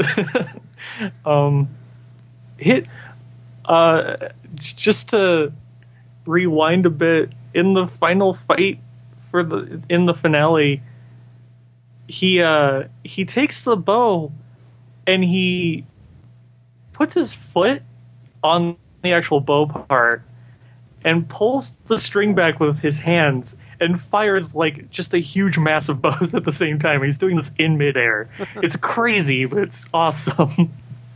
Just to rewind a bit, in the final fight in the finale, he takes the bow and he puts his foot on the actual bow part and pulls the string back with his hands and fires like just a huge mass of bows at the same time. He's doing this in midair. It's crazy, but it's awesome.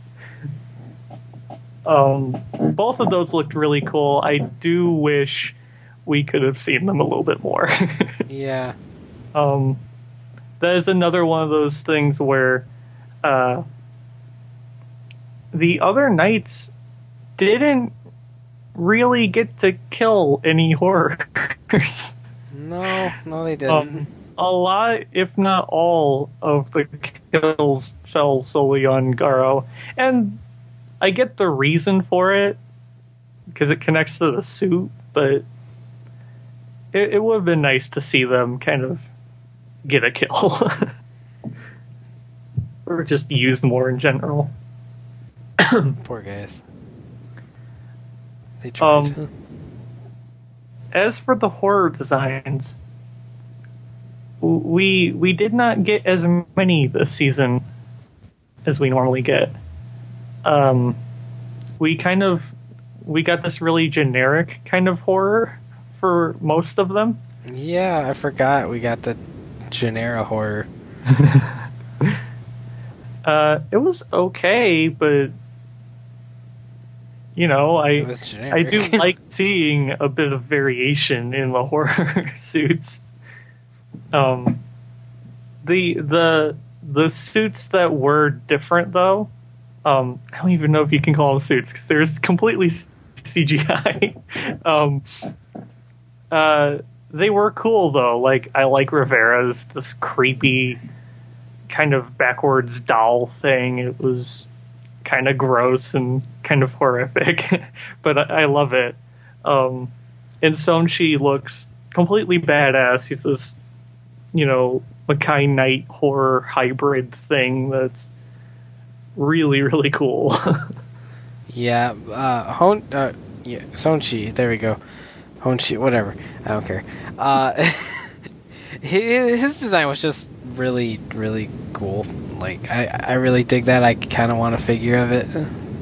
Both of those looked really cool. I do wish we could have seen them a little bit more. Yeah. That is another one of those things where the other knights didn't really get to kill any horrors. No, they didn't. A lot, if not all, of the kills fell solely on Garo. And I get the reason for it, because it connects to the suit, but it would have been nice to see them kind of get a kill. Or just used more in general. Poor guys. They tried. As for the horror designs, we did not get as many this season as we normally get. We got this really generic kind of horror for most of them. Yeah, I forgot we got the Genera horror. It was okay, but It was I generic. do like seeing a bit of variation in the horror suits. The suits that were different, though, I don't even know if you can call them suits because they're completely CGI. They were cool, though. Like, I like Rivera's, this creepy kind of backwards doll thing. It was kind of gross and kind of horrific, but I love it. And Sonchi looks completely badass. He's this, Makai Knight horror hybrid thing that's really, really cool. Yeah, Sonchi, there we go. Honchi, whatever. I don't care. His design was just really, really cool. Like, I really dig that. I kind of want a figure of it.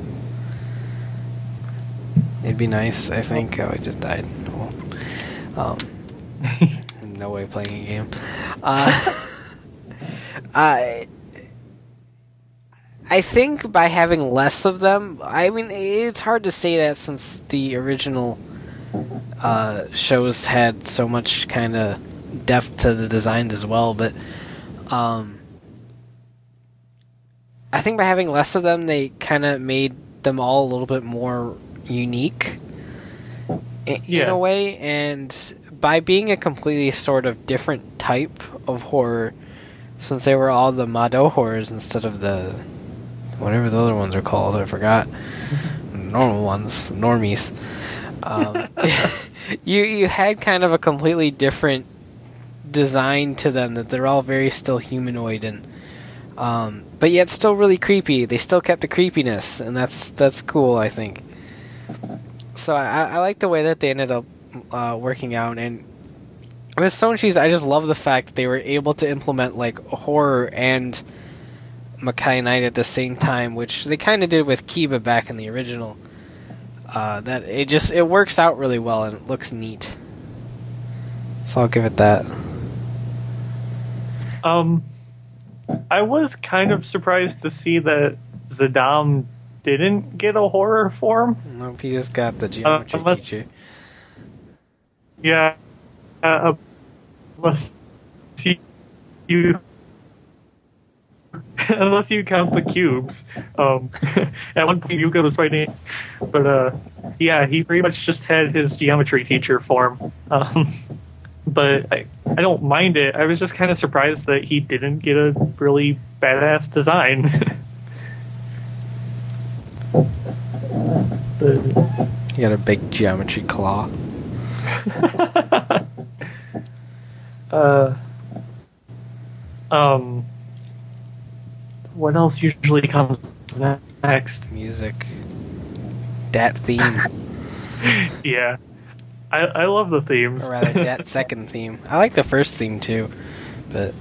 It'd be nice, I think. Oh, I just died. Well, no way of playing a game. I think by having less of them, I mean, it's hard to say that since the original shows had so much kind of depth to the designs as well, but I think by having less of them, they kind of made them all a little bit more unique in a way, and by being a completely sort of different type of horror, since they were all the Mado horrors instead of the whatever the other ones are called, I forgot. Normal ones, normies. You had kind of a completely different design to them, that they're all very still humanoid and but yet still really creepy. They still kept the creepiness, and that's cool, I think. So I like the way that they ended up working out, and with Stone Cheese, I just love the fact that they were able to implement like horror and Makai Knight at the same time, which they kind of did with Kiba back in the original. That it works out really well and it looks neat. So I'll give it that. I was kind of surprised to see that Zidane didn't get a horror form. Nope, he just got the geometry teacher. Yeah, unless you unless you count the cubes. At one point, Yuko was fighting, but yeah, he pretty much just had his geometry teacher form. But I don't mind it. I was just kind of surprised that he didn't get a really badass design. He got a big geometry claw. What else usually comes next? Music. That theme. Yeah. I love the themes. Or rather, that second theme. I like the first theme too, but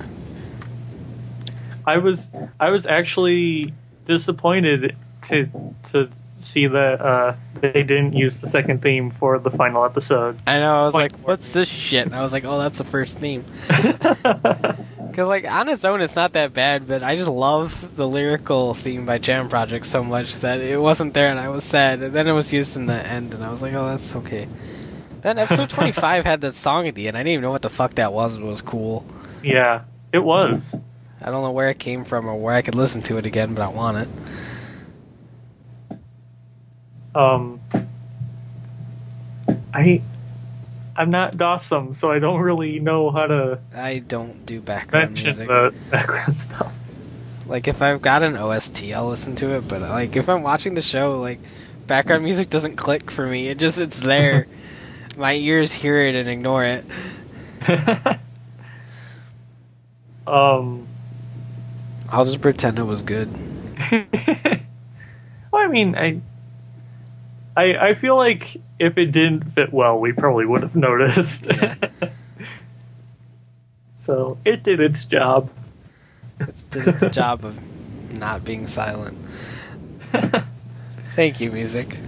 I was actually disappointed to see that they didn't use the second theme for the final episode. I know. I was like, "What's this shit?" And I was like, "Oh, that's the first theme." Because like on its own, it's not that bad, but I just love the lyrical theme by Jam Project so much that it wasn't there, and I was sad. And then it was used in the end, and I was like, "Oh, that's okay." Then episode 25 had this song at the end. I didn't even know what the fuck that was. It was cool. Yeah, it was. I don't know where it came from or where I could listen to it again, but I want it. I'm not Dawson, so I don't really know how to. I don't do background mention music. The background stuff. Like if I've got an OST, I'll listen to it. But like if I'm watching the show, like background music doesn't click for me. It's there. My ears hear it and ignore it. I'll just pretend it was good. Well, I mean, I feel like if it didn't fit well, we probably would have noticed. Yeah. So it did its job. It did its job of not being silent. Thank you, music.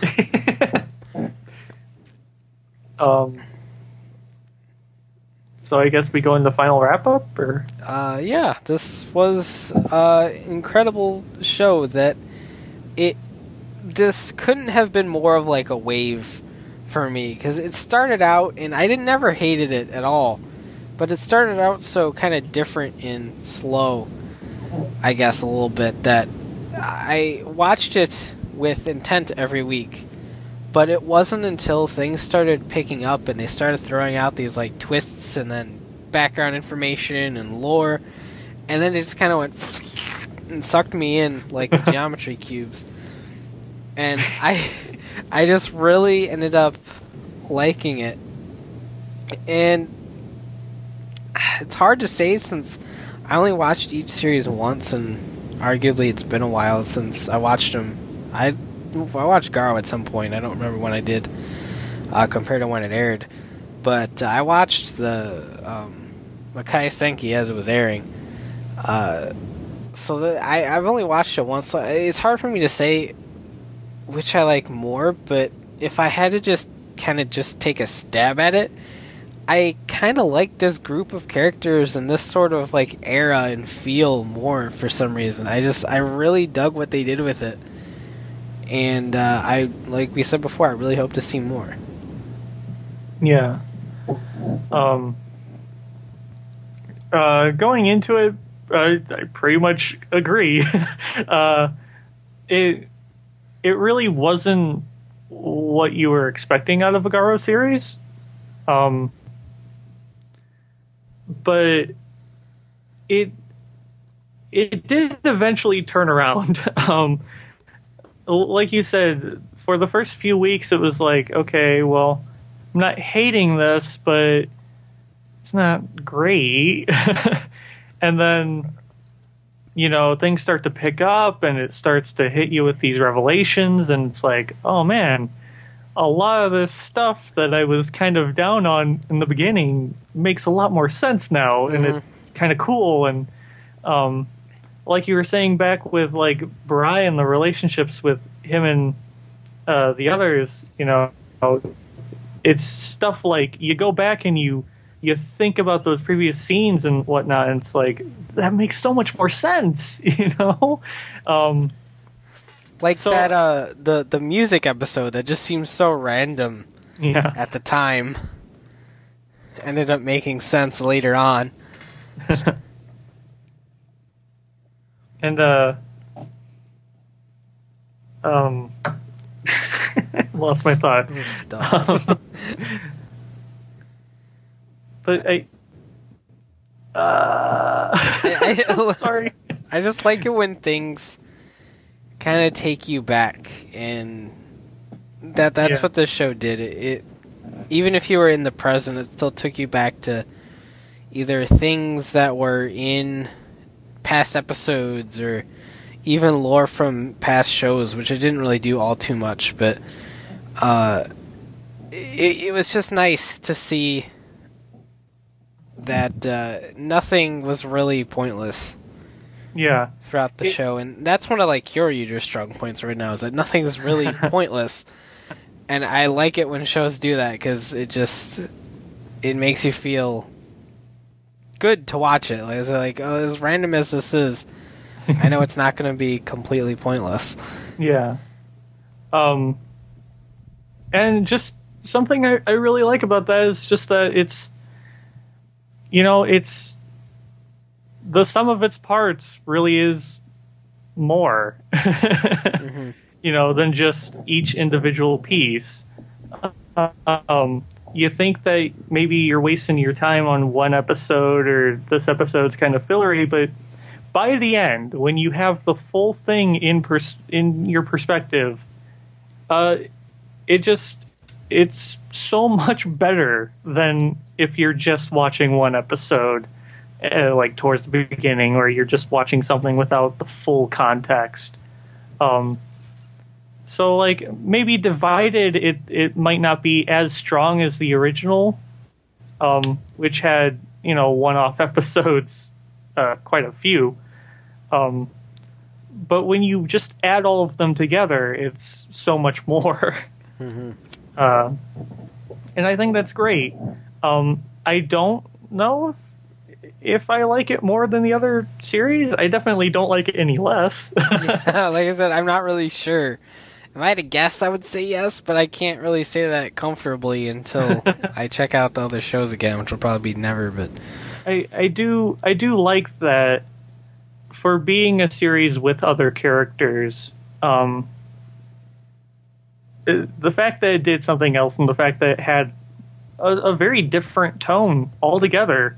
So I guess we go in the final wrap up, or yeah, this was incredible show that this couldn't have been more of like a wave for me, because it started out, and I never hated it at all, but it started out so kind of different and slow, I guess, a little bit, that I watched it with intent every week. But it wasn't until things started picking up and they started throwing out these like twists and then background information and lore, and then it just kind of went and sucked me in like the geometry cubes. And I just really ended up liking it. And it's hard to say since I only watched each series once, and arguably it's been a while since I watched them. I watched Garo at some point. I don't remember when I did, compared to when it aired. But I watched the Makai Senki as it was airing. So I've only watched it once, so it's hard for me to say which I like more. But if I had to just kind of just take a stab at it, I kind of like this group of characters and this sort of like era and feel more for some reason. I really dug what they did with it. And I, like we said before, I really hope to see more. Yeah. Going into it, I pretty much agree. It really wasn't what you were expecting out of a Garo series. But it it did eventually turn around. Like you said, for the first few weeks, it was like, okay, well, I'm not hating this, but it's not great. And then, things start to pick up, and it starts to hit you with these revelations, and it's like, oh man, a lot of this stuff that I was kind of down on in the beginning makes a lot more sense now, and it's kind of cool. And like you were saying back with like Brian, the relationships with him and the others, it's stuff like you go back and you think about those previous scenes and whatnot, and it's like, that makes so much more sense, the music episode that just seems so random at the time ended up making sense later on. And lost my thought. But sorry. I just like it when things kind of take you back, and that's what this show did. It even if you were in the present, it still took you back to either things that were in past episodes or even lore from past shows, which it didn't really do all too much, but it was just nice to see that nothing was really pointless throughout the show. And that's one of like Kyoryuger's strong points right now, is that nothing's really pointless. And I like it when shows do that, because it makes you feel good to watch it. Like, oh, as random as this is, I know it's not going to be completely pointless. Yeah. And just something I really like about that is just that it's, it's the sum of its parts really is more, than just each individual piece. You think that maybe you're wasting your time on one episode, or this episode's kind of fillery, but by the end, when you have the full thing in your perspective, it's so much better than if you're just watching one episode, like towards the beginning, or you're just watching something without the full context. So, like, maybe divided, it might not be as strong as the original, which had, one-off episodes, quite a few. But when you just add all of them together, it's so much more. And I think that's great. I don't know if I like it more than the other series. I definitely don't like it any less. Like I said, I'm not really sure. If I had to guess, I would say yes, but I can't really say that comfortably until I check out the other shows again, which will probably be never. But I do like that for being a series with other characters. The fact that it did something else, and the fact that it had a very different tone altogether,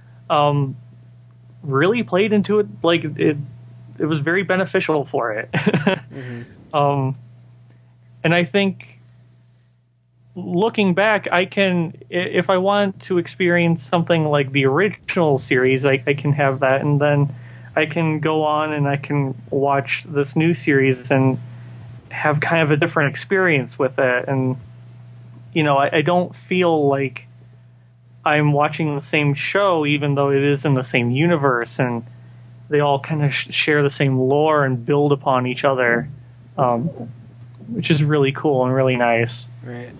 really played into it. Like it was very beneficial for it. And I think, looking back, I can, if I want to experience something like the original series, I can have that, and then I can go on and I can watch this new series and have kind of a different experience with it. And, I don't feel like I'm watching the same show, even though it is in the same universe, and they all kind of share the same lore and build upon each other. Which is really cool and really nice. Right.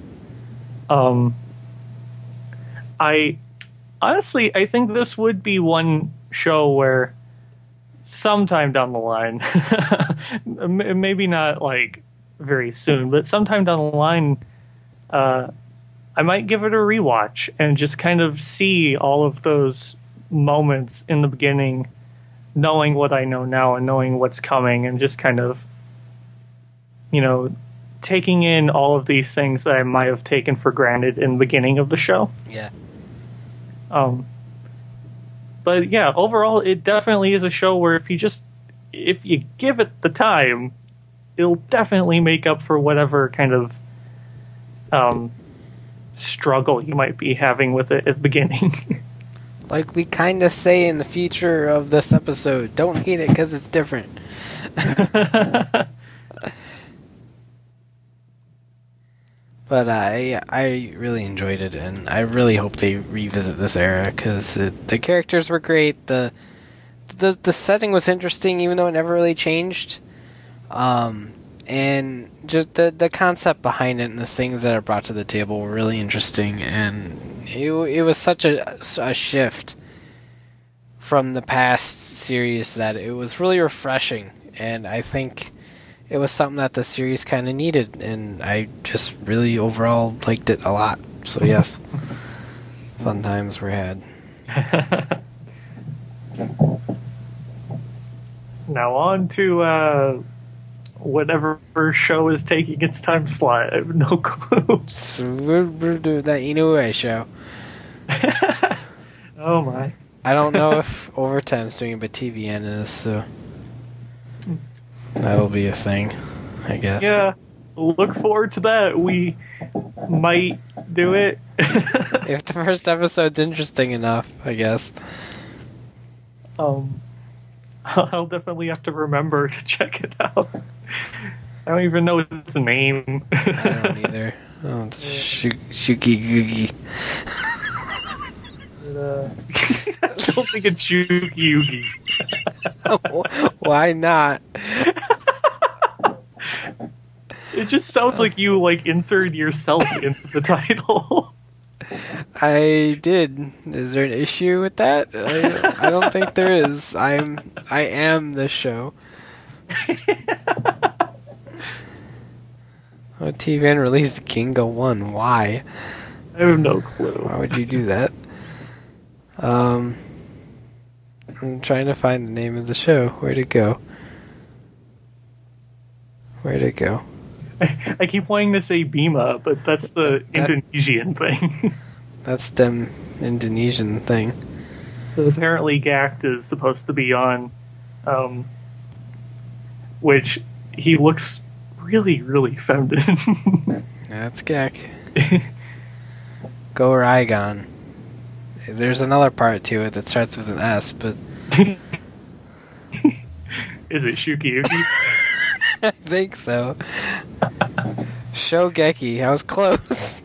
I think this would be one show where sometime down the line, maybe not like very soon, but sometime down the line, I might give it a rewatch and just kind of see all of those moments in the beginning, knowing what I know now and knowing what's coming, and just kind of, taking in all of these things that I might have taken for granted in the beginning of the show. Yeah. But yeah, overall, it definitely is a show where if you give it the time, it'll definitely make up for whatever kind of struggle you might be having with it at the beginning. Like we kind of say in the future of this episode, don't hate it because it's different. But I really enjoyed it, and I really hope they revisit this era because the characters were great. The setting was interesting, even though it never really changed. And just the concept behind it and the things that are brought to the table were really interesting, and it was such a shift from the past series that it was really refreshing, and I think it was something that the series kind of needed, and I just really overall liked it a lot. So yes, fun times were had. Now on to whatever show is taking its time slot. I have no clue. So we're doing that Inoue show. Oh my. I don't know if Overtime's doing it, but TVN is, so that'll be a thing, I guess. Yeah, look forward to that. We might do it. If the first episode's interesting enough, I guess. I'll definitely have to remember to check it out. I don't even know its name. I don't either. Oh, it's Shuki Googie. I don't think it's Shuki Yugi. Why not? It just sounds like you inserted yourself into the title. I did. Is there an issue with that? I don't think there is. I am the show. Oh, TVN released Ginga 1. Why? I have no clue. Why would you do that? I'm trying to find the name of the show. Where'd it go? I keep wanting to say Bima, but that's the Indonesian thing. That's them Indonesian thing. But apparently Gact is supposed to be on, which he looks really, really feminine. That's Gak. Go Raigon. There's another part to it that starts with an S, but... Is it Shukiyuki? I think so. Shogeki. I was close.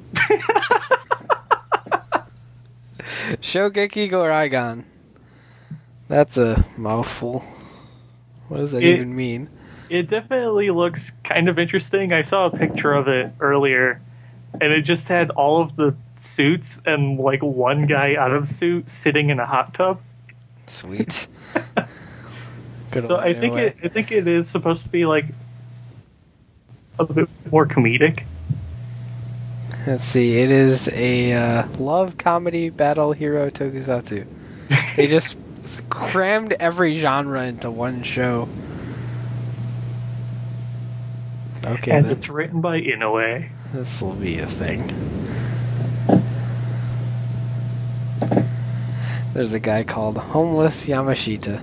Shogeki Go Raigon. That's a mouthful. What does that even mean? It definitely looks kind of interesting. I saw a picture of it earlier, and it just had all of the suits and one guy out of suit sitting in a hot tub. Sweet. So I think it is supposed to be a bit more comedic. Let's see. It is a love comedy battle hero tokusatsu. They just crammed every genre into one show. Okay, and it's written by Inoue. This will be a thing. There's a guy called Homeless Yamashita.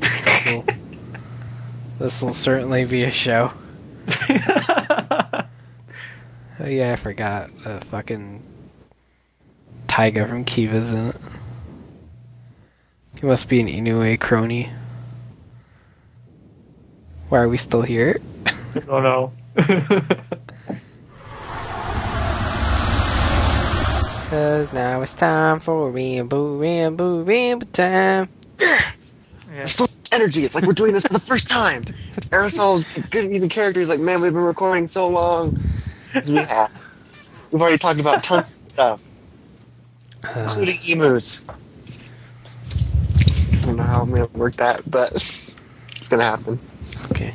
This will certainly be a show. Oh yeah, I forgot. Fucking Taiga from Kiva's in it. He must be an Inoue crony. Why are we still here? I don't know. Cause now it's time for Rambo time. Yeah. So much energy. It's like we're doing this for the first time. Aerosol's good at using characters. Like, man, we've been recording so long. We have. We've already talked about tons of stuff, including emus. I don't know how I'm gonna work that, but it's gonna happen. Okay.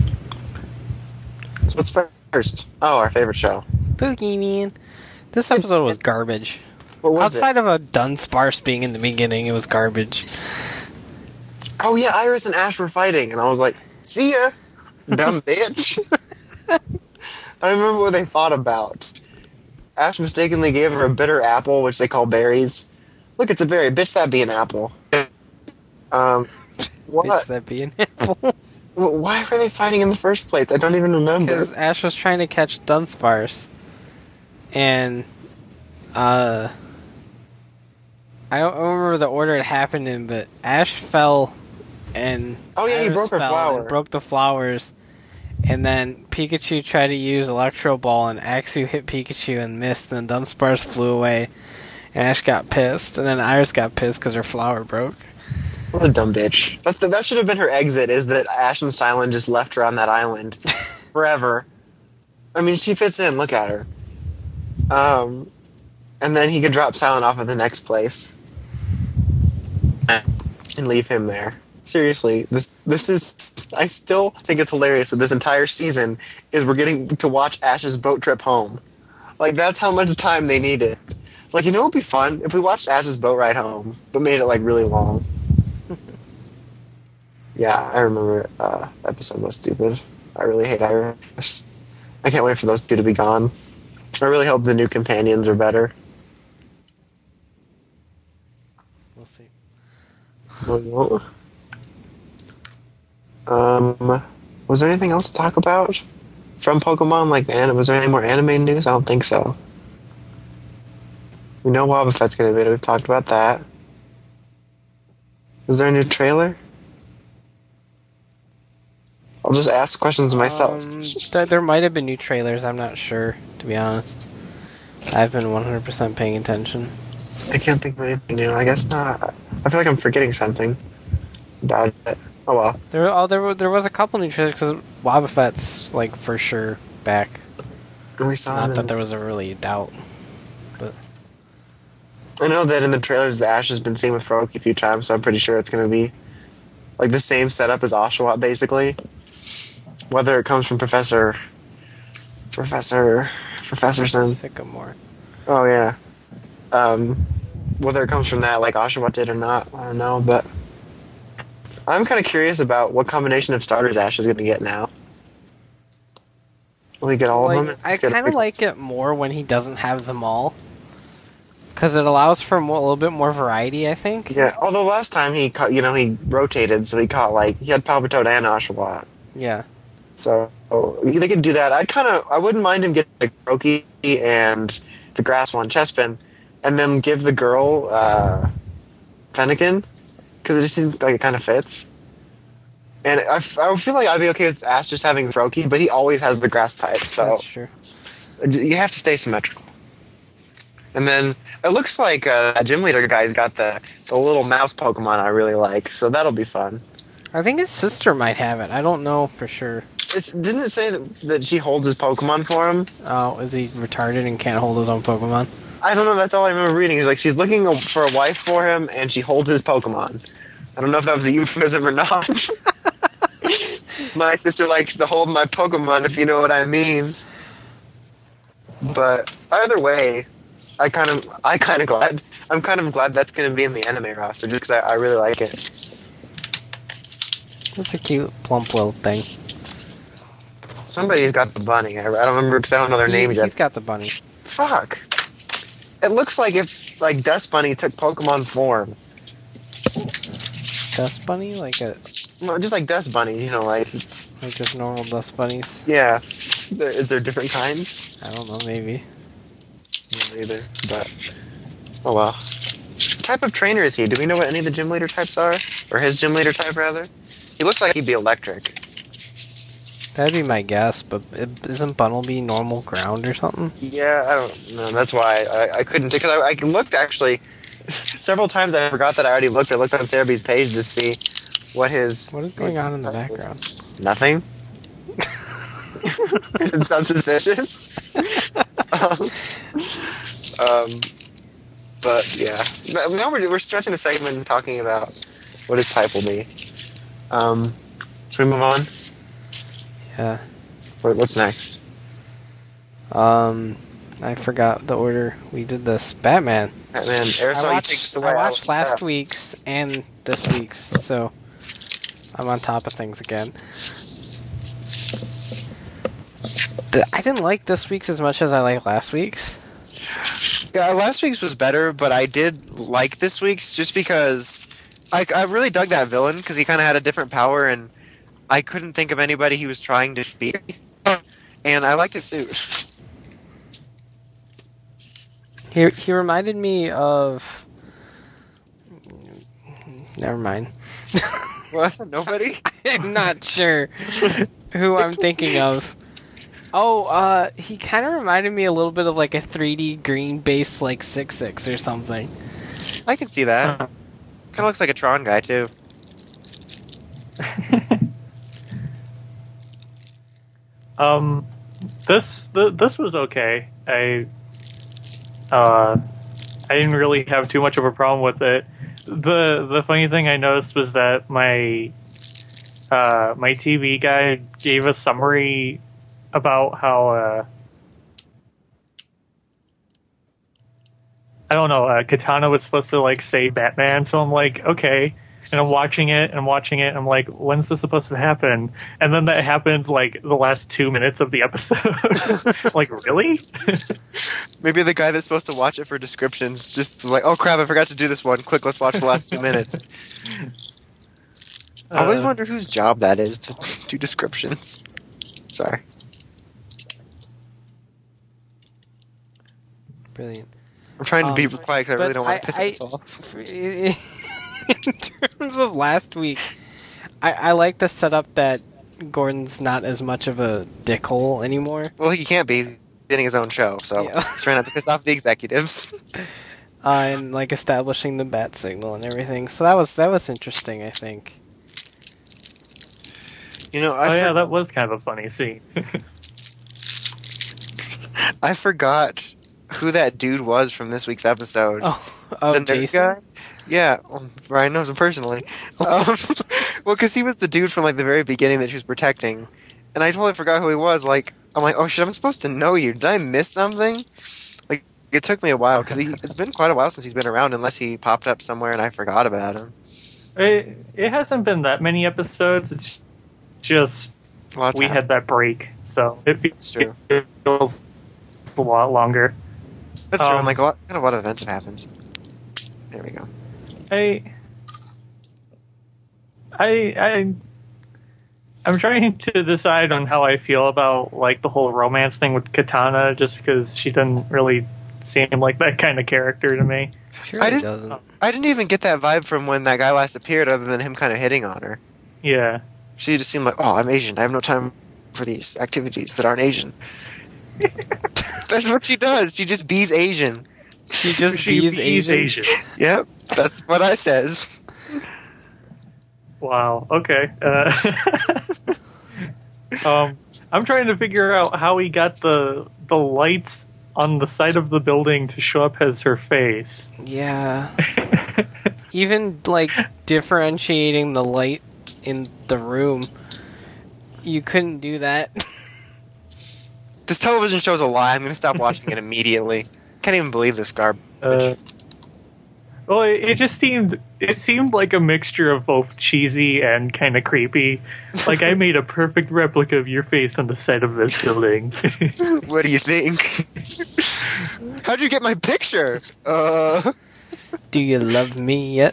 So what's first? Oh, our favorite show. Boogeyman. This episode was garbage. What was Outside of a Dunsparce being in the beginning, it was garbage. Oh yeah, Iris and Ash were fighting, and I was like, "See ya, dumb bitch." I remember what they fought about. Ash mistakenly gave her a bitter apple, which they call berries. Look, it's a berry. Bitch, that be an apple. Bitch, What? that be an apple. Why were they fighting in the first place? I don't even remember. Because Ash was trying to catch Dunsparce. And, I don't remember the order it happened in, but Ash fell and... Oh, yeah, he Iris broke her fell flower. and broke the flowers. And then Pikachu tried to use Electro Ball, and Axew hit Pikachu and missed, and Dunsparce flew away. And Ash got pissed, and then Iris got pissed because her flower broke. What a dumb bitch. That should have been her exit, is that Ash and Silent just left her on that island. Forever. I mean, she fits in, look at her. And then he could drop Silent off at the next place. And leave him there. Seriously, this is... I still think it's hilarious that this entire season is we're getting to watch Ash's boat trip home. Like, that's how much time they needed. Like, you know what would be fun? If we watched Ash's boat ride home, but made it, like, really long. Yeah, I remember that episode was stupid. I really hate Iris. I can't wait for those two to be gone. I really hope the new companions are better. We'll see. Was there anything else to talk about from Pokemon? Like, was there any more anime news? I don't think so. We know Wobbuffet's gonna be there. We've talked about that. Was there a new trailer? I'll just ask questions myself. There might have been new trailers, I'm not sure, to be honest. I've been 100% paying attention. I can't think of anything new. I guess not. I feel like I'm forgetting something about it. Oh well. There was a couple new trailers, because Wobbuffet's, like, for sure back. And we saw Not him that there was a really doubt. But I know that in the trailers, Ash has been seen with Froakie a few times, so I'm pretty sure it's going to be like the same setup as Oshawott, basically. Whether it comes from Professor Son. Sycamore. Oh yeah. Whether it comes from that, like Oshawott did or not, I don't know. But I'm kind of curious about what combination of starters Ash is going to get now. Will he get all of them? I kind of like it more when he doesn't have them all. Because it allows for a little bit more variety, I think. Yeah, although last time he caught, he rotated, so he caught, he had Palpitoad and Oshawott. Yeah. So, they could do that. I wouldn't mind him getting the Croaky and the grass one, Chespin, and then give the girl, Fennekin, because it just seems like it kind of fits. And I feel like I'd be okay with Ash just having Froakie, but he always has the grass type, so... That's true. You have to stay symmetrical. And then it looks like that gym leader guy's got the little mouse Pokemon I really like, so that'll be fun. I think his sister might have it. I don't know for sure. Didn't it say that she holds his Pokemon for him? Oh, is he retarded and can't hold his own Pokemon? I don't know, that's all I remember reading. She's looking for a wife for him, and she holds his Pokemon. I don't know if that was a euphemism or not. My sister likes to hold my Pokemon, if you know what I mean. But either way, I'm kind of glad that's going to be in the anime roster, just because I really like it. That's a cute plump little thing. Somebody's got the bunny. I don't remember because I don't know their names yet. He's got the bunny. Fuck. It looks like if Dust Bunny took Pokemon form. Dust bunny? No, just like Dust Bunny, like just normal dust bunnies? Yeah. Is there different kinds? I don't know, maybe. Not either, but... Oh well. What type of trainer is he? Do we know what any of the gym leader types are? Or his gym leader type, rather? He looks like he'd be electric. That'd be my guess, but isn't Bunnelby normal ground or something? Yeah, I don't know. That's why I couldn't... Because I looked, actually... Several times I forgot that I already looked. I looked on Cerebee's page to see what his... What is going on in the background? Nothing. It sounds suspicious. But yeah, now we're stretching a segment and talking about what his type will be. Should we move on? Yeah. What's next? I forgot the order we did this. Batman. Aerosol, I watched last week's and this week's, so I'm on top of things again. I didn't like this week's as much as I liked last week's. Yeah, last week's was better, but I did like this week's just because I really dug that villain because he kind of had a different power, and I couldn't think of anybody he was trying to beat. And I liked his suit. He reminded me of. Never mind. What? Nobody? I'm not sure who I'm thinking of. Oh, he kind of reminded me a little bit of like a 3D green based like 6-6 or something. I can see that. Kind of looks like a Tron guy too. This was okay. I didn't really have too much of a problem with it. The funny thing I noticed was that my TV guy gave a summary about how I don't know, Katana was supposed to like save Batman, so I'm like, okay. And I'm watching it, and I'm like, when's this supposed to happen? And then that happens like the last 2 minutes of the episode. Like, really? Maybe the guy that's supposed to watch it for descriptions just like, oh crap, I forgot to do this one. Quick, let's watch the last 2 minutes. I always wonder whose job that is to do descriptions. Sorry. Brilliant. I'm trying to be quiet because I really don't want to piss us off. In terms of last week, I like the setup that Gordon's not as much of a dickhole anymore. Well, he can't be. He's getting his own show, so he's trying not to piss off the executives. And like establishing the bat signal and everything. So that was interesting, I think. You know, that was kind of a funny scene. I forgot who that dude was from this week's episode. Oh, Jason? Guy? Yeah, Ryan knows him personally. Well, because he was the dude from like the very beginning that she was protecting, and I totally forgot who he was. Like, I'm like, oh shit, I'm supposed to know you. Did I miss something? Like, it took me a while because it's been quite a while since he's been around, unless he popped up somewhere and I forgot about him. It hasn't been that many episodes. It's just we had that break, so it feels a lot longer. That's true. And like a lot of events have happened. There we go. I'm trying to decide on how I feel about like the whole romance thing with Katana, just because she doesn't really seem like that kind of character to me. Sure, I didn't even get that vibe from when that guy last appeared, other than him kind of hitting on her. Yeah, she just seemed like, oh, I'm Asian. I have no time for these activities that aren't Asian. That's what she does. She just bees Asian. She bees Asian. Yep, that's what I says. Wow. Okay. I'm trying to figure out how he got the lights on the side of the building to show up as her face. Yeah. Even like differentiating the light in the room, you couldn't do that. This television show's a lie. I'm going to stop watching it immediately. Can't even believe this garbage. Well, it seemed like a mixture of both cheesy and kind of creepy. Like, I made a perfect replica of your face on the side of this building. What do you think? How'd you get my picture? Do you love me yet?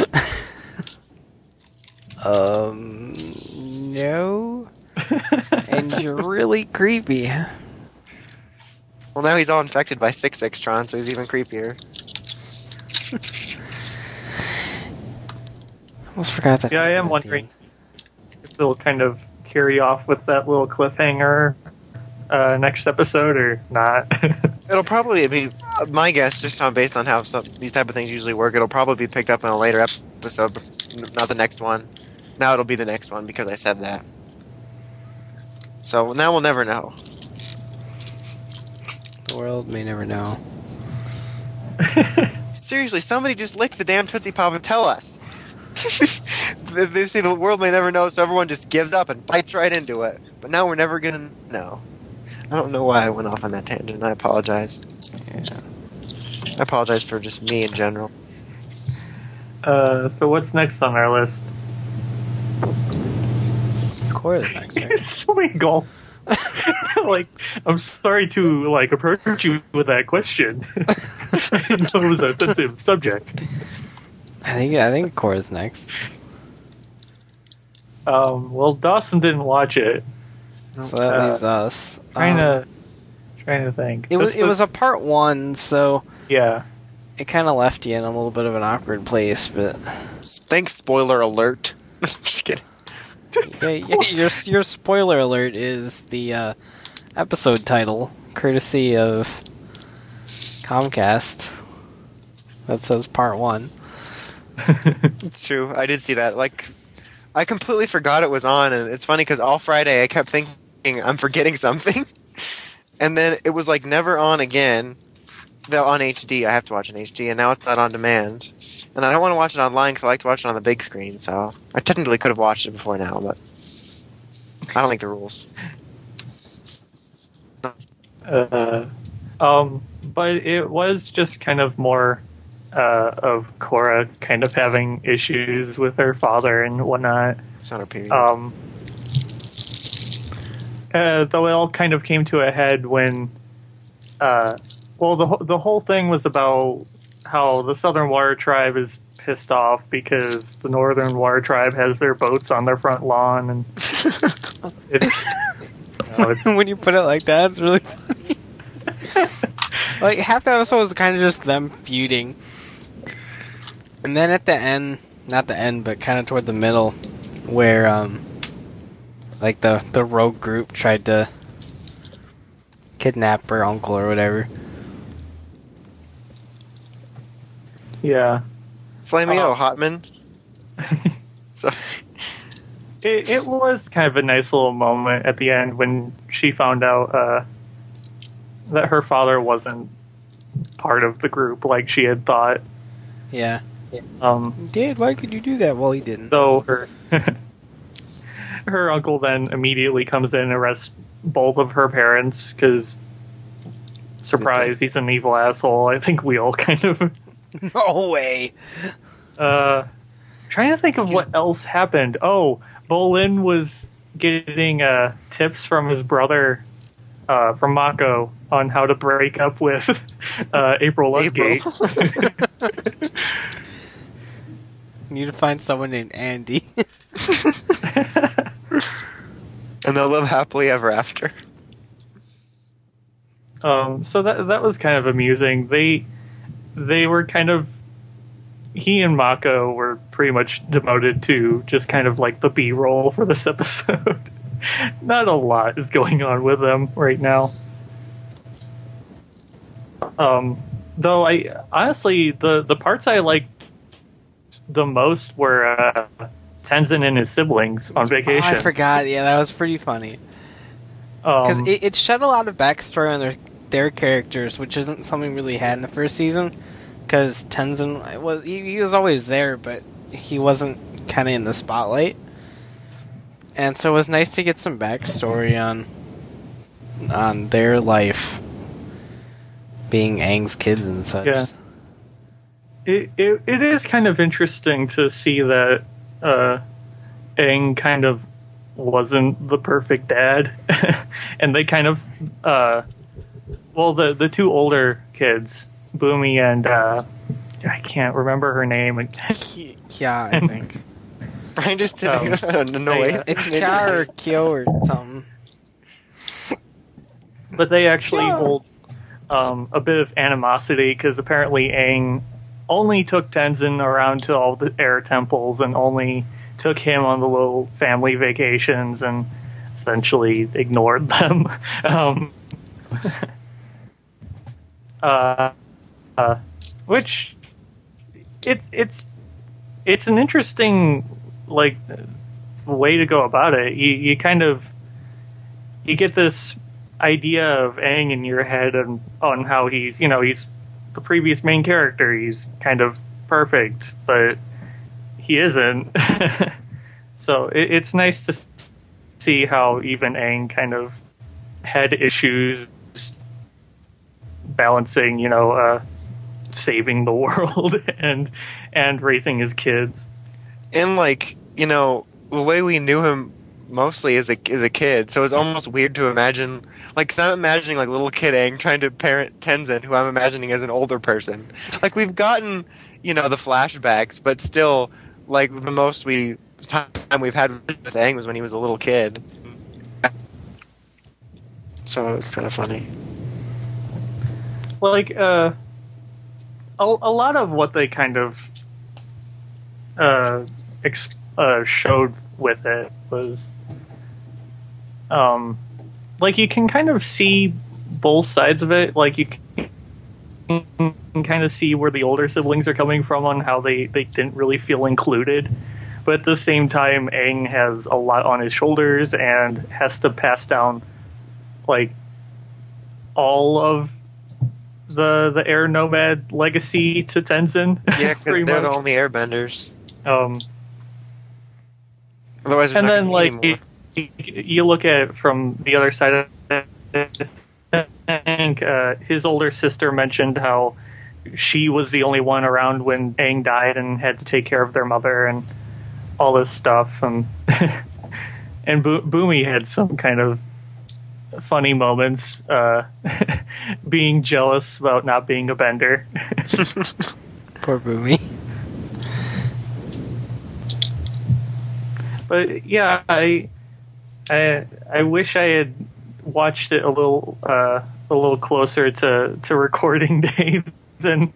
No. And you're really creepy. Well, now he's all infected by 6-6 Tron, so he's even creepier. Almost forgot that. Yeah, I am wondering if they'll kind of carry off with that little cliffhanger next episode or not. It'll probably be my guess, just based on how these type of things usually work. It'll probably be picked up in a later episode, but not the next one. Now it'll be the next one because I said that. So now we'll never know. The world may never know. Seriously, somebody just lick the damn Tootsie Pop and tell us. They say the world may never know, so everyone just gives up and bites right into it. But now we're never gonna know. I don't know why I went off on that tangent. I apologize. Yeah. I apologize for just me in general. So what's next on our list? Core is next, right? So many goals. Like, I'm sorry to approach you with that question. I know it was a sensitive subject. I think Korra's next. Well, Dawson didn't watch it. So that leaves us. Trying to think. It was a part 1, so yeah. it kind of left you in a little bit of an awkward place. But Thanks, spoiler alert. Just kidding. your spoiler alert is the episode title, courtesy of Comcast. That says part 1. It's true. I did see that. Like, I completely forgot it was on, and it's funny because all Friday I kept thinking I'm forgetting something, and then it was like never on again. Though on HD, I have to watch in HD, and now it's not on demand. And I don't want to watch it online because I like to watch it on the big screen. So I technically could have watched it before now, but I don't like the rules. But it was just kind of more of Korra kind of having issues with her father and whatnot. It's not her period. Though it all kind of came to a head when, the whole thing was about how the Southern Water Tribe is pissed off because the Northern Water Tribe has their boats on their front lawn, and When you put it like that, it's really funny. Like, half the episode was kind of just them feuding. And then at the end, not the end, but kind of toward the middle, where, like, the rogue group tried to kidnap her uncle or whatever. yeah. Flamio Hotman. So It was kind of a nice little moment at the end when she found out that her father wasn't part of the group like she had thought. Yeah. Dad, why could you do that? Well, he didn't. So her uncle then immediately comes in and arrests both of her parents because, surprise, he's an evil asshole. I think we all kind of... No way. Trying to think of what else happened. Oh, Bolin was getting tips from his brother, from Mako, on how to break up with April Ludgate. Need to find someone named Andy. and they'll live happily ever after. So that was kind of amusing. They were kind of... He and Mako were pretty much demoted to just kind of like the B-roll for this episode. Not a lot is going on with them right now. Though I honestly, the parts I liked the most were Tenzin and his siblings on vacation. Oh, I forgot. Yeah, that was pretty funny. Because it shed a lot of backstory on their characters, which isn't something really had in the first season. Because Tenzin he was always there, but he wasn't kind of in the spotlight. And so it was nice to get some backstory on their life, being Aang's kids and such. Yeah. It is kind of interesting to see that Aang kind of wasn't the perfect dad, and they kind of the two older kids, Boomy and I can't remember her name. Kya, I think. Brian just did a noise. It's Kya or Kyo or something. But they actually hold a bit of animosity because apparently Aang only took Tenzin around to all the air temples and only took him on the little family vacations and essentially ignored them. Which it's an interesting way to go about it. You kind of get this idea of Aang in your head and on how he's the previous main character. He's kind of perfect, but he isn't. So it's nice to see how even Aang kind of had issues balancing, saving the world and raising his kids. And the way we knew him mostly as a kid, so it's almost weird to imagine. Cause I'm imagining little kid Aang trying to parent Tenzin, who I'm imagining as an older person. We've gotten the flashbacks, but still, like, the most time we've had with Aang was when he was a little kid. So it's kind of funny. Like, a lot of what they kind of showed with it was, like, you can kind of see both sides of it. Like, you can kind of see where the older siblings are coming from on how they didn't really feel included. But at the same time, Aang has a lot on his shoulders and has to pass down, like, all of the Air Nomad legacy to Tenzin. Yeah, because they're the only airbenders. Otherwise, and then, like, you look at it from the other side of it, and his older sister mentioned how she was the only one around when Aang died and had to take care of their mother and all this stuff. And Boomy had some kind of funny moments, being jealous about not being a bender. Poor Boomy. But yeah, I wish I had watched it a little closer to recording day than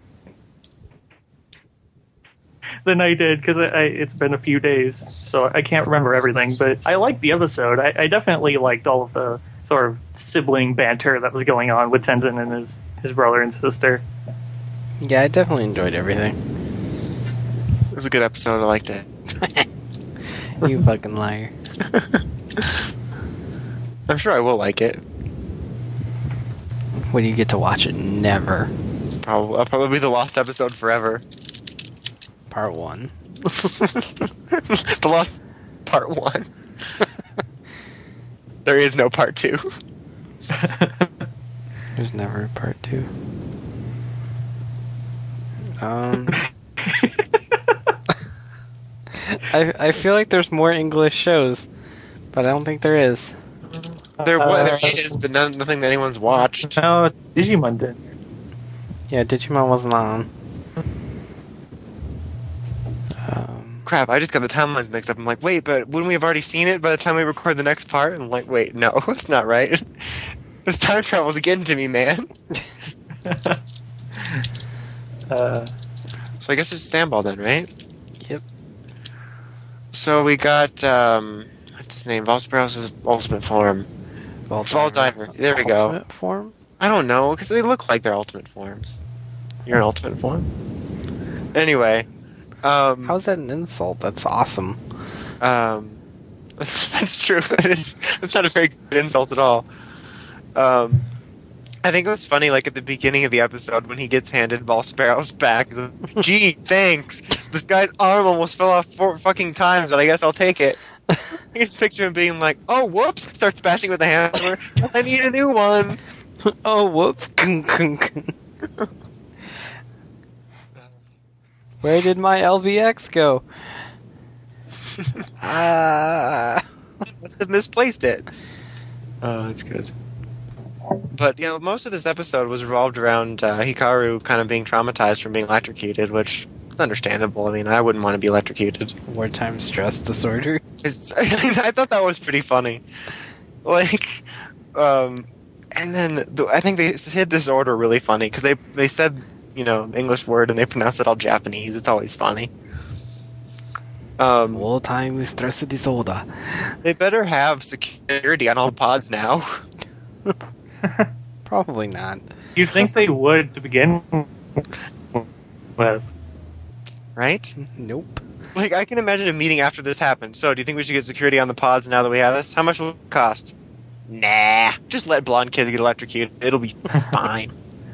I did, because it's been a few days, so I can't remember everything. But I liked the episode. I definitely liked all of the sort of sibling banter that was going on with Tenzin and his brother and sister. Yeah, I definitely enjoyed everything. It was a good episode. I liked it. You fucking liar. I'm sure I will like it. When you get to watch it? Never. I'll probably be the lost episode forever. Part 1. The lost part 1. There is no part 2. There's never a part 2. I feel like there's more English shows, but I don't think there is. There is, but nothing that anyone's watched. No, Digimon did. Yeah, Digimon wasn't on. Crap, I just got the timelines mixed up. I'm like, wait, but wouldn't we have already seen it by the time we record the next part? I'm like, wait, no, it's not right. This time travel's getting to me, man. So I guess it's Standball then, right? Yep. So we got, what's his name? Valsparos's ultimate form. Fall Diver. There we go. Ultimate form? I don't know, because they look like their ultimate forms. You're an ultimate form? Anyway. How's that an insult? That's awesome. That's true. It's not a very good insult at all. I think it was funny, like, at the beginning of the episode when he gets handed Valsparos's back. He's like, gee, thanks. This guy's arm almost fell off 4 fucking times, but I guess I'll take it. You just picture him being like, oh, whoops, starts bashing with the hammer. I need a new one. Oh, whoops. Where did my LVX go? Must have misplaced it. Oh, that's good. But, most of this episode was revolved around Hikaru kind of being traumatized from being electrocuted, which is understandable. I mean, I wouldn't want to be electrocuted. Wartime stress disorder. I thought that was pretty funny. Like, and then I think they hid this order really funny, because they said, the English word and they pronounced it all Japanese. It's always funny. Wartime stress disorder. They better have security on all the pods now. Probably not. You'd think they would to begin with. Right? Nope. Like, I can imagine a meeting after this happened. So, do you think we should get security on the pods now that we have this? How much will it cost? Nah. Just let blonde kids get electrocuted. It'll be fine.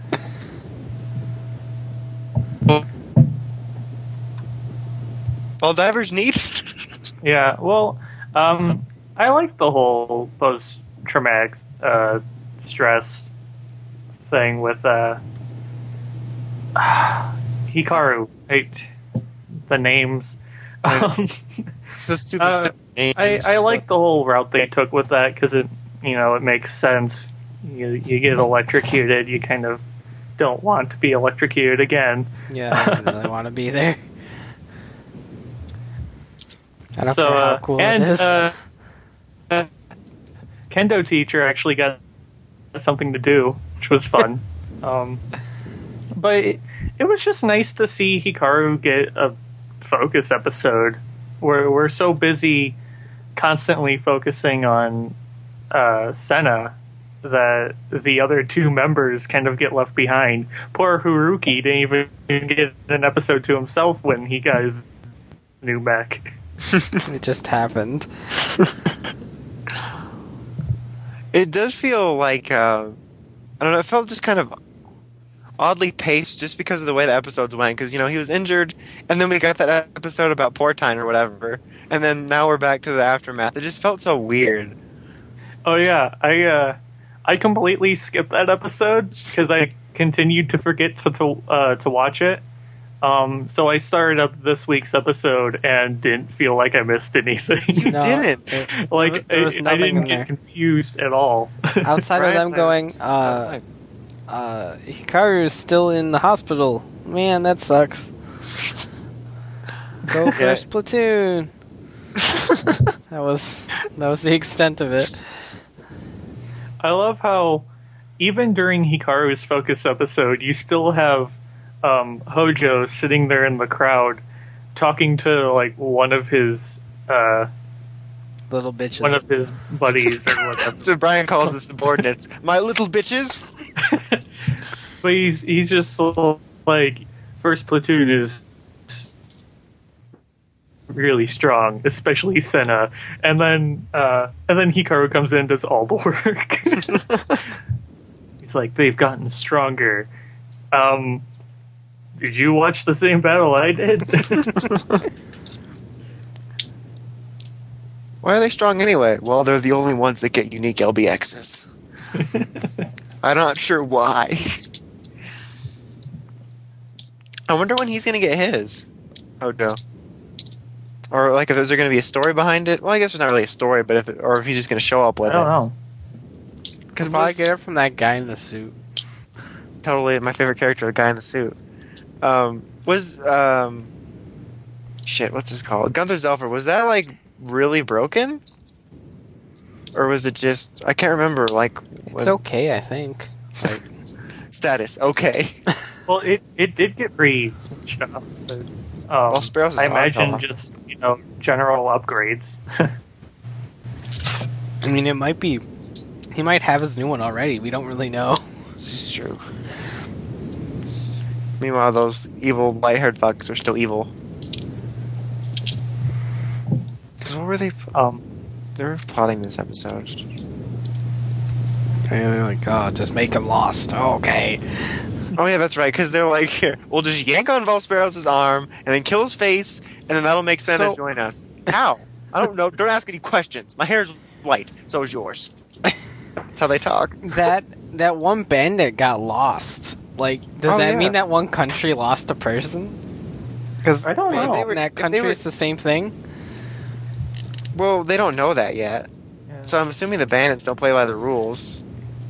All divers need? Yeah, well, I like the whole post-traumatic stress thing with Hikaru. The names. I like the whole route they took with that, because it makes sense. You get electrocuted, you kind of don't want to be electrocuted again. Yeah, I don't really want to be there. I don't care how cool it is. Kendo teacher actually got something to do, which was fun. But it was just nice to see Hikaru get a focus episode. We're so busy constantly focusing on Senna that the other two members kind of get left behind. Poor Haruki didn't even get an episode to himself when he got his new mech. It just happened. It does feel like, I don't know, it felt just kind of oddly paced just because of the way the episodes went. Because, he was injured, and then we got that episode about Portine or whatever, and then now we're back to the aftermath. It just felt so weird. Oh, yeah. I completely skipped that episode because I continued to forget to watch it. So I started up this week's episode and didn't feel like I missed anything. You didn't. There was I didn't get confused at all. Outside of them going, Hikaru is still in the hospital. Man, that sucks. Go first platoon. That was the extent of it. I love how even during Hikaru's focus episode, you still have Hojo sitting there in the crowd talking to like one of his little bitches, one of his buddies or whatever. So Brian calls the subordinates my little bitches. But he's just like, first platoon is really strong, especially Senna, and then Hikaru comes in and does all the work. He's like, they've gotten stronger. Did you watch the same battle I did? Why are they strong anyway? Well, they're the only ones that get unique LBXs. I'm not sure why. I wonder when he's going to get his. Oh, no. Or, like, if there's going to be a story behind it. Well, I guess there's not really a story, but if he's just going to show up with it. I don't know. Because probably get it from that guy in the suit. Totally my favorite character, the guy in the suit. Shit, what's this called? Gunther Zelfer, was that, like, really broken? Or was it just... I can't remember, like... It's okay, I think. Like, status, okay. Well, it did get switched up. Sparrow's I imagine just, general upgrades. I mean, it might be... He might have his new one already. We don't really know. This is true. Meanwhile, those evil light-haired fucks are still evil. Because what were they... They were plotting this episode. And they're like, oh, just make him lost. Oh, okay. Oh, yeah, that's right. Because they're like, here, we'll just yank on Volsparros' arm and then kill his face, and then that'll make Senna join us. How? I don't know. Don't ask any questions. My hair's white. So is yours. That's how they talk. That one bandit got lost. Like, does that mean that one country lost a person? Because I don't know. In that country, it's the same thing. Well, they don't know that yet. Yeah. So I'm assuming the bandits don't play by the rules.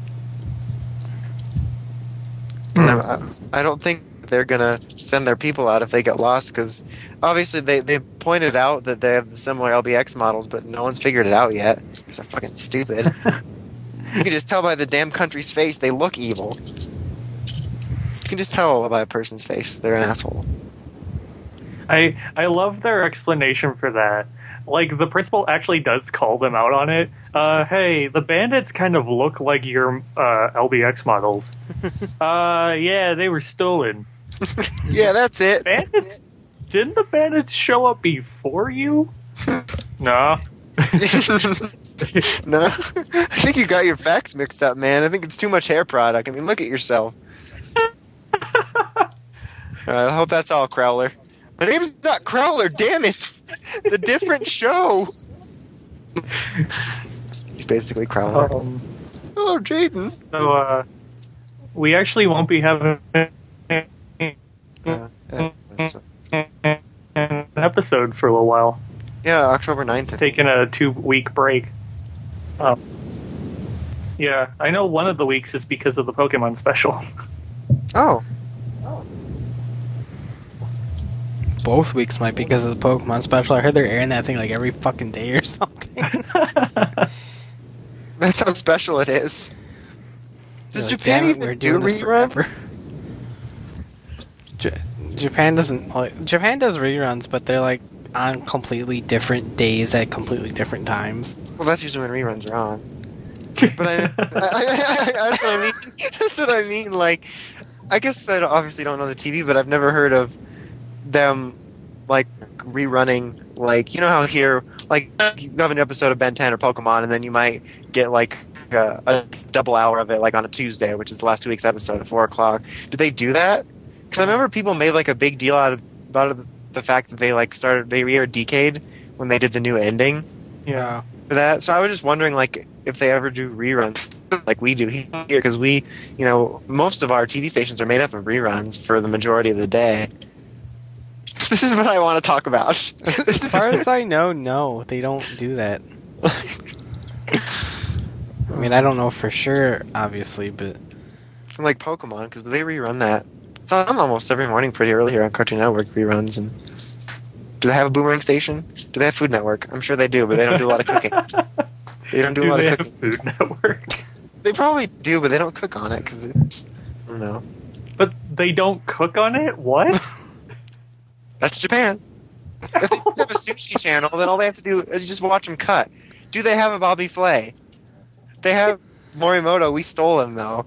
I don't think they're going to send their people out if they get lost, because obviously they pointed out that they have the similar LBX models, but no one's figured it out yet, because they're fucking stupid. You can just tell by the damn country's face they look evil. You can just tell by a person's face they're an asshole. I love their explanation for that. Like, the principal actually does call them out on it. Hey, the bandits kind of look like your LBX models. Yeah, they were stolen. Yeah, that's it. Bandits? Didn't the bandits show up before you? No. No. I think you got your facts mixed up, man. I think it's too much hair product. I mean, look at yourself. I hope that's all, Crowler. My name's not Crowler, damn it! It's a different show! He's basically Crowler. Hello, Jaden! So, we actually won't be having an episode for a little while. Yeah, October 9th. Taking a 2-week break. Yeah, I know one of the weeks is because of the Pokemon special. Oh, Both weeks might be because of the Pokemon special. I heard they're airing that thing like every fucking day or something. that's how special it is. Does Like, Japan damn it, we're even do doing this forever. reruns? Japan doesn't. Like, Japan does reruns, but they're like on completely different days at completely different times. Well, that's usually when reruns are on. But that's what I mean. That's what I mean. Like, I guess I obviously don't know the TV, but I've never heard of them like rerunning. Like, you know how here, like, you have an episode of Ben 10 or Pokemon, and then you might get like a double hour of it, like on a Tuesday, which is the last 2 weeks' episode at 4:00. Do they do that? Because I remember people made like a big deal about the fact that they like they re-aired Decade when they did the new ending Yeah. for that. So I was just wondering, like, if they ever do reruns like we do here, because we, you know, most of our TV stations are made up of reruns for the majority of the day. This is what I want to talk about. As far as I know, no, they don't do that. I mean, I don't know for sure, obviously, but Like Pokemon, because they rerun that. It's on almost every morning pretty early here on Cartoon Network, reruns. And do they have a Boomerang station? Do they have Food Network? I'm sure they do, but they don't do a lot of cooking. They don't do a lot they of have cooking. Food Network? They probably do, but they don't cook on it because it's, I don't know. But they don't cook on it? What? That's Japan. If they just have a sushi channel, then all they have to do is just watch them cut. Do they have a Bobby Flay? They have Morimoto. We stole him, though.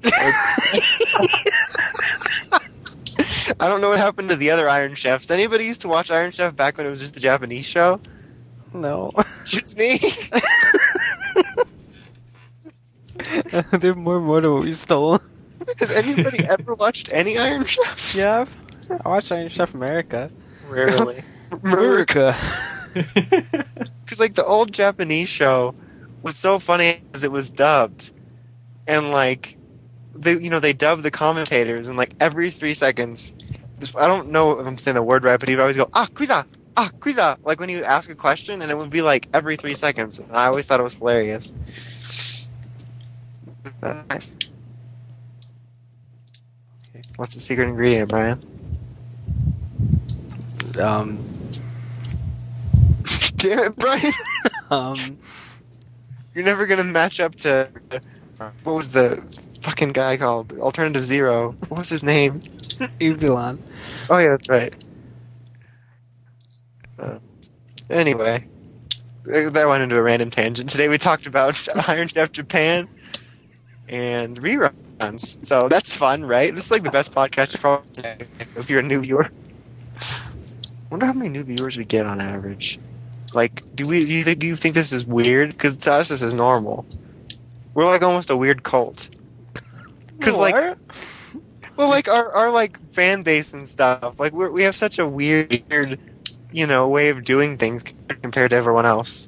I don't know what happened to the other Iron Chefs. Anybody used to watch Iron Chef back when it was just a Japanese show? no. Just me? They're more what we stole. Has anybody ever watched any Iron Chef? Yeah, I watched Iron Chef America. Rarely. America. Because, like, the old Japanese show was so funny because it was dubbed. And, like, they dubbed the commentators, and, like, every 3 seconds, I don't know if I'm saying the word right, but he would always go, quiza, quiza, like when he would ask a question, and it would be, like, every 3 seconds. And I always thought it was hilarious. Nice. Okay. What's the secret ingredient, Brian? Damn it, Brian! You're never gonna match up to what was the fucking guy called? Alternative Zero. What was his name? Ubulon. Oh yeah, that's right. Anyway, that went into a random tangent. Today we talked about Iron Chef Japan and reruns. So that's fun, right? This is like the best podcast probably if you're a new viewer. I wonder how many new viewers we get on average. Like, do you think this is weird? Because to us, this is normal. We're like almost a weird cult. Because like, well, like our like fan base and stuff. Like we have such a weird, you know, way of doing things compared to everyone else.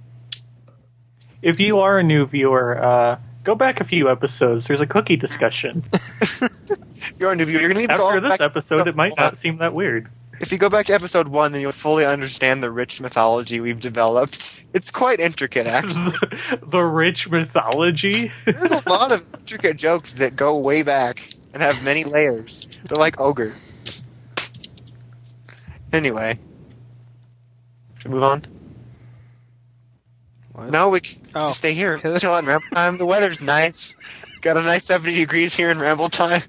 If you are a new viewer, go back a few episodes. There's a cookie discussion. You're a new viewer. You're gonna need to go After this back episode, to it might not seem that weird. If you go back to episode 1, then you'll fully understand the rich mythology we've developed. It's quite intricate, actually. The rich mythology? There's a lot of intricate jokes that go way back and have many layers. They're like ogres. Anyway. Should we move on? What? No, we can Oh. just stay here. Chill on Ramble Time. The weather's nice. Got a nice 70 degrees here in Ramble Time.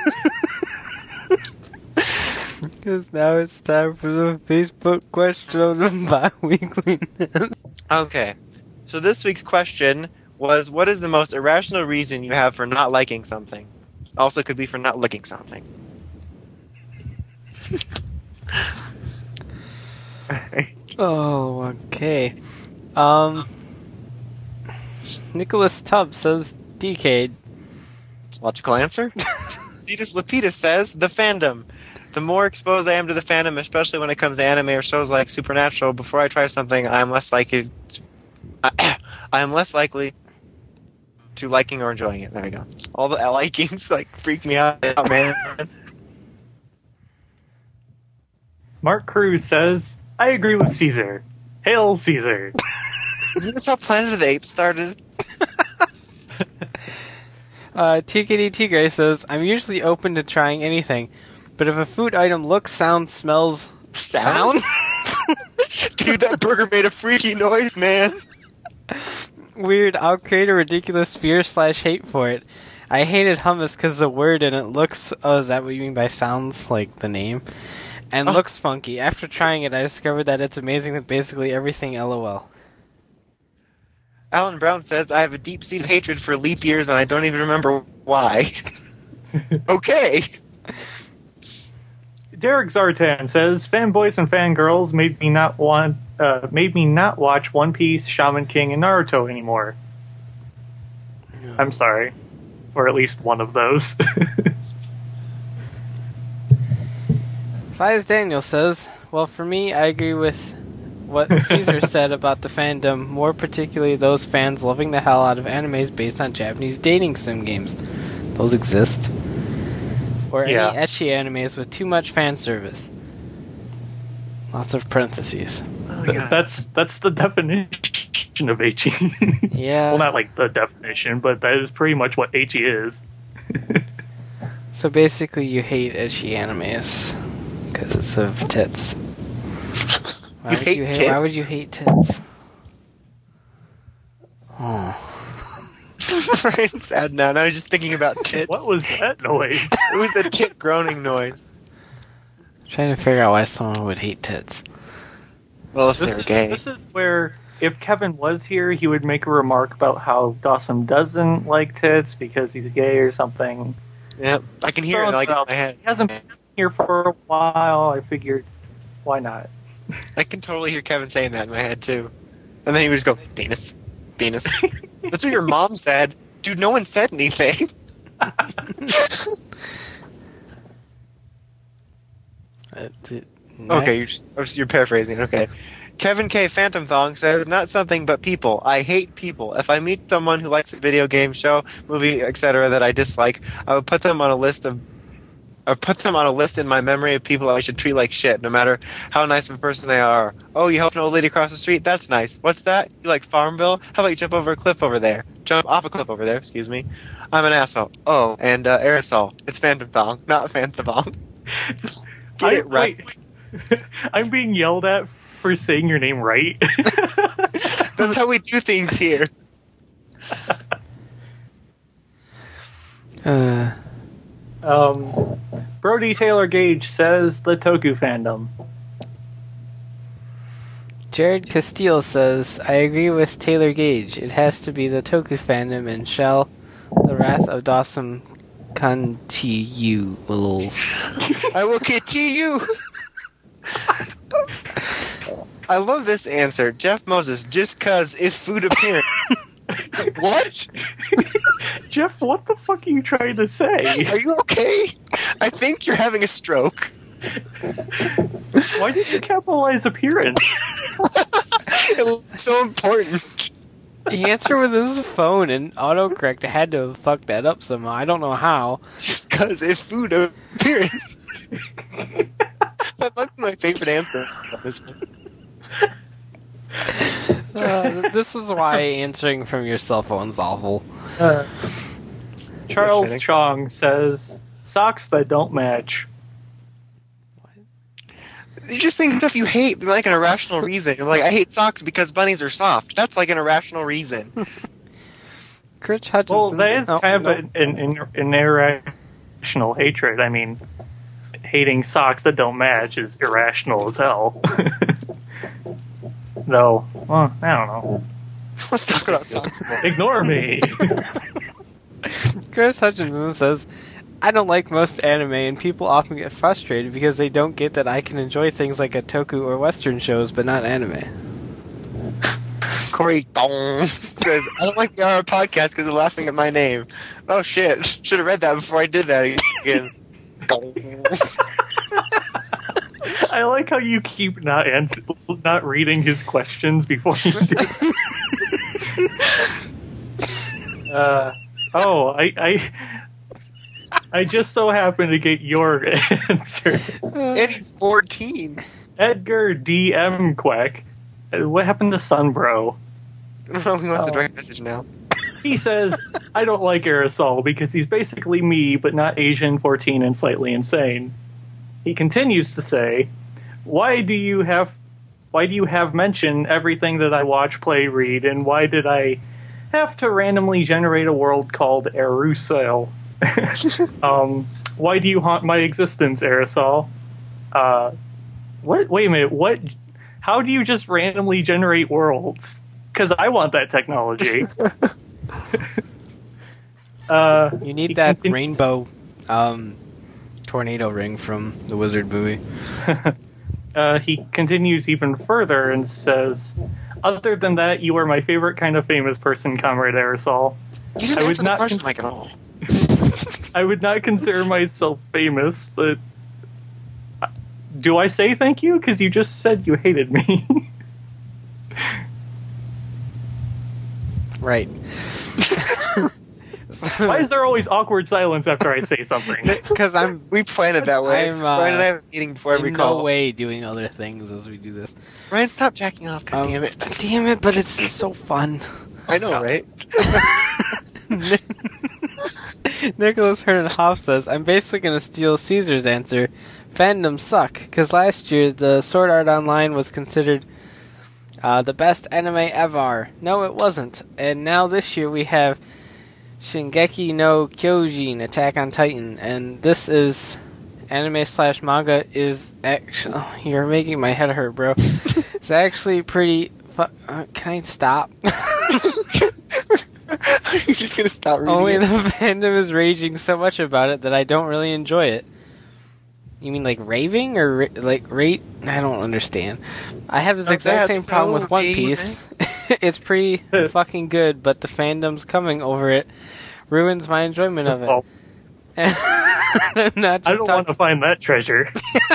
Because now it's time for the Facebook question of the bi-weekliness. Okay. So this week's question was, what is the most irrational reason you have for not liking something? Also could be for not licking something. Oh, okay. Nicholas Tubbs says Decade. Logical answer? Zetus Lapidus says, the fandom. The more exposed I am to the fandom, especially when it comes to anime or shows like Supernatural, before I try something, I am less likely to liking or enjoying it. There we go. All the likings like freak me out, man. Mark Cruz says, I agree with Caesar. Hail Caesar. Isn't this how Planet of the Apes started? TKD Tigre says, I'm usually open to trying anything, but if a food item looks, sounds, smells... Sound? Dude, that burger made a freaky noise, man. Weird, I'll create a ridiculous fear/hate for it. I hated hummus because the word and it looks... Oh, is that what you mean by sounds? Like the name? And looks funky. After trying it, I discovered that it's amazing with basically everything LOL. Alan Brown says, I have a deep-seated hatred for leap years and I don't even remember why. Okay. Derek Zartan says, fanboys and fangirls made me not watch One Piece, Shaman King, and Naruto anymore. I'm sorry. For at least one of those. Fies Daniel says, well, for me, I agree with what Caesar said about the fandom, more particularly those fans loving the hell out of animes based on Japanese dating sim games. Those exist. Or any ecchi animes with too much fan service. Lots of parentheses. That's the definition of ecchi. Yeah. Well, not like the definition, but that is pretty much what ecchi is. So basically you hate ecchi animes because of tits. Why would you hate tits? Oh. Ryan's sad now. Now he's just thinking about tits. What was that noise? It was a tit groaning noise. I'm trying to figure out why someone would hate tits. Well, if they're gay. This is where, if Kevin was here, he would make a remark about how Dawson doesn't like tits because he's gay or something. Yep, I can hear it like in my head. He hasn't been here for a while. I figured, why not? I can totally hear Kevin saying that in my head, too. And then he would just go, Venus, Venus. That's what your mom said. Dude, no one said anything. Okay, you're paraphrasing. Okay. Kevin K. Phantom Thong says, not something but people. I hate people. If I meet someone who likes a video game, show, movie, etc. that I dislike, I would put them on a list in my memory of people I should treat like shit, no matter how nice of a person they are. Oh, you helped an old lady cross the street? That's nice. What's that? You like Farmville? How about you jump over a cliff over there? Jump off a cliff over there, excuse me. I'm an asshole. Oh, and aerosol. It's Phantom Thong, not Phantom Thong. Get it right. I'm being yelled at for saying your name right. That's how we do things here. Brody Taylor Gage says the Toku fandom. Jared Castile says, I agree with Taylor Gage. It has to be the Toku fandom and shall the wrath of Dawson continue. I will continue. I love this answer. Jeff Moses, just cuz if food appearance. What? Jeff, what the fuck are you trying to say? Are you okay? I think you're having a stroke. Why did you capitalize appearance? It looks so important. He answered with his phone, and autocorrect had to have fucked that up somehow. I don't know how. Just cuz if food appearance. That might be my favorite answer. This is why answering from your cell phone's awful. Charles Chong says, socks that don't match. You just think stuff you hate like an irrational reason. You're like, I hate socks because bunnies are soft. That's like an irrational reason. Chris Hutchinson. Well, that is kind of an irrational hatred. I mean, hating socks that don't match is irrational as hell. Though, well, I don't know. Let's talk about socks. Ignore me. Chris Hutchinson says, I don't like most anime, and people often get frustrated because they don't get that I can enjoy things like otaku or Western shows, but not anime. Corey Dong says, I don't like the RR podcast because they're laughing at my name. Oh shit, should have read that before I did that again. I like how you keep not reading his questions before you do. I just so happen to get your answer. And he's 14. Edgar DM Quack. What happened to Sunbro? Well, he wants a direct message now. He says, I don't like Aerosol because he's basically me, but not Asian, 14, and slightly insane. He continues to say, why do you have mentioned everything that I watch, play, read, and why did I have to randomly generate a world called Aerosol? Why do you haunt my existence, Aerosol? What? Wait a minute, what? How do you just randomly generate worlds? Because I want that technology. You need that rainbow tornado ring from the Wizard movie. He continues even further and says, other than that, you are my favorite kind of famous person, Comrade Aerosol. You didn't answer the question like at all. I would not consider myself famous, but do I say thank you? Because you just said you hated me. Right. Why is there always awkward silence after I say something? Because We plan it that way. Ryan and I have a meeting before every call. no way doing other things as we do this. Ryan, stop jacking off. God damn it. Damn it, but it's so fun. I know, right? Nicholas Hernan-Hoff says, I'm basically going to steal Caesar's answer. Fandoms suck, because last year the Sword Art Online was considered the best anime ever. No, it wasn't. And now this year we have Shingeki no Kyojin, Attack on Titan, and this is anime/manga is actually... Oh, you're making my head hurt, bro. It's actually pretty... can I stop? Are you just going to stop reading Only it? the fandom is raging so much about it that I don't really enjoy it. You mean like raving or rate? I don't understand. I have this exact same problem with One Piece. It's pretty fucking good, but the fandom's coming over it ruins my enjoyment of it. Oh, I'm not just I don't want to find that treasure.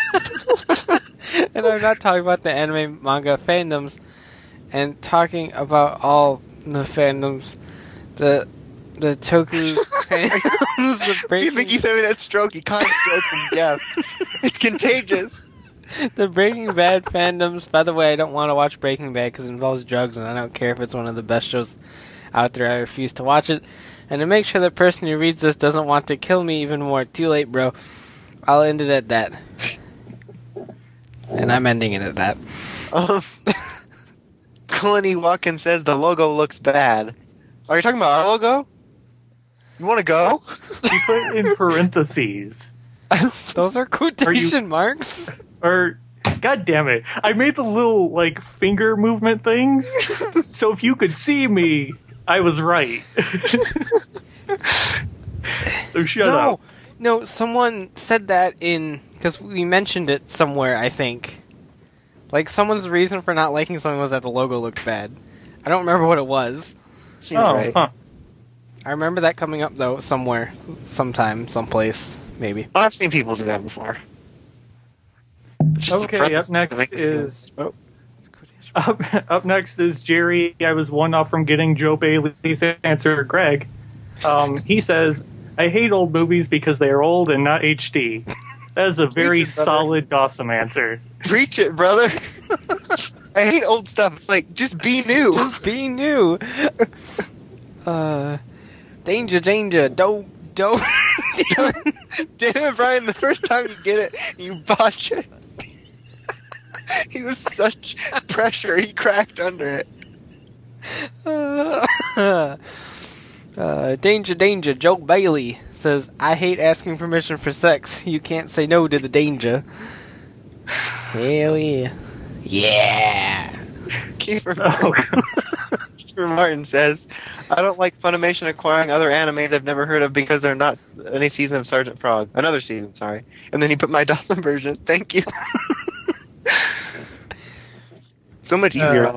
And I'm not talking about the anime manga fandoms and talking about all the fandoms. The Toku fandoms, the You Breaking... think he's having that stroke? He can't stroke from death. It's contagious. The Breaking Bad fandoms. By the way, I don't want to watch Breaking Bad because it involves drugs, and I don't care if it's one of the best shows out there. I refuse to watch it. And to make sure the person who reads this doesn't want to kill me even more, too late, bro. I'll end it at that. And I'm ending it at that. Colony Watkins says the logo looks bad. Are you talking about our logo? You want to go? He put in parentheses. Those are quotation marks. Or, god damn it, I made the little, finger movement things, so if you could see me, I was right. So shut up. No, someone said that because we mentioned it somewhere, I think. Someone's reason for not liking something was that the logo looked bad. I don't remember what it was. Seems right. Huh. I remember that coming up, though, somewhere, sometime, someplace, maybe. I've seen people do that before. Okay, up next is Jerry. I was one off from getting Joe Bailey's answer, Greg. He says, I hate old movies because they are old and not HD. That is a very solid, awesome answer. Preach it, brother. I hate old stuff. It's like, just be new. Just be new. Danger, don't. Damn it, Brian, the first time you get it, you botch it. He was such pressure, he cracked under it. Danger, Joe Bailey says, I hate asking permission for sex. You can't say no to the danger. Hell yeah. Yeah. Kiefer Martin says, I don't like Funimation acquiring other animes I've never heard of because they're not any season of Sergeant Frog. Another season, sorry. And then he put my Dawson version. Thank you. So much easier.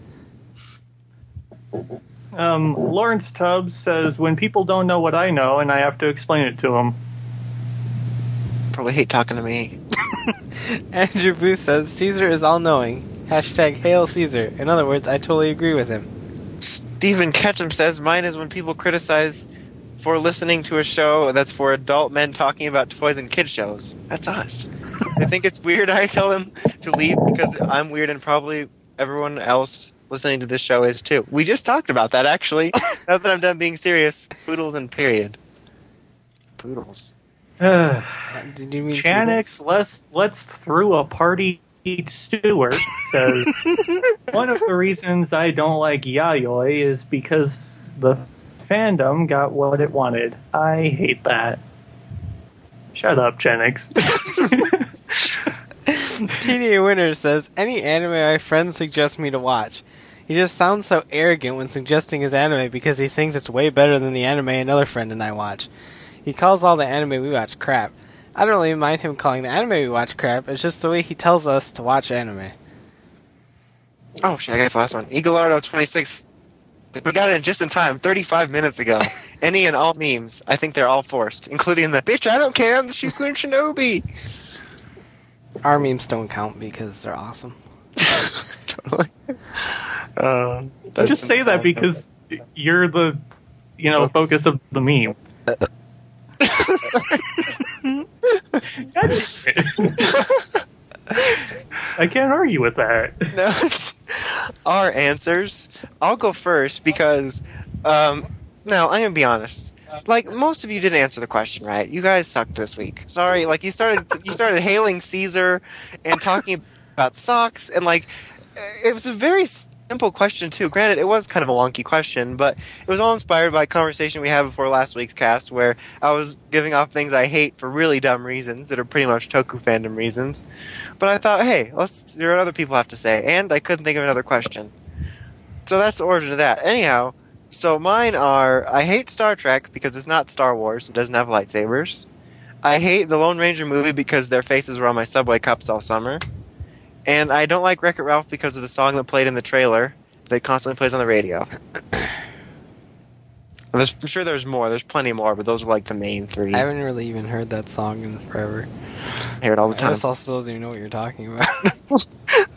Lawrence Tubbs says, when people don't know what I know and I have to explain it to them. Probably hate talking to me. Andrew Booth says, Caesar is all-knowing. Hashtag Hail Caesar. In other words, I totally agree with him. Stephen Ketchum says, mine is when people criticize for listening to a show that's for adult men talking about toys and kid shows. That's us. I think it's weird I tell them to leave because I'm weird and probably everyone else listening to this show is too. We just talked about that, actually. Now that I'm done being serious. Poodles and period. Poodles. Did you mean Chanix, let's throw a party. Stewart says, one of the reasons I don't like Yayoi is because the fandom got what it wanted. I hate that. Shut up, Chanix. TDA Winner says, any anime my friend suggests me to watch. He just sounds so arrogant when suggesting his anime because he thinks it's way better than the anime another friend and I watch. He calls all the anime we watch crap. I don't really mind him calling the anime we watch crap, it's just the way he tells us to watch anime. Oh, shit, I got the last one. Eagleardo 26. We got it just in time, 35 minutes ago. Any and all memes, I think they're all forced, including the, bitch, I don't care, I'm the Shukun Shinobi. Our memes don't count because they're awesome. Totally. Just say that because you're the, focus of the meme. God damn it. I can't argue with that. No, it's our answers. I'll go first because, now, I'm going to be honest. Like, most of you didn't answer the question, right? You guys sucked this week. Sorry, like, you started hailing Caesar and talking about socks, and, like, it was a very simple question, too. Granted, it was kind of a wonky question, but it was all inspired by a conversation we had before last week's cast where I was giving off things I hate for really dumb reasons that are pretty much Toku fandom reasons. But I thought, hey, let's hear what other people have to say, and I couldn't think of another question. So that's the origin of that. Anyhow, so mine are, I hate Star Trek because it's not Star Wars, it doesn't have lightsabers. I hate the Lone Ranger movie because their faces were on my Subway cups all summer. And I don't like Wreck-It Ralph because of the song that played in the trailer that constantly plays on the radio. I'm sure there's more. There's plenty more, but those are like the main three. I haven't really even heard that song in forever. I hear it all the time. I also don't even know what you're talking about.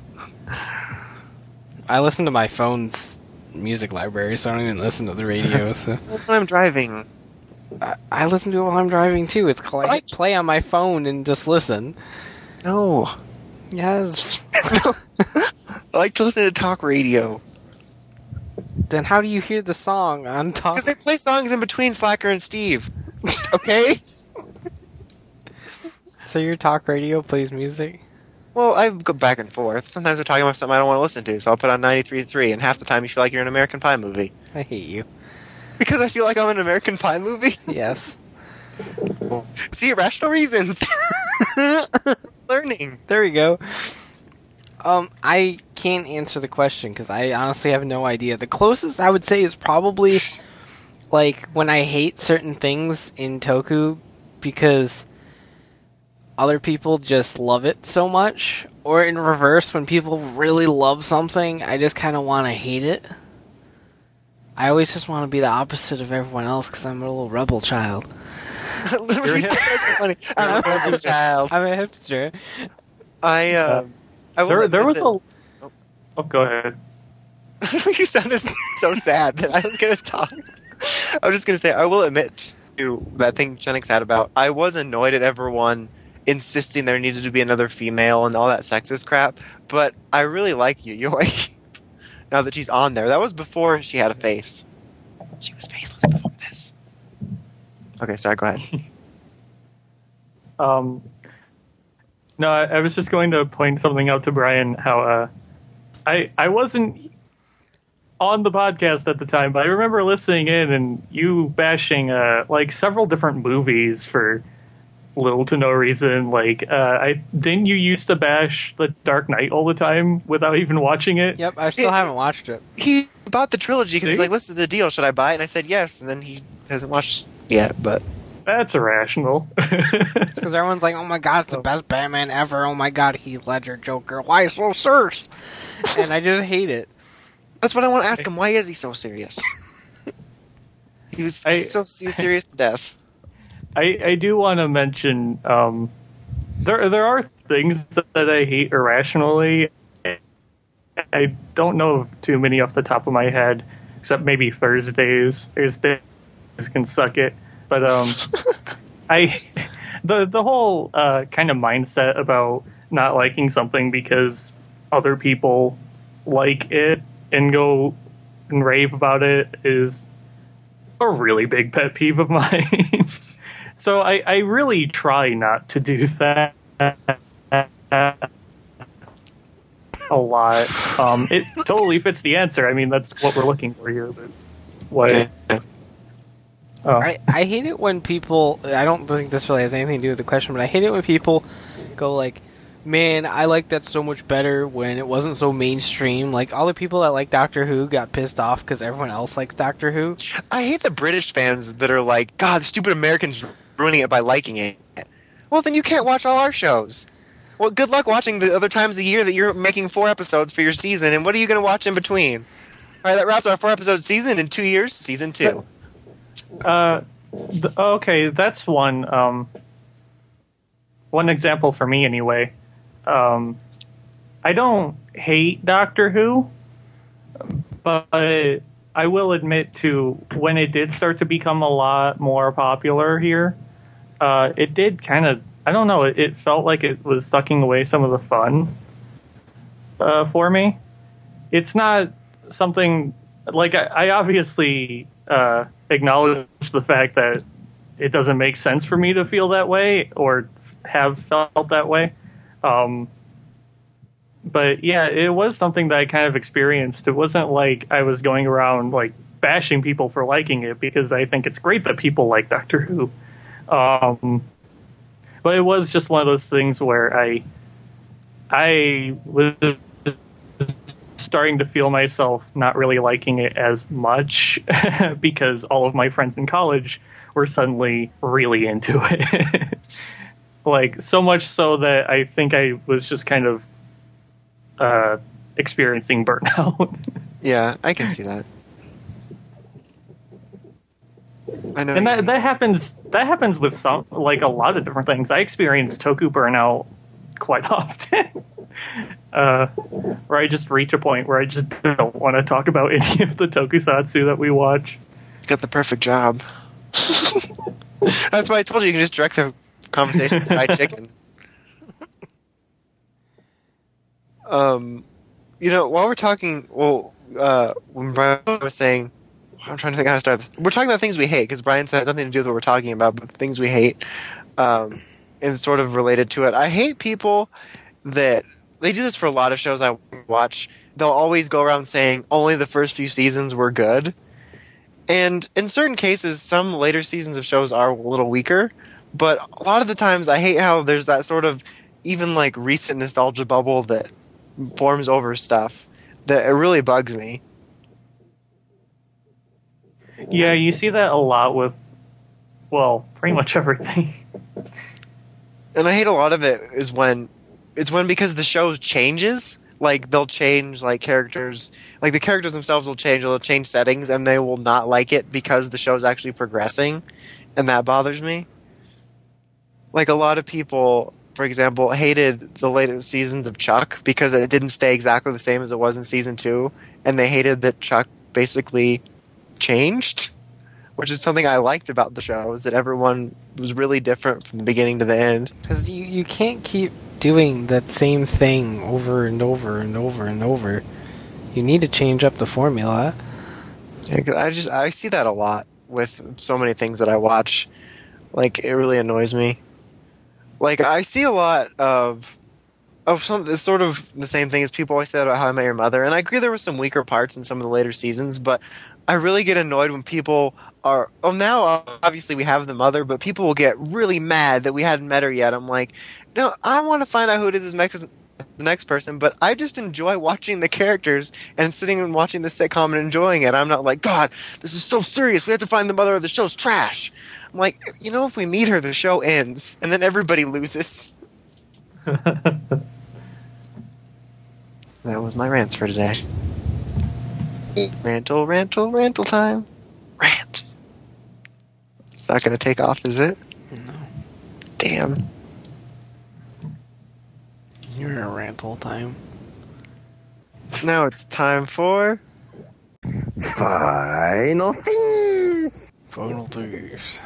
I listen to my phone's music library, so I don't even listen to the radio. So when I'm driving. I listen to it while I'm driving too. It's called I hit play on my phone and just listen. No. Yes. I like to listen to talk radio. Then how do you hear the song on talk? Because they play songs in between Slacker and Steve. Okay? So your talk radio plays music? Well, I go back and forth. Sometimes they're talking about something I don't want to listen to, so I'll put on 93.3, and half the time you feel like you're in an American Pie movie. I hate you. Because I feel like I'm in an American Pie movie? Yes. See, irrational reasons. Learning. There we go. I can't answer the question because I honestly have no idea. The closest I would say is probably like when I hate certain things in Toku because other people just love it so much, or in reverse, when people really love something, I just kind of want to hate it. I always just want to be the opposite of everyone else because I'm a little rebel child. Funny. I'm a rebel child. I'm a hipster. There was a... Oh, go ahead. You sounded so sad that I was going to talk. I was just going to say, I will admit to that thing Chenix had about, I was annoyed at everyone insisting there needed to be another female and all that sexist crap, but I really like Yayoi. Now that she's on there. That was before she had a face. She was faceless before this. Okay, sorry, go ahead. No, I was just going to point something out to Brian, how I wasn't on the podcast at the time, but I remember listening in and you bashing like several different movies for little to no reason. Like, didn't you used to bash The Dark Knight all the time without even watching it? Yep, I still haven't watched it. He bought the trilogy because he's like, this is a deal, should I buy it? And I said yes, and then he hasn't watched it yet, but... That's irrational. Because everyone's like, oh my god, it's the best Batman ever. Oh my god, Heath Ledger Joker. Why so serious? And I just hate it. That's what I want to ask him. Why is he so serious? He was so serious to death. I do want to mention there are things that I hate irrationally. I don't know too many off the top of my head, except maybe Thursdays. Thursdays can suck it. But the whole kind of mindset about not liking something because other people like it and go and rave about it is a really big pet peeve of mine. So I really try not to do that a lot. It totally fits the answer. I mean, that's what we're looking for here. But what? I hate it when people... I don't think this really has anything to do with the question, but I hate it when people go like, man, I like that so much better when it wasn't so mainstream. Like, all the people that like Doctor Who got pissed off because everyone else likes Doctor Who. I hate the British fans that are like, God, the stupid Americans ruining it by liking it. Well, then you can't watch all our shows. Well, good luck watching the other times a year that you're making 4 episodes for your season, and what are you going to watch in between? All right, that wraps our 4-episode season in 2 years, season 2. Okay, that's one example for me anyway. I don't hate Doctor Who, but I will admit to when it did start to become a lot more popular here, it did kind of, I don't know, it felt like it was sucking away some of the fun for me. It's not something, like, I obviously acknowledge the fact that it doesn't make sense for me to feel that way or have felt that way. But yeah, it was something that I kind of experienced. It wasn't like I was going around like bashing people for liking it, because I think it's great that people like Doctor Who. But it was just one of those things where I was starting to feel myself not really liking it as much because all of my friends in college were suddenly really into it. Like, so much so that I think I was just kind of experiencing burnout. Yeah, I can see that. I know, and that happens with some, like, a lot of different things. I experience toku burnout quite often, where I just reach a point where I just don't want to talk about any of the tokusatsu that we watch. Got the perfect job. That's why I told you can just direct the conversation to fried chicken. You know, while we're talking, when Brian was saying, I'm trying to think how to start this. We're talking about things we hate, because Brian said it has nothing to do with what we're talking about, but things we hate, and sort of related to it. I hate people that, they do this for a lot of shows I watch. They'll always go around saying only the first few seasons were good. And in certain cases, some later seasons of shows are a little weaker, but a lot of the times I hate how there's that sort of even like recent nostalgia bubble that forms over stuff that it really bugs me. Yeah, you see that a lot with, well, pretty much everything. And I hate a lot of it is when because the show changes, like they'll change like characters, like the characters themselves will change, they'll change settings, and they will not like it because the show's actually progressing, and that bothers me. Like a lot of people, for example, hated the later seasons of Chuck because it didn't stay exactly the same as it was in season 2, and they hated that Chuck basically changed, which is something I liked about the show, is that everyone was really different from the beginning to the end. Because you can't keep doing that same thing over and over and over and over. You need to change up the formula. Yeah, 'cause I see that a lot with so many things that I watch. Like, it really annoys me. Like, I see a lot of some, sort of the same thing as people always say about How I Met Your Mother, and I agree there were some weaker parts in some of the later seasons, but I really get annoyed when people are, now obviously we have the mother, but people will get really mad that we hadn't met her yet. I'm like, no, I want to find out who it is the next person, but I just enjoy watching the characters and sitting and watching the sitcom and enjoying it. I'm not like, God, this is so serious, we have to find the mother or the show's trash. I'm like, you know, if we meet her, the show ends, and then everybody loses. That was my rants for today. Rantle time. Rant. It's not going to take off, is it? No. Damn. You're a rant all time. Now it's time for Final Things. Final Things.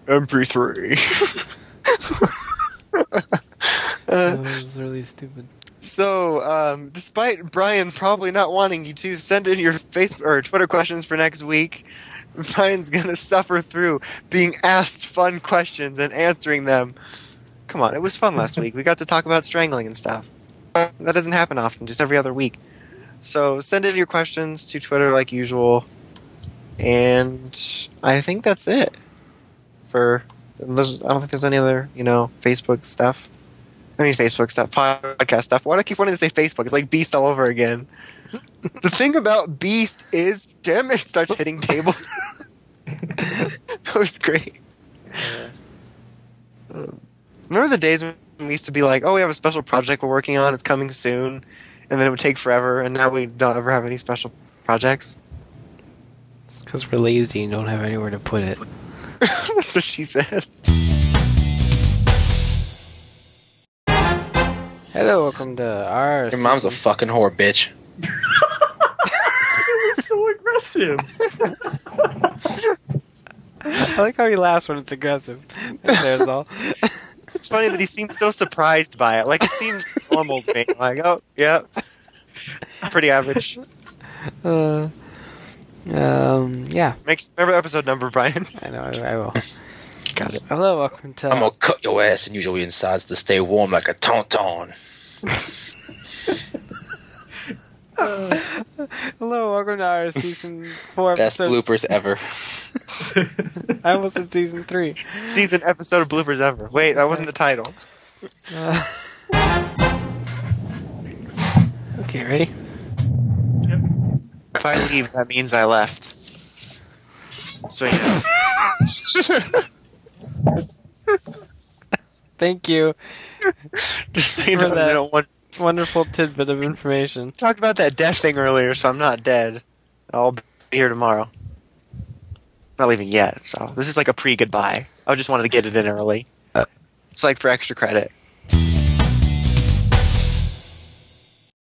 MP3. That was really stupid. So, despite Brian probably not wanting you to send in your Facebook or Twitter questions for next week, Brian's gonna suffer through being asked fun questions and answering them. Come on, it was fun last week. We got to talk about strangling and stuff. That doesn't happen often, just every other week. So send in your questions to Twitter like usual. And I think that's it. I don't think there's any other, Facebook stuff. Facebook stuff, podcast stuff. Why do I keep wanting to say Facebook? It's like Beast all over again. The thing about Beast is, damn it, starts hitting tables. That was great. Remember the days when we used to be like, oh, we have a special project we're working on, it's coming soon, and then it would take forever, and now we don't ever have any special projects? It's because we're lazy and don't have anywhere to put it. That's what she said. Hello, welcome to our... Your mom's a fucking whore, bitch. It was so aggressive. I like how he laughs when it's aggressive. There's all. It's funny that he seemed so surprised by it. Like, it seemed normal to me. Like, oh, yeah. Pretty average. Yeah. Remember episode number, Brian? I know, I will. Got it. Hello, welcome to... I'm gonna cut your ass and use your insides to stay warm like a tauntaun. Hello, welcome to our season 4 Best episode... bloopers ever. I almost said season 3. Season episode of bloopers ever. Wait, that wasn't the title. Okay, ready? If I leave, that means I left. So, Thank you Just so you for know, that I don't want wonderful tidbit of information. talked about that death thing earlier, so I'm not dead. I'll be here tomorrow. Not leaving yet, so this is like a pre-goodbye. I just wanted to get it in early. It's like for extra credit.